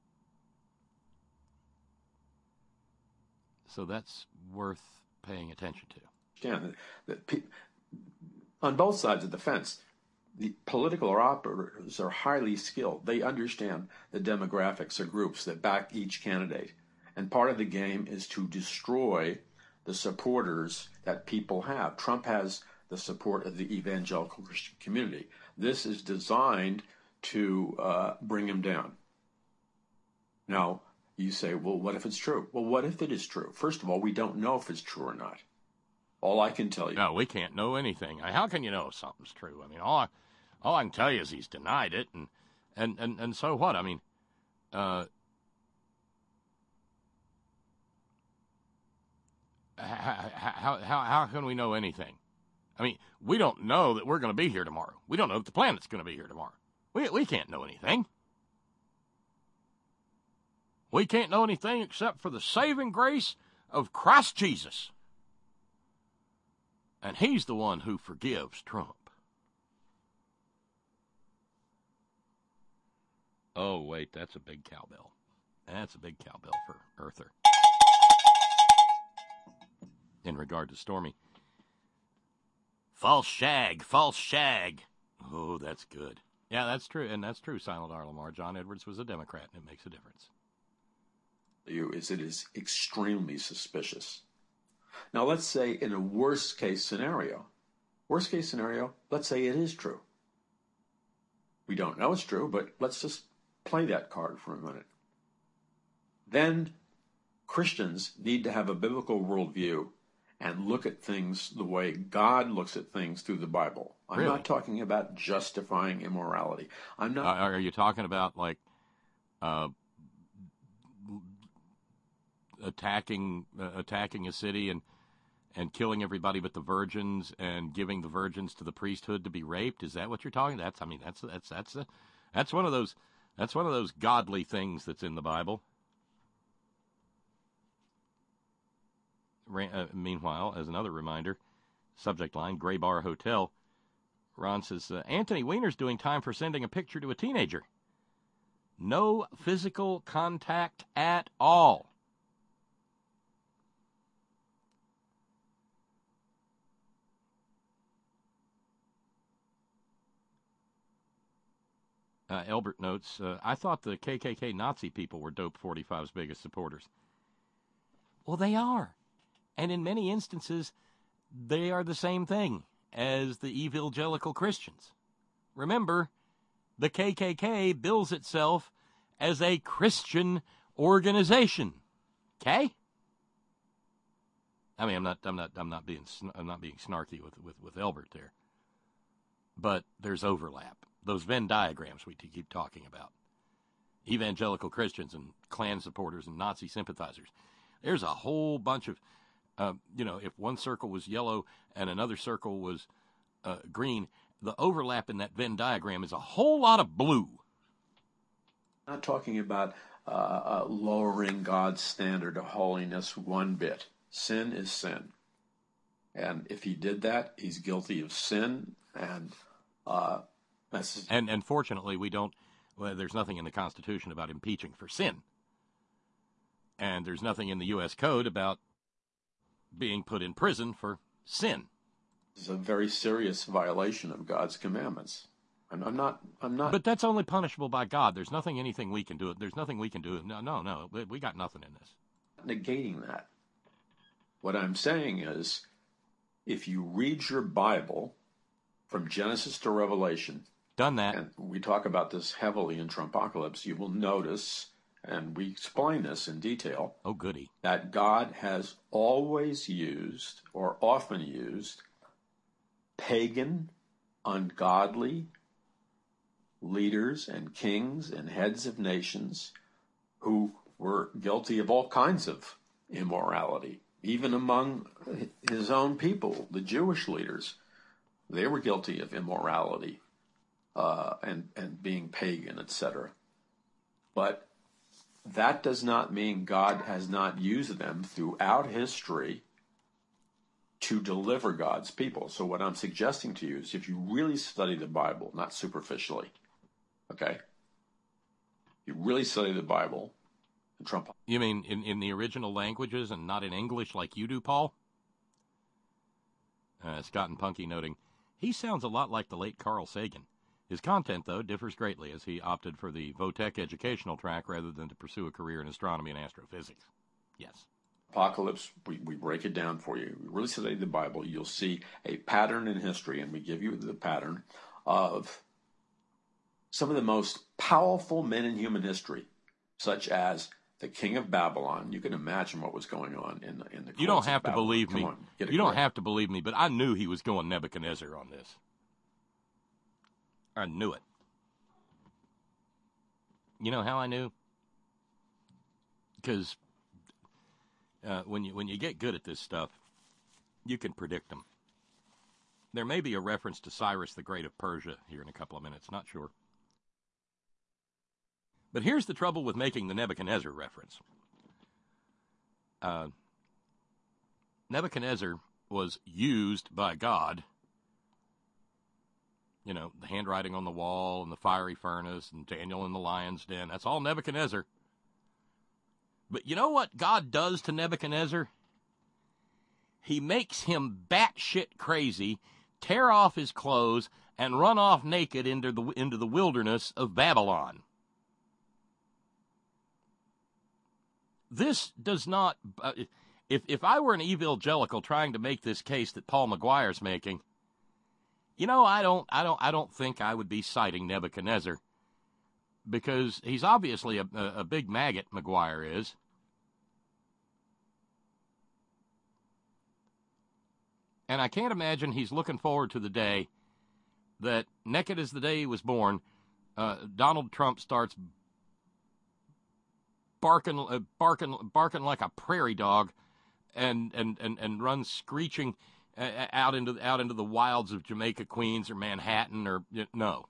Speaker 4: So that's worth paying attention to.
Speaker 6: Understand that pe- on both sides of the fence, the political operators are highly skilled. They understand the demographics or groups that back each candidate. And part of the game is to destroy the supporters that people have. Trump has the support of the evangelical Christian community. This is designed to uh, bring him down. Now, you say, well, what if it's true? Well, what if it is true? First of all, we don't know if it's true or not. All I can tell you.
Speaker 4: No, we can't know anything. How can you know if something's true? I mean, all I, all I can tell you is he's denied it, and and, and, and so what? I mean, uh, how, how, how, how can we know anything? I mean, we don't know that we're going to be here tomorrow. We don't know that the planet's going to be here tomorrow. We we can't know anything. We can't know anything except for the saving grace of Christ Jesus. And he's the one who forgives Trump. Oh, wait, that's a big cowbell. That's a big cowbell for Earther. In regard to Stormy. False shag, false shag. Oh, that's good. Yeah, that's true, and that's true, Silent R. Lamar. John Edwards was a Democrat, and it makes a difference.
Speaker 6: You is it is extremely suspicious. Now, let's say in a worst case scenario, worst case scenario, let's say it is true. We don't know it's true, but let's just play that card for a minute. Then Christians need to have a biblical worldview and look at things the way God looks at things through the Bible. I'm
Speaker 4: Really?
Speaker 6: not talking about justifying immorality. I'm not.
Speaker 4: Uh, are you talking about, like, uh, attacking uh, attacking a city and and killing everybody but the virgins and giving the virgins to the priesthood to be raped? Is that what you're talking? That's I mean that's that's that's a, that's one of those that's one of those godly things that's in the Bible. Ra- uh, meanwhile, as another reminder, subject line: Gray Bar Hotel. Ron says uh, Anthony Weiner's doing time for sending a picture to a teenager. No physical contact at all. Uh, Elbert notes, uh, I thought the K K K Nazi people were Dope forty-five's biggest supporters. Well, they are. And in many instances, they are the same thing as the evangelical Christians. Remember, the K K K bills itself as a Christian organization. Okay? I mean, I'm not, I'm not, I'm not being, I'm not being snarky with, with, with Elbert there. But there's overlap. Those Venn diagrams we keep talking about. Evangelical Christians and Klan supporters and Nazi sympathizers. There's a whole bunch of, uh, you know, if one circle was yellow and another circle was uh, green, the overlap in that Venn diagram is a whole lot of blue.
Speaker 6: I'm not talking about uh, uh, lowering God's standard of holiness one bit. Sin is sin. And if he did that, he's guilty of sin. And uh, that's...
Speaker 4: And, and fortunately, we don't, well, there's nothing in the Constitution about impeaching for sin. And there's nothing in the U S Code about being put in prison for sin.
Speaker 6: It's a very serious violation of God's commandments. And I'm not, I'm not.
Speaker 4: But that's only punishable by God. There's nothing, anything we can do. There's nothing we can do. No, no, no. We, we got nothing in this.
Speaker 6: Negating that. What I'm saying is, if you read your Bible from Genesis to Revelation,
Speaker 4: done that.
Speaker 6: And we talk about this heavily in Trumpocalypse. You will notice, and we explain this in detail,
Speaker 4: Oh, goody.
Speaker 6: that God has always used, or often used, pagan, ungodly leaders and kings and heads of nations who were guilty of all kinds of immorality, even among his own people, the Jewish leaders. They were guilty of immorality uh, and, and being pagan, et cetera. But that does not mean God has not used them throughout history to deliver God's people. So what I'm suggesting to you is if you really study the Bible, not superficially, okay? You really study the Bible, and Trump.
Speaker 4: You mean in, in the original languages and not in English like you do, Paul? Uh, Scott and Punky noting, he sounds a lot like the late Carl Sagan. His content, though, differs greatly as he opted for the Votech educational track rather than to pursue a career in astronomy and astrophysics. Yes.
Speaker 6: Apocalypse, we, we break it down for you. We really study the Bible. You'll see a pattern in history, and we give you the pattern of some of the most powerful men in human history, such as the king of Babylon. You can imagine what was going on in the in the.
Speaker 4: You don't
Speaker 6: courts of
Speaker 4: have to
Speaker 6: Babylon.
Speaker 4: believe
Speaker 6: Come
Speaker 4: me.
Speaker 6: on, get it
Speaker 4: You don't
Speaker 6: correct.
Speaker 4: have to believe me, but I knew he was going Nebuchadnezzar on this. I knew it. You know how I knew? Because uh, when you when you get good at this stuff, you can predict them. There may be a reference to Cyrus the Great of Persia here in a couple of minutes. Not sure. But here's the trouble with making the Nebuchadnezzar reference. Uh, Nebuchadnezzar was used by God. You know, the handwriting on the wall and the fiery furnace and Daniel in the lion's den. That's all Nebuchadnezzar. But you know what God does to Nebuchadnezzar? He makes him batshit crazy, tear off his clothes, and run off naked into the into the wilderness of Babylon. This does not. Uh, if if I were an evangelical trying to make this case that Paul McGuire's making, you know, I don't, I don't, I don't think I would be citing Nebuchadnezzar, because he's obviously a, a, a big maggot. McGuire is. And I can't imagine he's looking forward to the day that, naked as the day he was born, uh, Donald Trump starts barking, uh, barking, barking like a prairie dog, and and and, and runs screeching uh, out into out into the wilds of Jamaica, Queens, or Manhattan, or uh, no.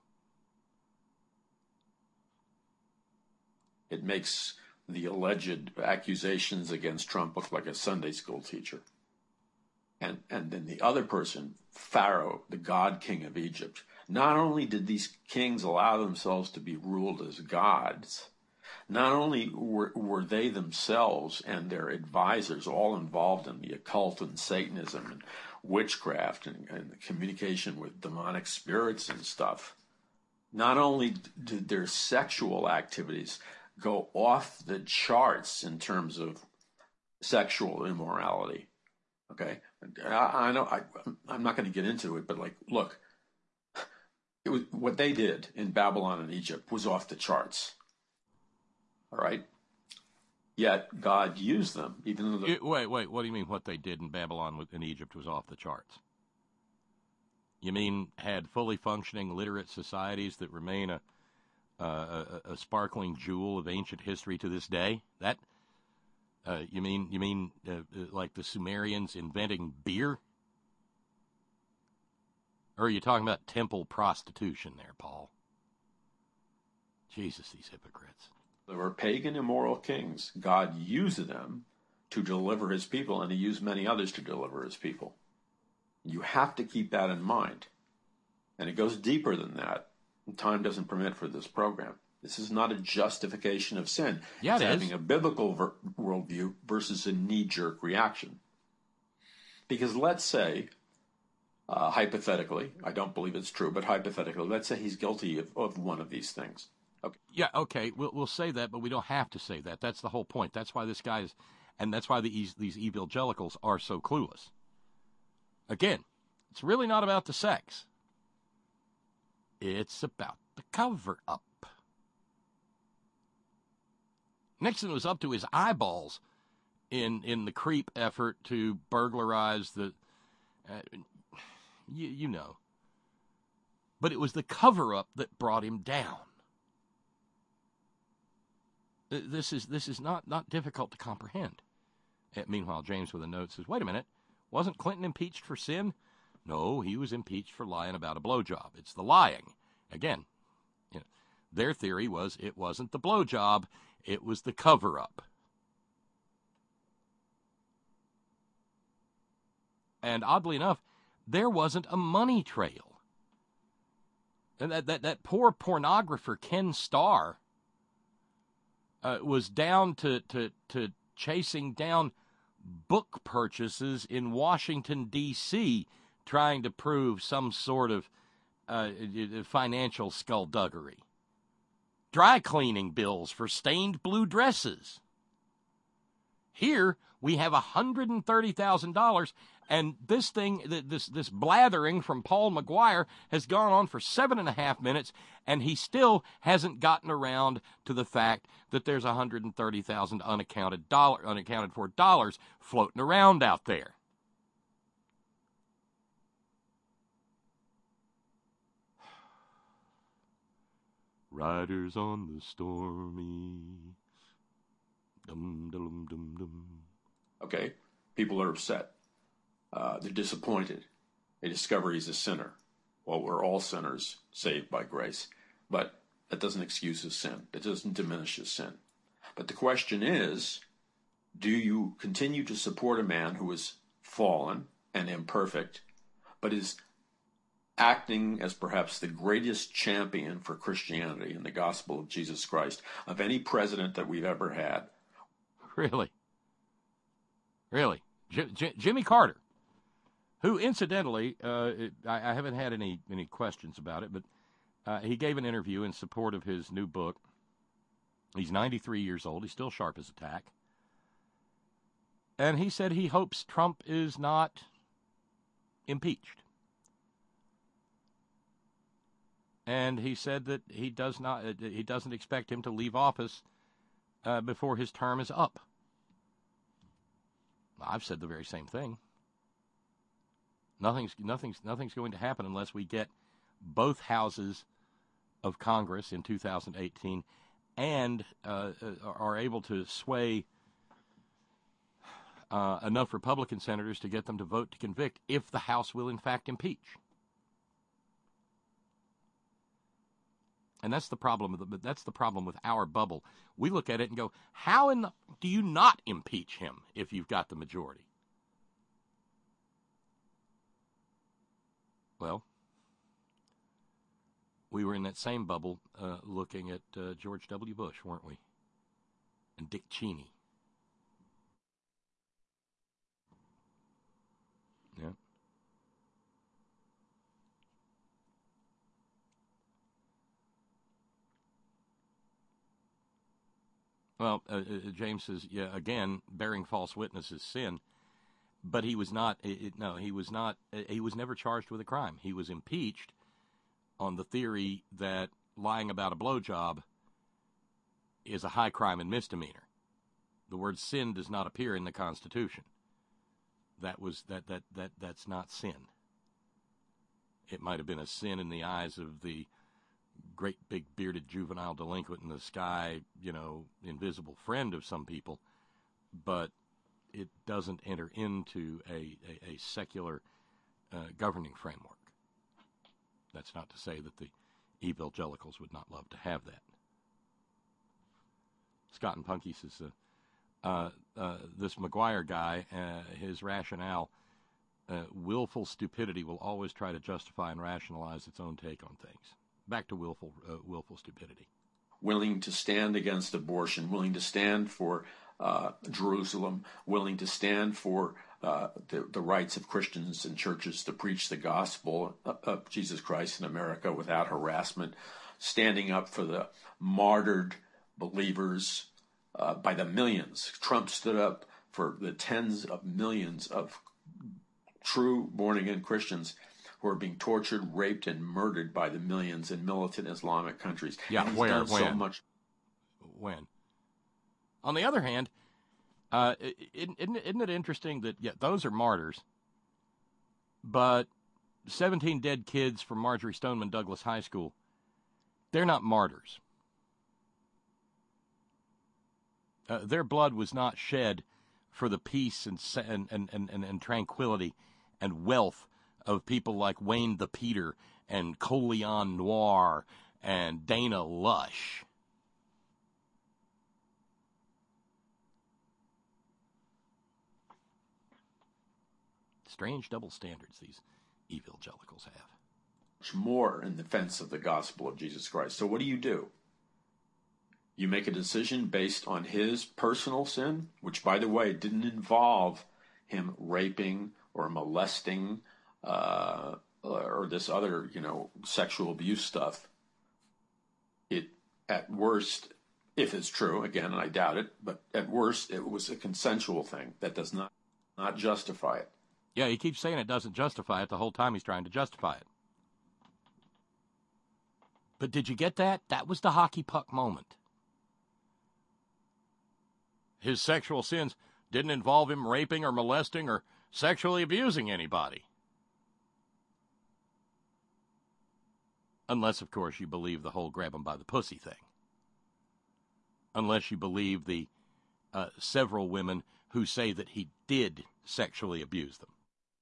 Speaker 6: It makes the alleged accusations against Trump look like a Sunday school teacher. And, and then the other person, Pharaoh, the god king of Egypt, not only did these kings allow themselves to be ruled as gods, not only were, were they themselves and their advisors all involved in the occult and Satanism and witchcraft and, and the communication with demonic spirits and stuff, not only did their sexual activities go off the charts in terms of sexual immorality. Okay, I, I know I, I'm not going to get into it, but like, look, it was what they did in Babylon and Egypt was off the charts. All right, yet God used them, even though. The,
Speaker 4: It, wait, wait. What do you mean? What they did in Babylon and Egypt was off the charts? You mean had fully functioning literate societies that remain a a, a, a sparkling jewel of ancient history to this day? That. Uh, you mean you mean uh, uh, like the Sumerians inventing beer? Or are you talking about temple prostitution there, Paul? Jesus, these hypocrites.
Speaker 6: There were pagan, immoral kings. God used them to deliver his people, and he used many others to deliver his people. You have to keep that in mind. And it goes deeper than that. Time doesn't permit for this program. This is not a justification of sin.
Speaker 4: Yeah,
Speaker 6: it's
Speaker 4: it is.
Speaker 6: having a biblical ver- worldview versus a knee-jerk reaction. Because let's say, uh, hypothetically, I don't believe it's true, but hypothetically, let's say he's guilty of, of one of these things. Okay.
Speaker 4: Yeah, okay, we'll we'll say that, but we don't have to say that. That's the whole point. That's why this guy is, and that's why these these evangelicals are so clueless. Again, it's really not about the sex. It's about the cover-up. Nixon was up to his eyeballs in in the creep effort to burglarize the, uh, you, you know. But it was the cover-up that brought him down. This is this is not, not difficult to comprehend. And meanwhile, James with a note says, wait a minute, wasn't Clinton impeached for sin? No, he was impeached for lying about a blowjob. It's the lying. Again, you know, their theory was it wasn't the blowjob, it was the cover-up. And oddly enough, there wasn't a money trail. And that, that, that poor pornographer, Ken Starr, uh, was down to, to, to chasing down book purchases in Washington, D C, trying to prove some sort of uh, financial skullduggery. Dry cleaning bills for stained blue dresses. Here, we have one hundred thirty thousand dollars, and this thing, this this blathering from Paul McGuire has gone on for seven and a half minutes, and he still hasn't gotten around to the fact that there's one hundred thirty thousand unaccounted dollar, unaccounted for dollars floating around out there. Riders on the stormy. Dum, dum, dum, dum.
Speaker 6: Okay, people are upset. Uh, they're disappointed. They discover he's a sinner. Well, we're all sinners saved by grace. But that doesn't excuse his sin. That doesn't diminish his sin. But the question is, do you continue to support a man who is fallen and imperfect, but is acting as perhaps the greatest champion for Christianity and the gospel of Jesus Christ of any president that we've ever had?
Speaker 4: Really? Really? J- J- Jimmy Carter, who, incidentally, uh, I, I haven't had any, any questions about it, but uh, he gave an interview in support of his new book. He's ninety-three years old. He's still sharp as a tack. And he said he hopes Trump is not impeached. And he said that he does not, he doesn't expect him to leave office uh, before his term is up. I've said the very same thing. Nothing's nothing's nothing's going to happen unless we get both houses of Congress in two thousand eighteen and uh, are able to sway uh, enough Republican senators to get them to vote to convict if the House will in fact impeach. And that's the problem. With the, that's the problem with our bubble. We look at it and go, "How in the, do you not impeach him if you've got the majority?" Well, we were in that same bubble uh, looking at uh, George W. Bush, weren't we? And Dick Cheney. Yeah. Well, uh, uh, James says, yeah, again, bearing false witness is sin. But he was not, it, it, no, he was not, he was never charged with a crime. He was impeached on the theory that lying about a blowjob is a high crime and misdemeanor. The word sin does not appear in the Constitution. That was, that, that, that, that's not sin. It might have been a sin in the eyes of the great big bearded juvenile delinquent in the sky, you know, invisible friend of some people, but it doesn't enter into a, a, a secular uh, governing framework. That's not to say that the evangelicals would not love to have that. Scott and Punky says, uh, uh, uh, this McGuire guy, uh, his rationale, uh, willful stupidity will always try to justify and rationalize its own take on things. Back to willful, uh, willful stupidity.
Speaker 6: Willing to stand against abortion, willing to stand for uh, Jerusalem, willing to stand for uh, the, the rights of Christians and churches to preach the gospel of Jesus Christ in America without harassment, standing up for the martyred believers uh, by the millions. Trump stood up for the tens of millions of true born-again Christians who are being tortured, raped, and murdered by the millions in militant Islamic countries.
Speaker 4: Yeah,
Speaker 6: and he's
Speaker 4: where,
Speaker 6: done so
Speaker 4: when?
Speaker 6: much.
Speaker 4: When? On the other hand, uh, isn't, isn't it interesting that, yeah, those are martyrs, but seventeen dead kids from Marjorie Stoneman Douglas High School, they're not martyrs. Uh, their blood was not shed for the peace and, and, and, and, and tranquility and wealth of people like Wayne the Peter and Coleon Noir and Dana Lush. Strange double standards these evangelicals have.
Speaker 6: Much more in defense of the gospel of Jesus Christ. So what do you do? You make a decision based on his personal sin, which, by the way, didn't involve him raping or molesting uh, or this other, you know, sexual abuse stuff. It, at worst, if it's true, again, and I doubt it, but at worst, it was a consensual thing. That does not, not justify it.
Speaker 4: Yeah, he keeps saying it doesn't justify it the whole time he's trying to justify it. But did you get that? That was the hockey puck moment. His sexual sins didn't involve him raping or molesting or sexually abusing anybody. Unless, of course, you believe the whole grab him by the pussy thing. Unless you believe the uh, several women who say that he did sexually abuse them.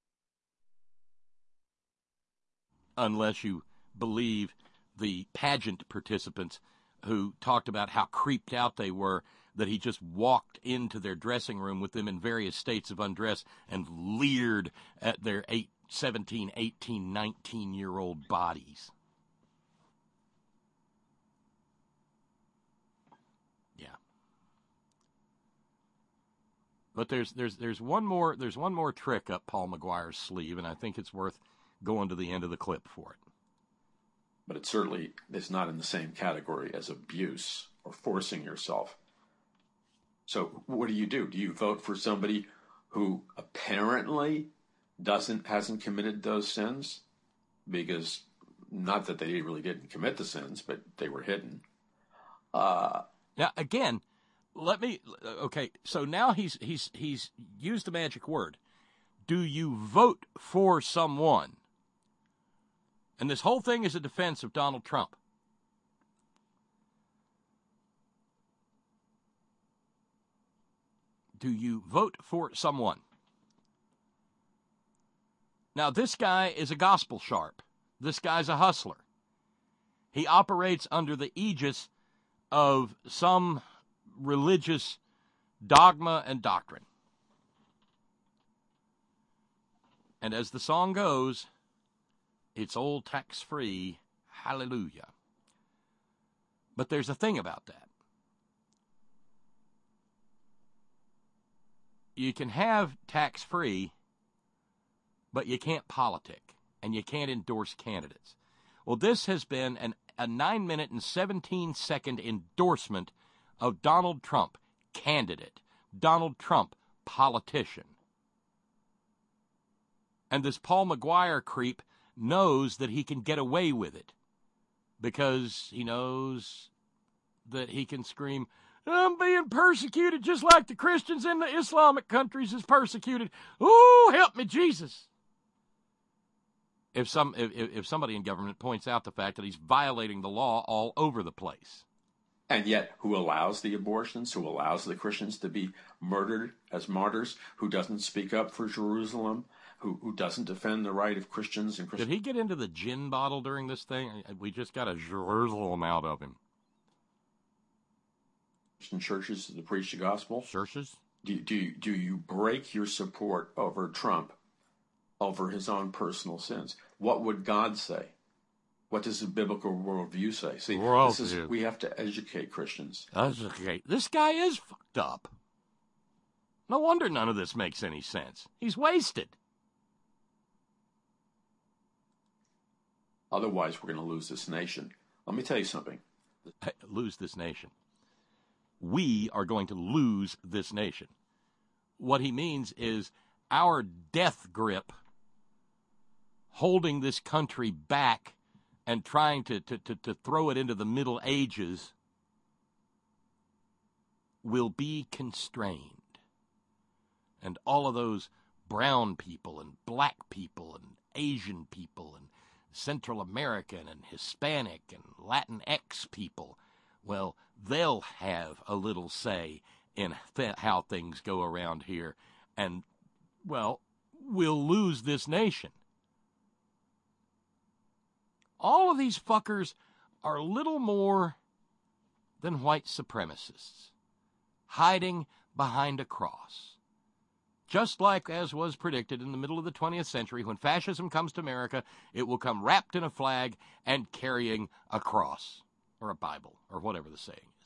Speaker 4: Unless you believe the pageant participants who talked about how creeped out they were that he just walked into their dressing room with them in various states of undress and leered at their eight, seventeen, eighteen, nineteen-year-old bodies. Yeah. But there's there's there's one more there's one more trick up Paul McGuire's sleeve, and I think it's worth going to the end of the clip for it.
Speaker 6: But it certainly is not in the same category as abuse or forcing yourself. So what do you do? Do you vote for somebody who apparently doesn't hasn't committed those sins? Because not that they really didn't commit the sins, but they were hidden. Uh,
Speaker 4: now again, let me. Okay, so now he's he's he's used the magic word. Do you vote for someone? And this whole thing is a defense of Donald Trump. Do you vote for someone? Now, this guy is a gospel sharp. This guy's a hustler. He operates under the aegis of some religious dogma and doctrine. And as the song goes, it's old tax-free, hallelujah. But there's a thing about that. You can have tax-free, but you can't politic, and you can't endorse candidates. Well, this has been an, a nine minute and seventeen second endorsement of Donald Trump, candidate. Donald Trump, politician. And this Paul McGuire creep knows that he can get away with it because he knows that he can scream, I'm being persecuted just like the Christians in the Islamic countries is persecuted. Ooh, help me, Jesus. If some if, if somebody in government points out the fact that he's violating the law all over the place.
Speaker 6: And yet, who allows the abortions, who allows the Christians to be murdered as martyrs, who doesn't speak up for Jerusalem, who who doesn't defend the right of Christians and Christians.
Speaker 4: Did he get into the gin bottle during this thing? We just got a Jerusalem out of him.
Speaker 6: Christian churches to preach the gospel?
Speaker 4: Churches?
Speaker 6: Do, do, do you break your support over Trump over his own personal sins? What would God say? What does the biblical worldview say? See,
Speaker 4: World
Speaker 6: this is,
Speaker 4: view.
Speaker 6: we have to educate Christians.
Speaker 4: Educate. This guy is fucked up. No wonder none of this makes any sense. He's wasted.
Speaker 6: Otherwise, we're going to lose this nation. Let me tell you something.
Speaker 4: Lose this nation. We are going to lose this nation. What he means is our death grip holding this country back and trying to, to, to, to throw it into the Middle Ages will be constrained. And all of those brown people and black people and Asian people and Central American and Hispanic and Latinx people, well, they'll have a little say in th- how things go around here. And, well, we'll lose this nation. All of these fuckers are little more than white supremacists, hiding behind a cross. Just like as was predicted in the middle of the twentieth century, when fascism comes to America, it will come wrapped in a flag and carrying a cross, or a Bible, or whatever the saying is.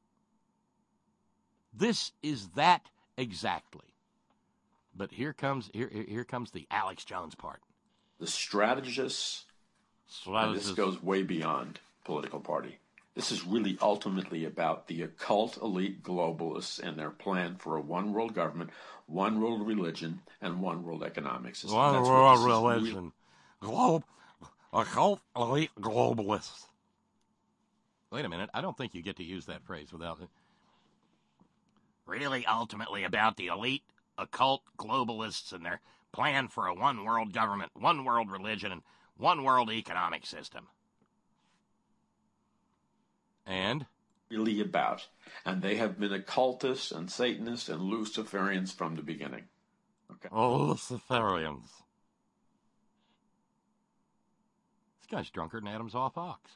Speaker 4: This is that exactly. But here comes here here comes the Alex Jones part.
Speaker 6: The strategists, and this goes way beyond political party. This is really ultimately about the occult elite globalists and their plan for a one world government, one world religion, and one world economic system.
Speaker 4: One
Speaker 6: That's
Speaker 4: world
Speaker 6: what
Speaker 4: religion. Globe, occult elite globalists. Wait a minute. I don't think you get to use that phrase without it. Really ultimately about the elite occult globalists and their plan for a one world government, one world religion, and one world economic system. And?
Speaker 6: Really about. And they have been occultists and Satanists and Luciferians from the beginning. Okay.
Speaker 4: Oh, Luciferians. This guy's drunker than Adam's off ox.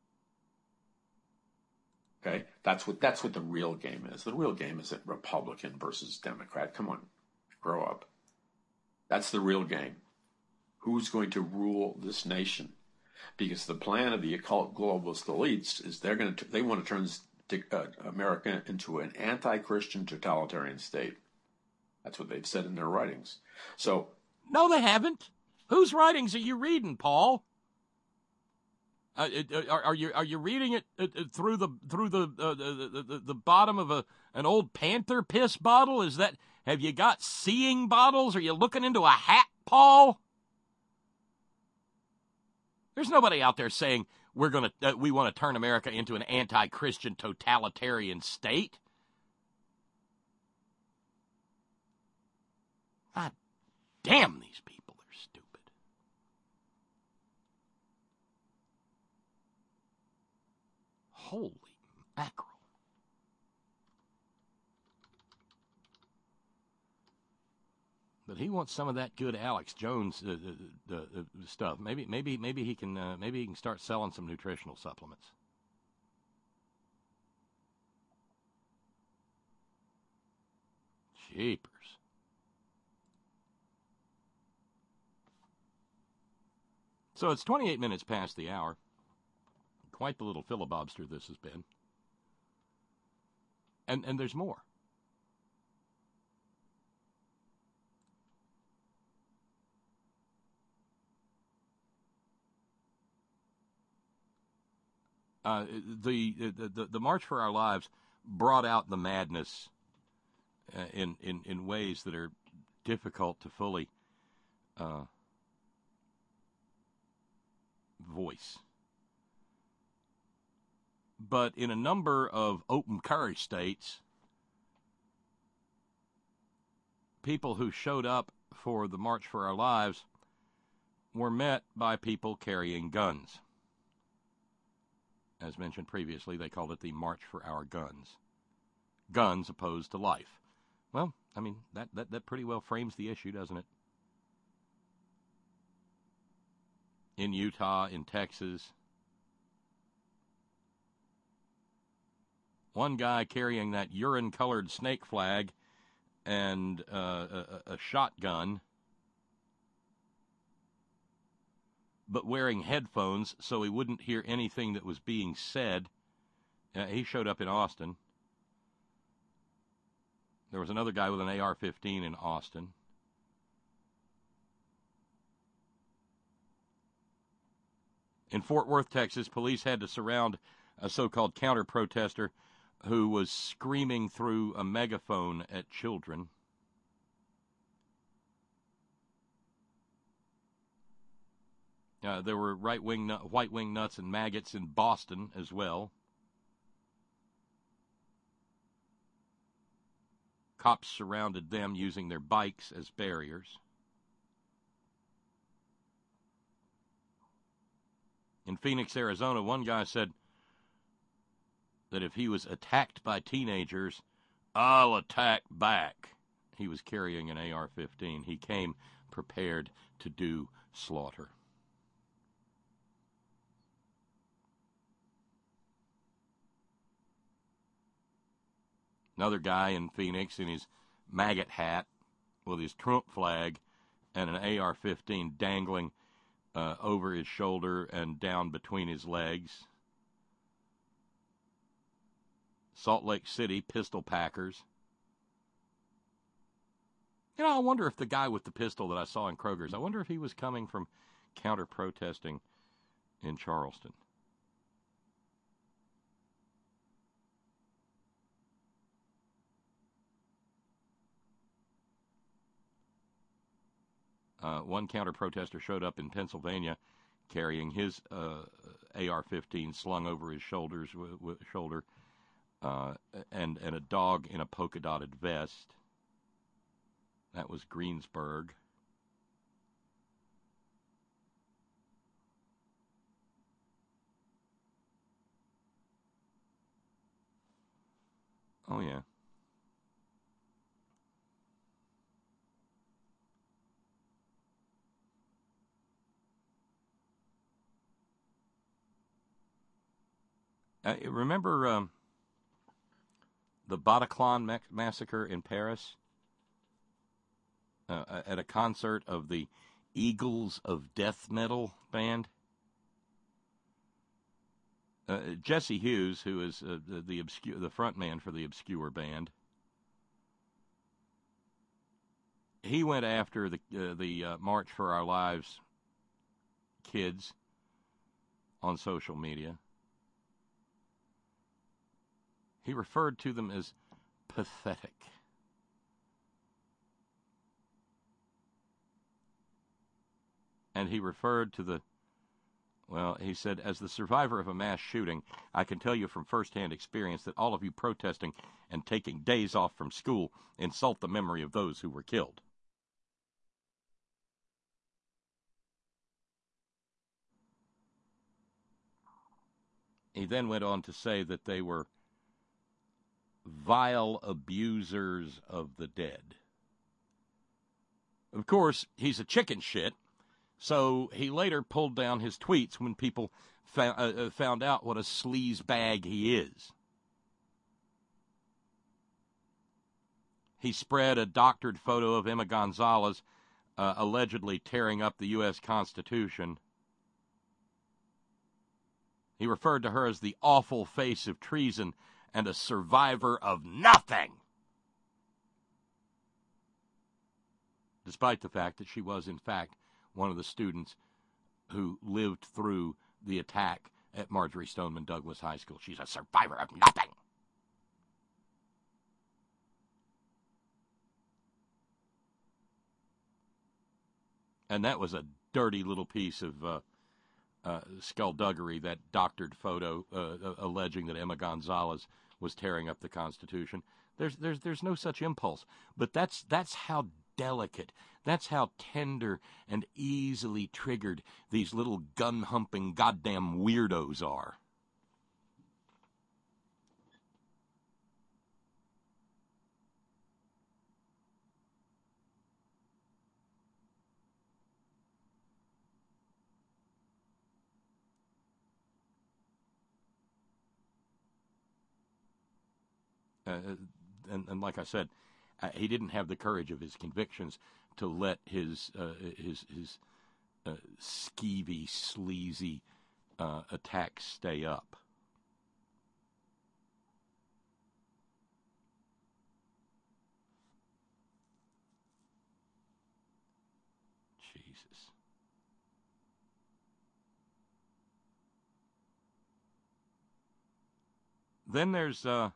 Speaker 6: Okay, that's what that's what the real game is. The real game isn't Republican versus Democrat. Come on, grow up. That's the real game. Who's going to rule this nation? Because the plan of the occult globalist elites is they're going to they want to turn uh, America into an anti-Christian totalitarian state. That's what they've said in their writings. So
Speaker 4: no, they haven't. Whose writings are you reading, Paul? Uh, are, are you are you reading it uh, through the through the, uh, the, the the bottom of a an old Panther piss bottle? Is that have you got seeing bottles? Are you looking into a hat, Paul? There's nobody out there saying we're gonna uh, we want to turn America into an anti-Christian totalitarian state. God damn, these people are stupid. Holy mackerel. But he wants some of that good Alex Jones uh, uh, uh, uh, stuff. Maybe, maybe, maybe he can. Uh, maybe he can start selling some nutritional supplements. Jeepers! So it's twenty-eight minutes past the hour. Quite the little filibuster this has been, and and there's more. Uh, the, the the March for Our Lives brought out the madness uh, in, in in ways that are difficult to fully uh, voice. But in a number of open carry states, people who showed up for the March for Our Lives were met by people carrying guns. As mentioned previously, they called it the March for Our Guns. Guns opposed to life. Well, I mean, that, that, that pretty well frames the issue, doesn't it? In Utah, in Texas, one guy carrying that urine-colored snake flag and uh, a, a shotgun, but wearing headphones so he wouldn't hear anything that was being said. Uh, he showed up in Austin. There was another guy with an A R fifteen in Austin. In Fort Worth, Texas, police had to surround a so-called counter-protester who was screaming through a megaphone at children. Uh, there were right-wing, white-wing nuts and maggots in Boston as well. Cops surrounded them using their bikes as barriers. In Phoenix, Arizona, one guy said that if he was attacked by teenagers, I'll attack back. He was carrying an A R fifteen. He came prepared to do slaughter. Another guy in Phoenix in his maggot hat with his Trump flag and an A R fifteen dangling uh, over his shoulder and down between his legs. Salt Lake City, pistol packers. You know, I wonder if the guy with the pistol that I saw in Kroger's, I wonder if he was coming from counter-protesting in Charleston. Uh, one counter-protester showed up in Pennsylvania carrying his uh, A R fifteen slung over his shoulders, w- w- shoulder uh, and, and a dog in a polka-dotted vest. That was Greensburg. Oh, yeah. Uh, remember um, the Bataclan ma- massacre in Paris? Uh, at a concert of the Eagles of Death Metal band? Uh, Jesse Hughes, who is uh, the the, obscure, the front man for the obscure band, he went after the uh, the uh, March for Our Lives kids on social media. He referred to them as pathetic. And he referred to the, well, he said, as the survivor of a mass shooting, I can tell you from firsthand experience that all of you protesting and taking days off from school insult the memory of those who were killed. He then went on to say that they were vile abusers of the dead. Of course, he's a chicken shit, so he later pulled down his tweets when people found, uh, found out what a sleaze bag he is. He spread a doctored photo of Emma Gonzalez uh, allegedly tearing up the U S Constitution. He referred to her as the awful face of treason and a survivor of nothing, despite the fact that she was, in fact, one of the students who lived through the attack at Marjory Stoneman Douglas High School. She's a survivor of nothing. And that was a dirty little piece of uh, uh, skullduggery, that doctored photo uh, alleging that Emma Gonzalez was tearing up the Constitution. There's, there's, there's no such impulse. But that's, that's how delicate, that's how tender and easily triggered these little gun-humping goddamn weirdos are. Uh, and, and like I said, uh, he didn't have the courage of his convictions to let his uh, his his uh, skeevy, sleazy uh, attacks stay up. Jesus. Then there's uh,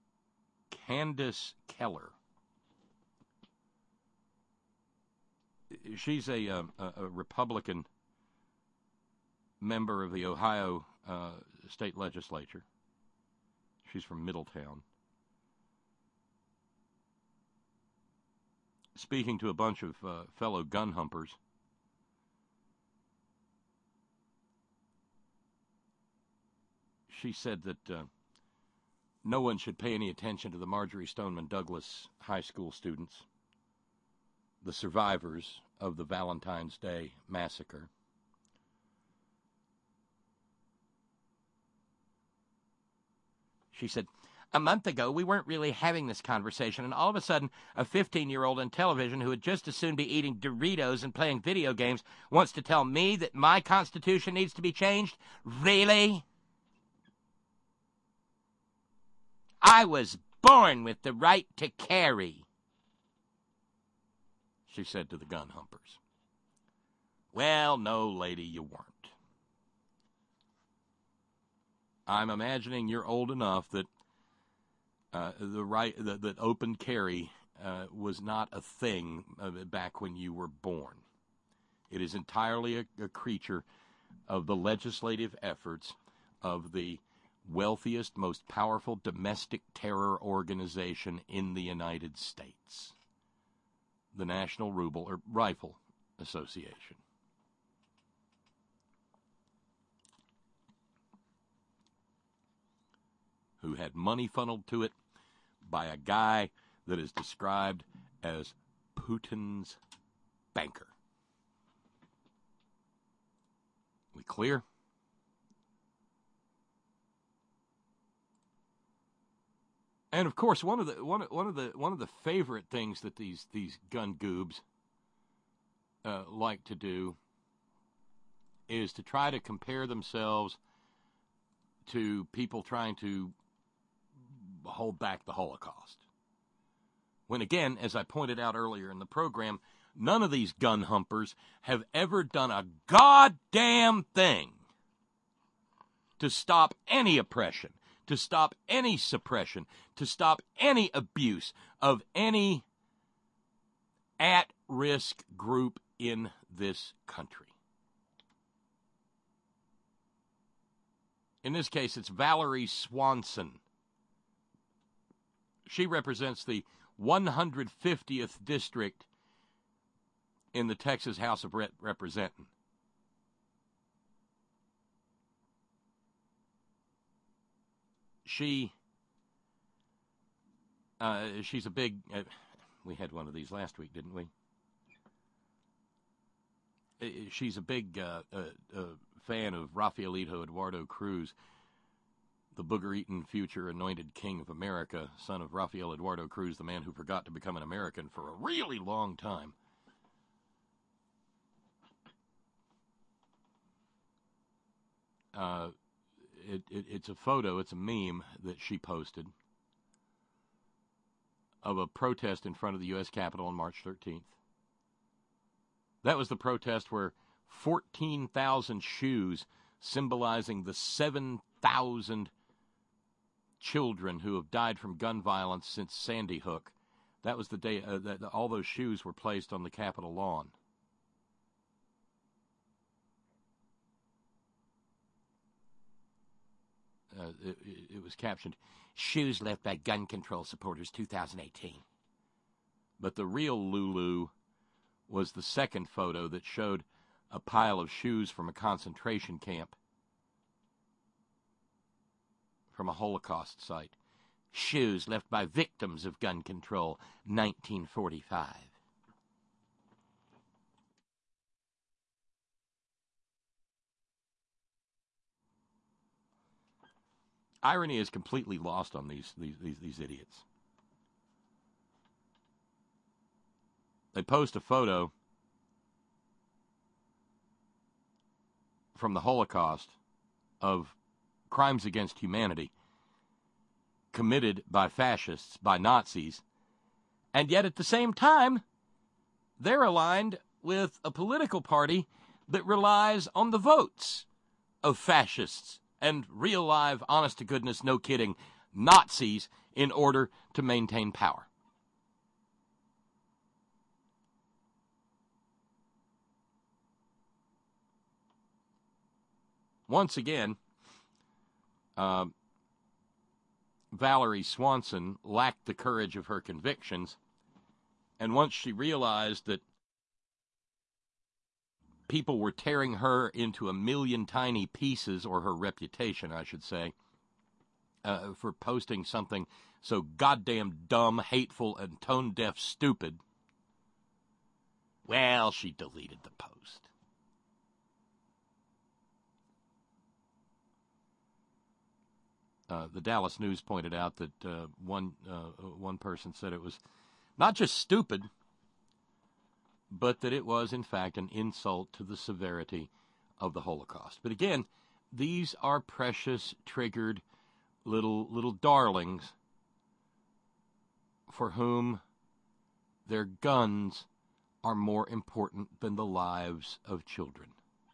Speaker 4: Candace Keller. she's a, a, a Republican member of the Ohio uh, state legislature. She's from Middletown. Speaking to a bunch of uh, fellow gun humpers, she said that uh, no one should pay any attention to the Marjory Stoneman Douglas high school students, the survivors of the Valentine's Day massacre. She said, a month ago, we weren't really having this conversation, and all of a sudden, a fifteen-year-old on television who would just as soon be eating Doritos and playing video games wants to tell me that my Constitution needs to be changed? Really? I was born with the right to carry, she said to the gun humpers. Well, no, lady, you weren't. I'm imagining you're old enough that uh, the right that, that open carry uh, was not a thing uh, back when you were born. It is entirely a, a creature of the legislative efforts of the wealthiest, most powerful domestic terror organization in the United States, the National Ruble or Rifle Association. Who had money funneled to it by a guy that is described as Putin's banker. We clear? And of course, one of the one one of the one of the favorite things that these these gun goobs uh, like to do is to try to compare themselves to people trying to hold back the Holocaust. When again, as I pointed out earlier in the program, none of these gun humpers have ever done a goddamn thing to stop any oppression, to stop any suppression, to stop any abuse of any at-risk group in this country. In this case, it's Valerie Swanson. She represents the one hundred fiftieth district in the Texas House of Rep- Representatives. She, uh, she's a big, uh, we had one of these last week, didn't we? She's a big uh, uh, uh, fan of Rafaelito Eduardo Cruz, the booger-eaten future anointed king of America, son of Rafael Eduardo Cruz, the man who forgot to become an American for a really long time. Uh, it, it, it's a photo, it's a meme that she posted of a protest in front of the U S Capitol on March thirteenth. That was the protest where fourteen thousand shoes symbolizing the seven thousand children who have died from gun violence since Sandy Hook. That was the day uh, that all those shoes were placed on the Capitol lawn. Uh, it, it was captioned, "Shoes left by gun control supporters twenty eighteen." But the real Lulu was the second photo that showed a pile of shoes from a concentration camp, from a Holocaust site. Shoes left by victims of gun control, nineteen forty-five. Irony is completely lost on these, these, these, these idiots. They post a photo from the Holocaust of crimes against humanity committed by fascists, by Nazis, and yet at the same time, they're aligned with a political party that relies on the votes of fascists and real live, honest-to-goodness, no kidding, Nazis in order to maintain power. once again, uh, Valerie Swanson lacked the courage of her convictions, and once she realized that people were tearing her into a million tiny pieces, or her reputation, I should say, uh, for posting something so goddamn dumb, hateful, and tone-deaf stupid, well, she deleted the post. Uh, the Dallas News pointed out that uh, one uh, one person said it was not just stupid, but that it was, in fact, an insult to the severity of the Holocaust. But again, these are precious, triggered little little darlings for whom their guns are more important than the lives of children.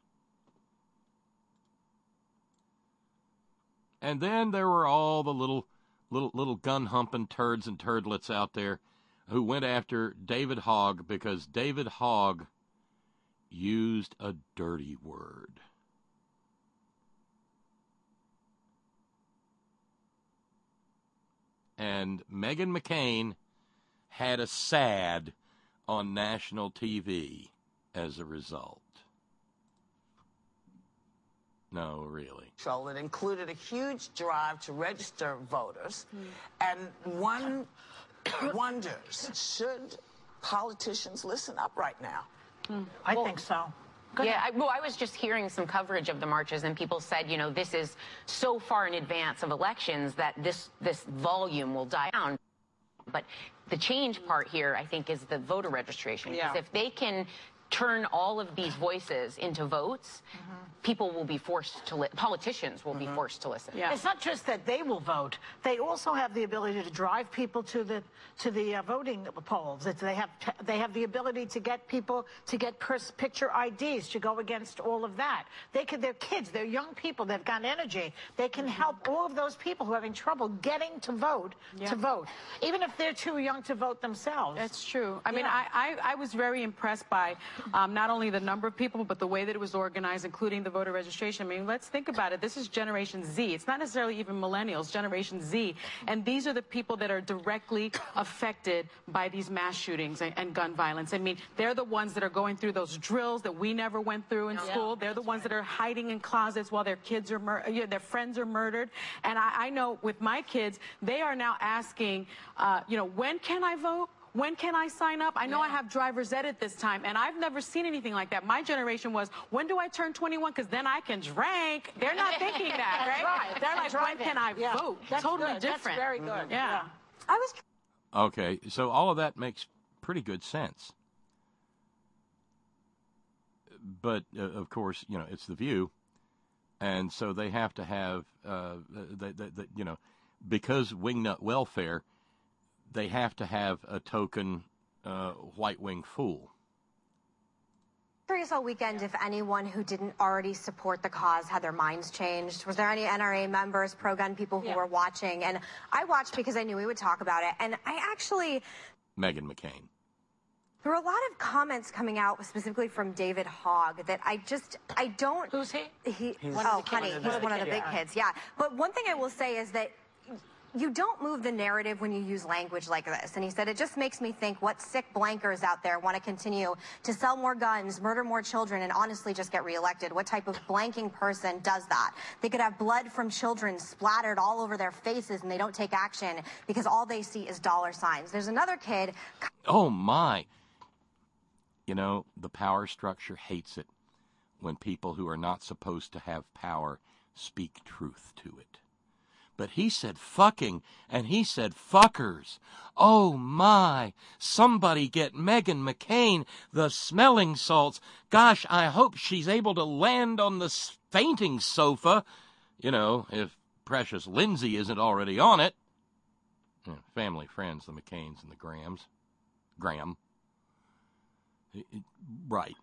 Speaker 4: And then there were all the little little little gun-humping turds and turdlets out there who went after David Hogg because David Hogg used a dirty word. And Meghan McCain had a sad on national T V as a result. No, really.
Speaker 7: So it included a huge drive to register voters, mm. and one wonders, should politicians listen up right now?
Speaker 8: Mm. I
Speaker 9: well,
Speaker 8: think so.
Speaker 9: Yeah, I, well, I was just hearing some coverage of the marches, and people said, you know, this is so far in advance of elections that this this volume will die down. But the change part here, I think, is the voter registration. Because
Speaker 7: yeah.
Speaker 9: if they can turn all of these voices into votes, mm-hmm. people will be forced to li- politicians will mm-hmm. be forced to listen.
Speaker 8: Yeah. It's not just that they will vote; they also have the ability to drive people to the to the uh, voting polls. It's, they have they have the ability to get people to get pers- picture I Ds to go against all of that. They can. They're kids. They're young people. They've got energy. They can mm-hmm. help all of those people who are having trouble getting to vote yeah. to vote, even if they're too young to vote themselves.
Speaker 10: That's true. I
Speaker 8: yeah.
Speaker 10: mean, I, I I was very impressed by. Um, not only the number of people, but the way that it was organized, including the voter registration. I mean, let's think about it. This is Generation Z. It's not necessarily even millennials, Generation Z. And these are the people that are directly affected by these mass shootings and, and gun violence. I mean, they're the ones that are going through those drills that we never went through in yeah, school. They're the ones right. that are hiding in closets while their kids are mur- you know, their friends are murdered. And I, I know with my kids, they are now asking, uh, you know, when can I vote? When can I sign up? I know yeah. I have driver's ed at this time, and I've never seen anything like that. My generation was, when do I turn twenty-one? Because then I can drink. They're not thinking that, right?
Speaker 8: right?
Speaker 10: They're like,
Speaker 8: Driving.
Speaker 10: when can I
Speaker 8: yeah.
Speaker 10: vote?
Speaker 8: That's
Speaker 10: totally
Speaker 8: good.
Speaker 10: different.
Speaker 8: That's very good.
Speaker 10: Mm-hmm. Yeah.
Speaker 8: yeah. I was.
Speaker 4: Okay, so all of that makes pretty good sense. But, uh, of course, you know, it's The View, and so they have to have, uh, the, the, the, you know, because wingnut welfare, they have to have a token uh, white-wing fool.
Speaker 11: Curious all weekend if anyone who didn't already support the cause had their minds changed. Was there any N R A members, pro-gun people who yeah. were watching? And I watched because I knew we would talk about it. And I actually...
Speaker 4: Meghan McCain.
Speaker 11: There were a lot of comments coming out, specifically from David Hogg, that I just, I don't...
Speaker 8: Who's he?
Speaker 11: He
Speaker 8: he's
Speaker 11: oh, honey, he's one of the big
Speaker 8: yeah.
Speaker 11: kids, yeah. But one thing I will say is that you don't move the narrative when you use language like this. And he said, it just makes me think what sick blankers out there want to continue to sell more guns, murder more children, and honestly just get reelected. What type of blanking person does that? They could have blood from children splattered all over their faces and they don't take action because all they see is dollar signs. There's another kid.
Speaker 4: Oh, my. You know, the power structure hates it when people who are not supposed to have power speak truth to it. But he said fucking, and he said fuckers. Oh, my. Somebody get Meghan McCain the smelling salts. Gosh, I hope she's able to land on the fainting sofa. You know, if precious Lindsay isn't already on it. Yeah, family, friends, the McCains and the Grahams. Graham. It, it, right.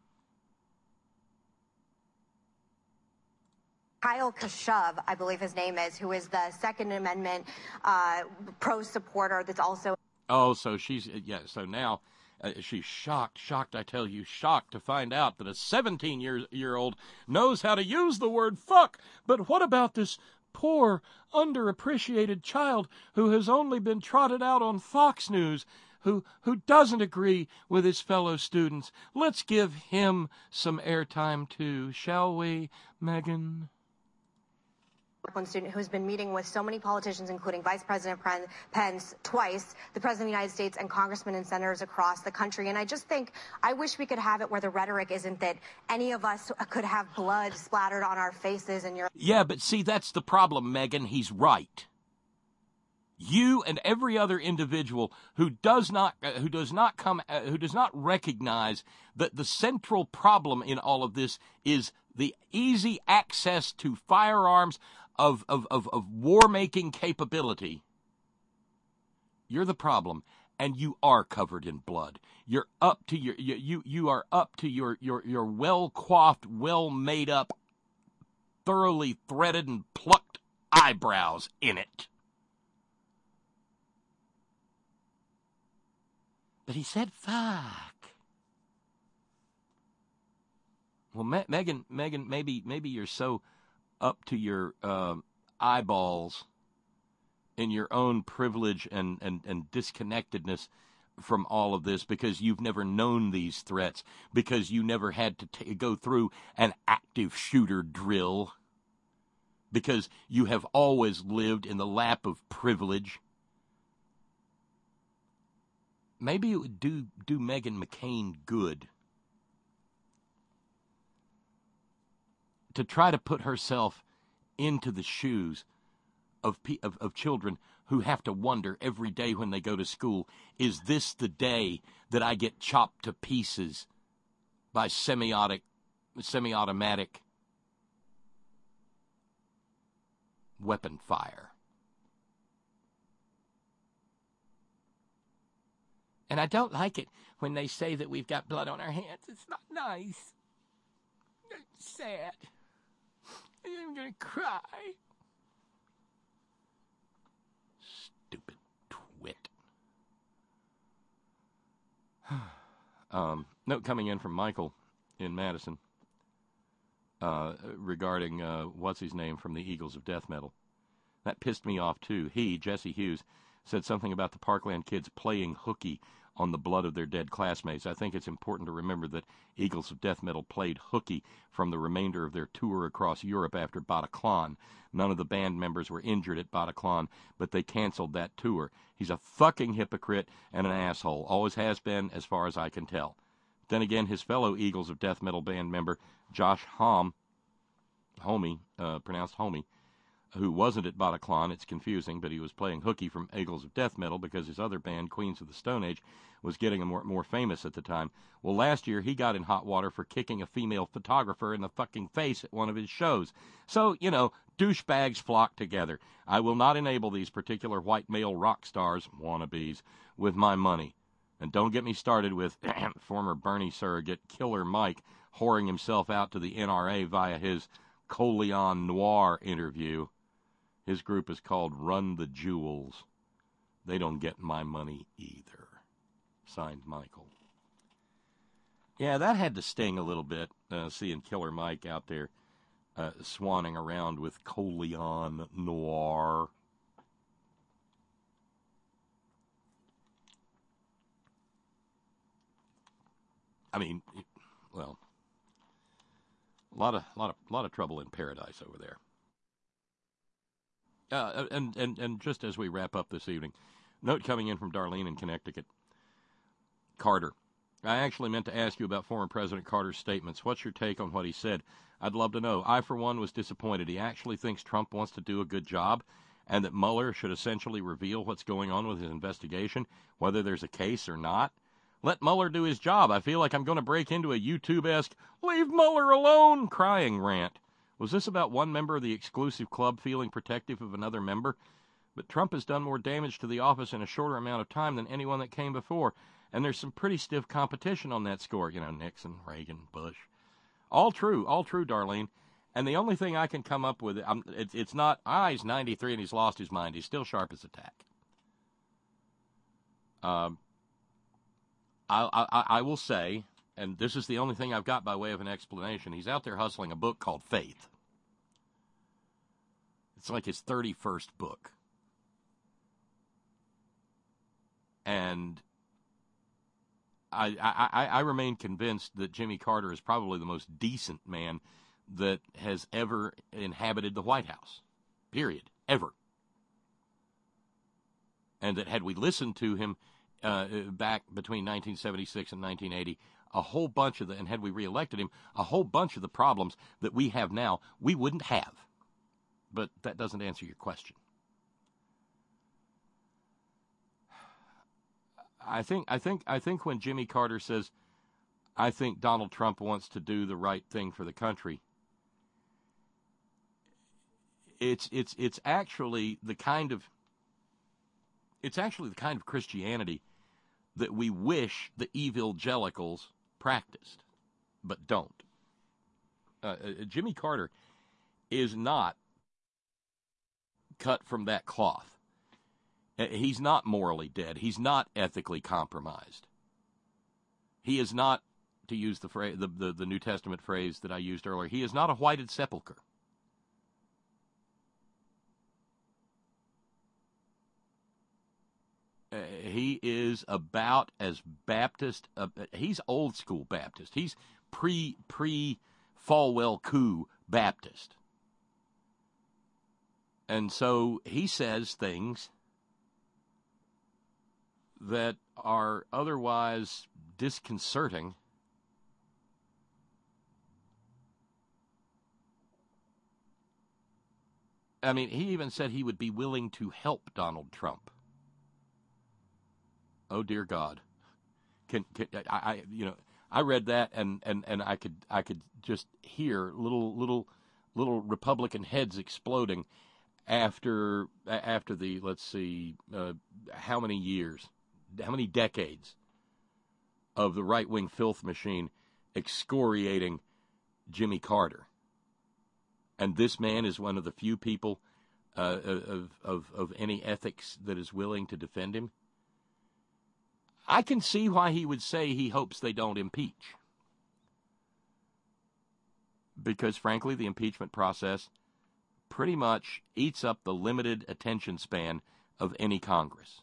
Speaker 11: Kyle Kashuv, I believe his name is, who is the Second Amendment uh, pro supporter that's also...
Speaker 4: Oh, so she's, yeah, so now uh, she's shocked, shocked, I tell you, shocked to find out that a seventeen-year-old knows how to use the word fuck. But what about this poor, underappreciated child who has only been trotted out on Fox News, who who doesn't agree with his fellow students? Let's give him some airtime too, shall we, Megan?
Speaker 11: One student who's been meeting with so many politicians, including Vice President Pence twice, the President of the United States, and congressmen and senators across the country. And I just think, I wish we could have it where the rhetoric isn't that any of us could have blood splattered on our faces and your...
Speaker 4: Yeah, but see, that's the problem, Megan. He's right. You and every other individual who does not, uh, who does not come, uh, who does not recognize that the central problem in all of this is the easy access to firearms of, of, of, of war-making capability. You're the problem, and you are covered in blood. You're up to your, you, you, you are up to your, your, your well-coiffed, well-made-up, thoroughly threaded and plucked eyebrows in it. But he said, fuck. Well, Me- Megan, Megan, maybe, maybe you're so up to your uh, eyeballs in your own privilege and, and, and disconnectedness from all of this because you've never known these threats, because you never had to t- go through an active shooter drill, because you have always lived in the lap of privilege. Maybe it would do, do Meghan McCain good to try to put herself into the shoes of, of of children who have to wonder every day when they go to school, is this the day that I get chopped to pieces by semiotic, semi-automatic weapon fire? And I don't like it when they say that we've got blood on our hands. It's not nice. It's sad. I'm going to cry. Stupid twit. um, note coming in from Michael in Madison uh, regarding uh, what's his name from the Eagles of Death Metal. That pissed me off, too. He, Jesse Hughes, said something about the Parkland kids playing hooky on the blood of their dead classmates. I think it's important to remember that Eagles of Death Metal played hooky from the remainder of their tour across Europe after Bataclan. None of the band members were injured at Bataclan, but they canceled that tour. He's a fucking hypocrite and an asshole. Always has been, as far as I can tell. Then again, his fellow Eagles of Death Metal band member, Josh Homme, Homie, uh, pronounced Homie, who wasn't at Bataclan, it's confusing, but he was playing hooky from Eagles of Death Metal because his other band, Queens of the Stone Age, was getting more, more famous at the time. Well, last year he got in hot water for kicking a female photographer in the fucking face at one of his shows. So, you know, douchebags flock together. I will not enable these particular white male rock stars, wannabes, with my money. And don't get me started with former Bernie surrogate Killer Mike whoring himself out to the N R A via his Coleon Noir interview. His group is called Run the Jewels. They don't get my money either. Signed, Michael. Yeah, that had to sting a little bit, uh, seeing Killer Mike out there uh, swanning around with Coleon Noir. I mean, well, a lot of, lot of, lot of trouble in paradise over there. Uh, and, and, and just as we wrap up this evening, note coming in from Darlene in Connecticut. Carter, I actually meant to ask you about former President Carter's statements. What's your take on what he said? I'd love to know. I, for one, was disappointed. He actually thinks Trump wants to do a good job and that Mueller should essentially reveal what's going on with his investigation, whether there's a case or not. Let Mueller do his job. I feel like I'm going to break into a YouTube-esque, leave Mueller alone, crying rant. Was this about one member of the exclusive club feeling protective of another member? But Trump has done more damage to the office in a shorter amount of time than anyone that came before. And there's some pretty stiff competition on that score. You know, Nixon, Reagan, Bush. All true, all true, Darlene. And the only thing I can come up with, I'm, it, it's not, ah, he's ninety-three and he's lost his mind. He's still sharp as a tack. Um, I, I, I will say, and this is the only thing I've got by way of an explanation, he's out there hustling a book called Faith. It's like his thirty-first book. And I, I, I remain convinced that Jimmy Carter is probably the most decent man that has ever inhabited the White House, period, ever. And that had we listened to him uh, back between nineteen seventy-six and nineteen eighty, a whole bunch of the, and had we reelected him, a whole bunch of the problems that we have now, we wouldn't have. But that doesn't answer your question. I think, I think, I think when Jimmy Carter says, I think Donald Trump wants to do the right thing for the country, it's, it's, it's actually the kind of, it's actually the kind of Christianity that we wish the evangelicals practiced, but don't. Uh, uh, Jimmy Carter is not cut from that cloth. He's not morally dead. He's not ethically compromised. He is not, to use the, phrase, the, the, the New Testament phrase that I used earlier, he is not a whited sepulcher. Uh, he is about as Baptist, uh, he's old school Baptist. He's pre, pre Falwell coup Baptist. And so he says things that are otherwise disconcerting. I mean, he even said he would be willing to help Donald Trump. Oh dear God! Can, can I, I? You know, I read that and, and, and I could I could just hear little little little Republican heads exploding after after the let's see uh, how many years. How many decades of the right-wing filth machine excoriating Jimmy Carter? And this man is one of the few people uh, of, of, of any ethics that is willing to defend him. I can see why he would say he hopes they don't impeach. Because, frankly, the impeachment process pretty much eats up the limited attention span of any Congress.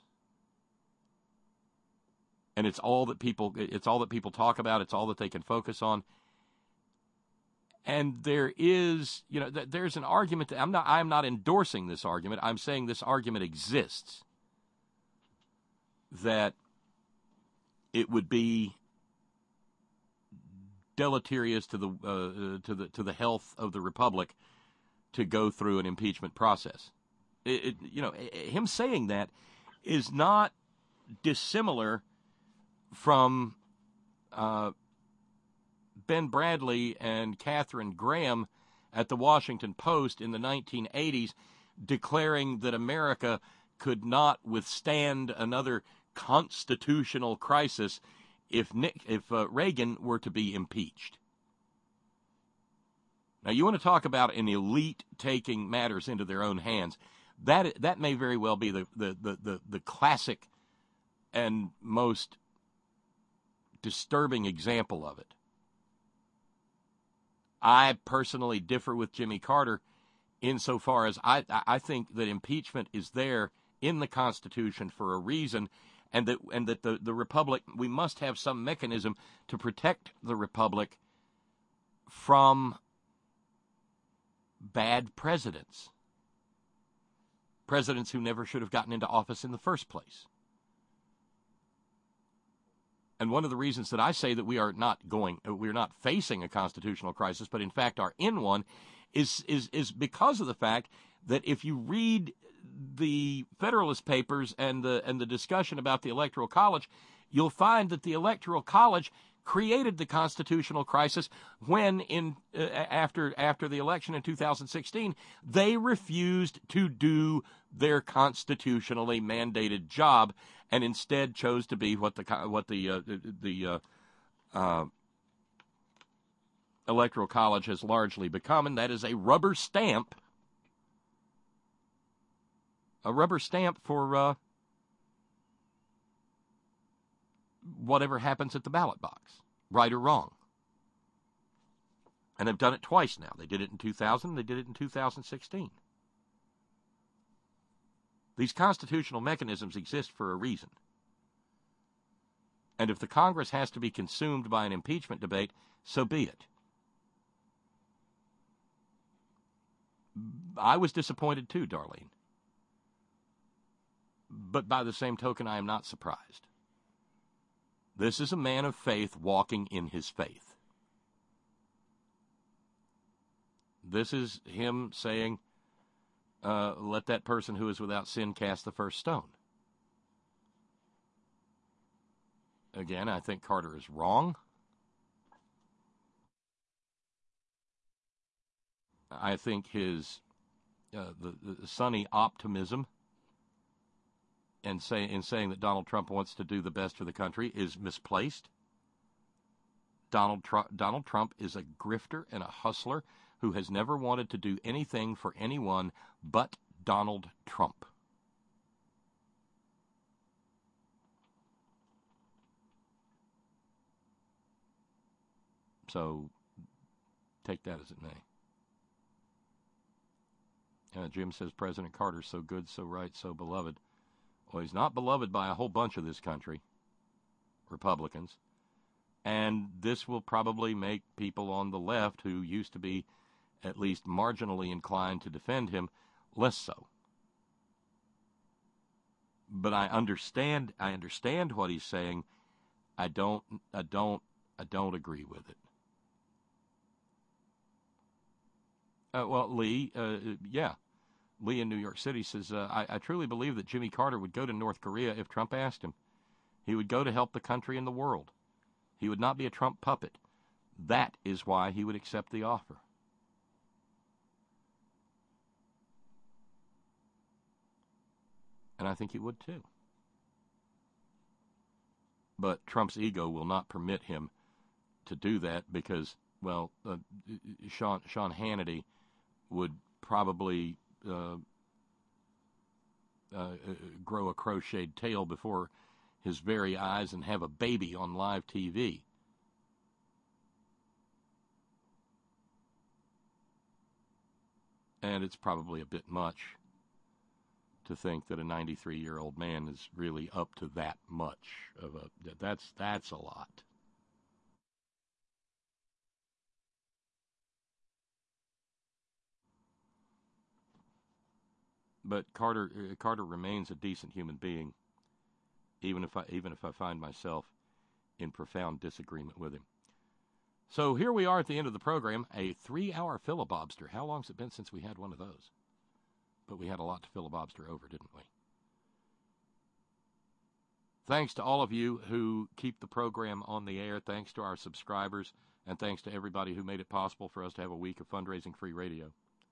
Speaker 4: And it's all that people it's all that people talk about. It's all that they can focus on. And there is, you know, there's an argument that I'm not I'm not endorsing this argument. I'm saying this argument exists that it would be deleterious to the uh, to the to the health of the republic to go through an impeachment process. It, it, you know, him saying that is not dissimilar from uh, Ben Bradley and Katharine Graham at the Washington Post in the nineteen eighties declaring that America could not withstand another constitutional crisis if Nick, if uh, Reagan were to be impeached. Now, you want to talk about an elite taking matters into their own hands. That that may very well be the the, the, the, the classic and most disturbing example of it. I personally differ with Jimmy Carter insofar as I, I think that impeachment is there in the Constitution for a reason, and that and that the, the Republic, we must have some mechanism to protect the Republic from bad presidents. Presidents who never should have gotten into office in the first place. And one of the reasons that I say that we are not going, we're not facing a constitutional crisis, but in fact are in one, is is is because of the fact that if you read the Federalist Papers and the and the discussion about the Electoral College, you'll find that the Electoral College created the constitutional crisis when, in uh, after after the election in two thousand sixteen, they refused to do their constitutionally mandated job and instead chose to be what the what the uh, the uh, uh, Electoral College has largely become, and that is a rubber stamp, a rubber stamp for uh, whatever happens at the ballot box, right or wrong. And they've done it twice now. They did it in two thousand, they did it in two thousand sixteen. These constitutional mechanisms exist for a reason. And if the Congress has to be consumed by an impeachment debate, so be it. I was disappointed too, Darlene. But by the same token, I am not surprised. This is a man of faith walking in his faith. This is him saying, uh, let that person who is without sin cast the first stone. Again, I think Carter is wrong. I think his uh, the, the sunny optimism and say in saying that Donald Trump wants to do the best for the country is misplaced. Donald Trump Donald Trump is a grifter and a hustler who has never wanted to do anything for anyone but Donald Trump. So take that as it may. Uh, Jim says President Carter's so good, so right, so beloved. Well, he's not beloved by a whole bunch of this country, Republicans. And this will probably make people on the left who used to be at least marginally inclined to defend him less so. But I understand I understand what he's saying. I don't I don't I don't agree with it. Uh, well, Lee, uh, yeah. Lee in New York City says, uh, I, I truly believe that Jimmy Carter would go to North Korea if Trump asked him. He would go to help the country and the world. He would not be a Trump puppet. That is why he would accept the offer. And I think he would too. But Trump's ego will not permit him to do that because, well, uh, Sean, Sean Hannity would probably uh, uh, grow a crocheted tail before his very eyes and have a baby on live T V. And it's probably a bit much to think that a ninety-three-year-old man is really up to that much of a, that's, that's a lot. But Carter uh, Carter remains a decent human being, even if I even if I find myself in profound disagreement with him. So here we are at the end of the program, a three-hour filibuster. How long's it been since we had one of those? But we had a lot to filibuster over, didn't we? Thanks to all of you who keep the program on the air. Thanks to our subscribers, and thanks to everybody who made it possible for us to have a week of fundraising free radio.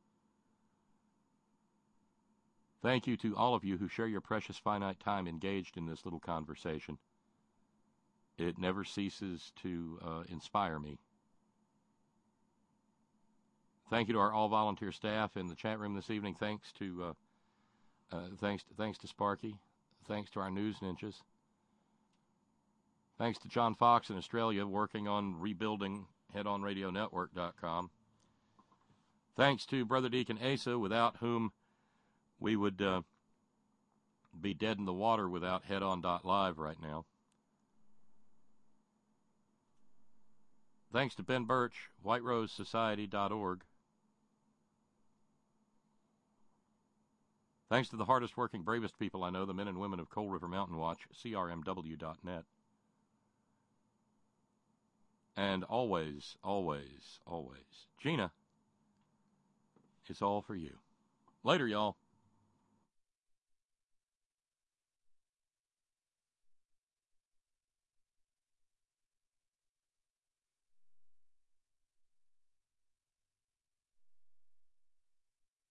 Speaker 4: Thank you to all of you who share your precious finite time engaged in this little conversation. It never ceases to uh, inspire me. Thank you to our all-volunteer staff in the chat room this evening. Thanks to uh, uh, thanks to, thanks to Sparky. Thanks to our news ninjas. Thanks to John Fox in Australia working on rebuilding head on radio network dot com. Thanks to Brother Deacon Asa, without whom we would uh, be dead in the water without head on dot live right now. Thanks to Ben Birch, white rose society dot org. Thanks to the hardest working, bravest people I know, the men and women of Coal River Mountain Watch, C R M W dot net. And always, always, always, Gina, it's all for you. Later, y'all.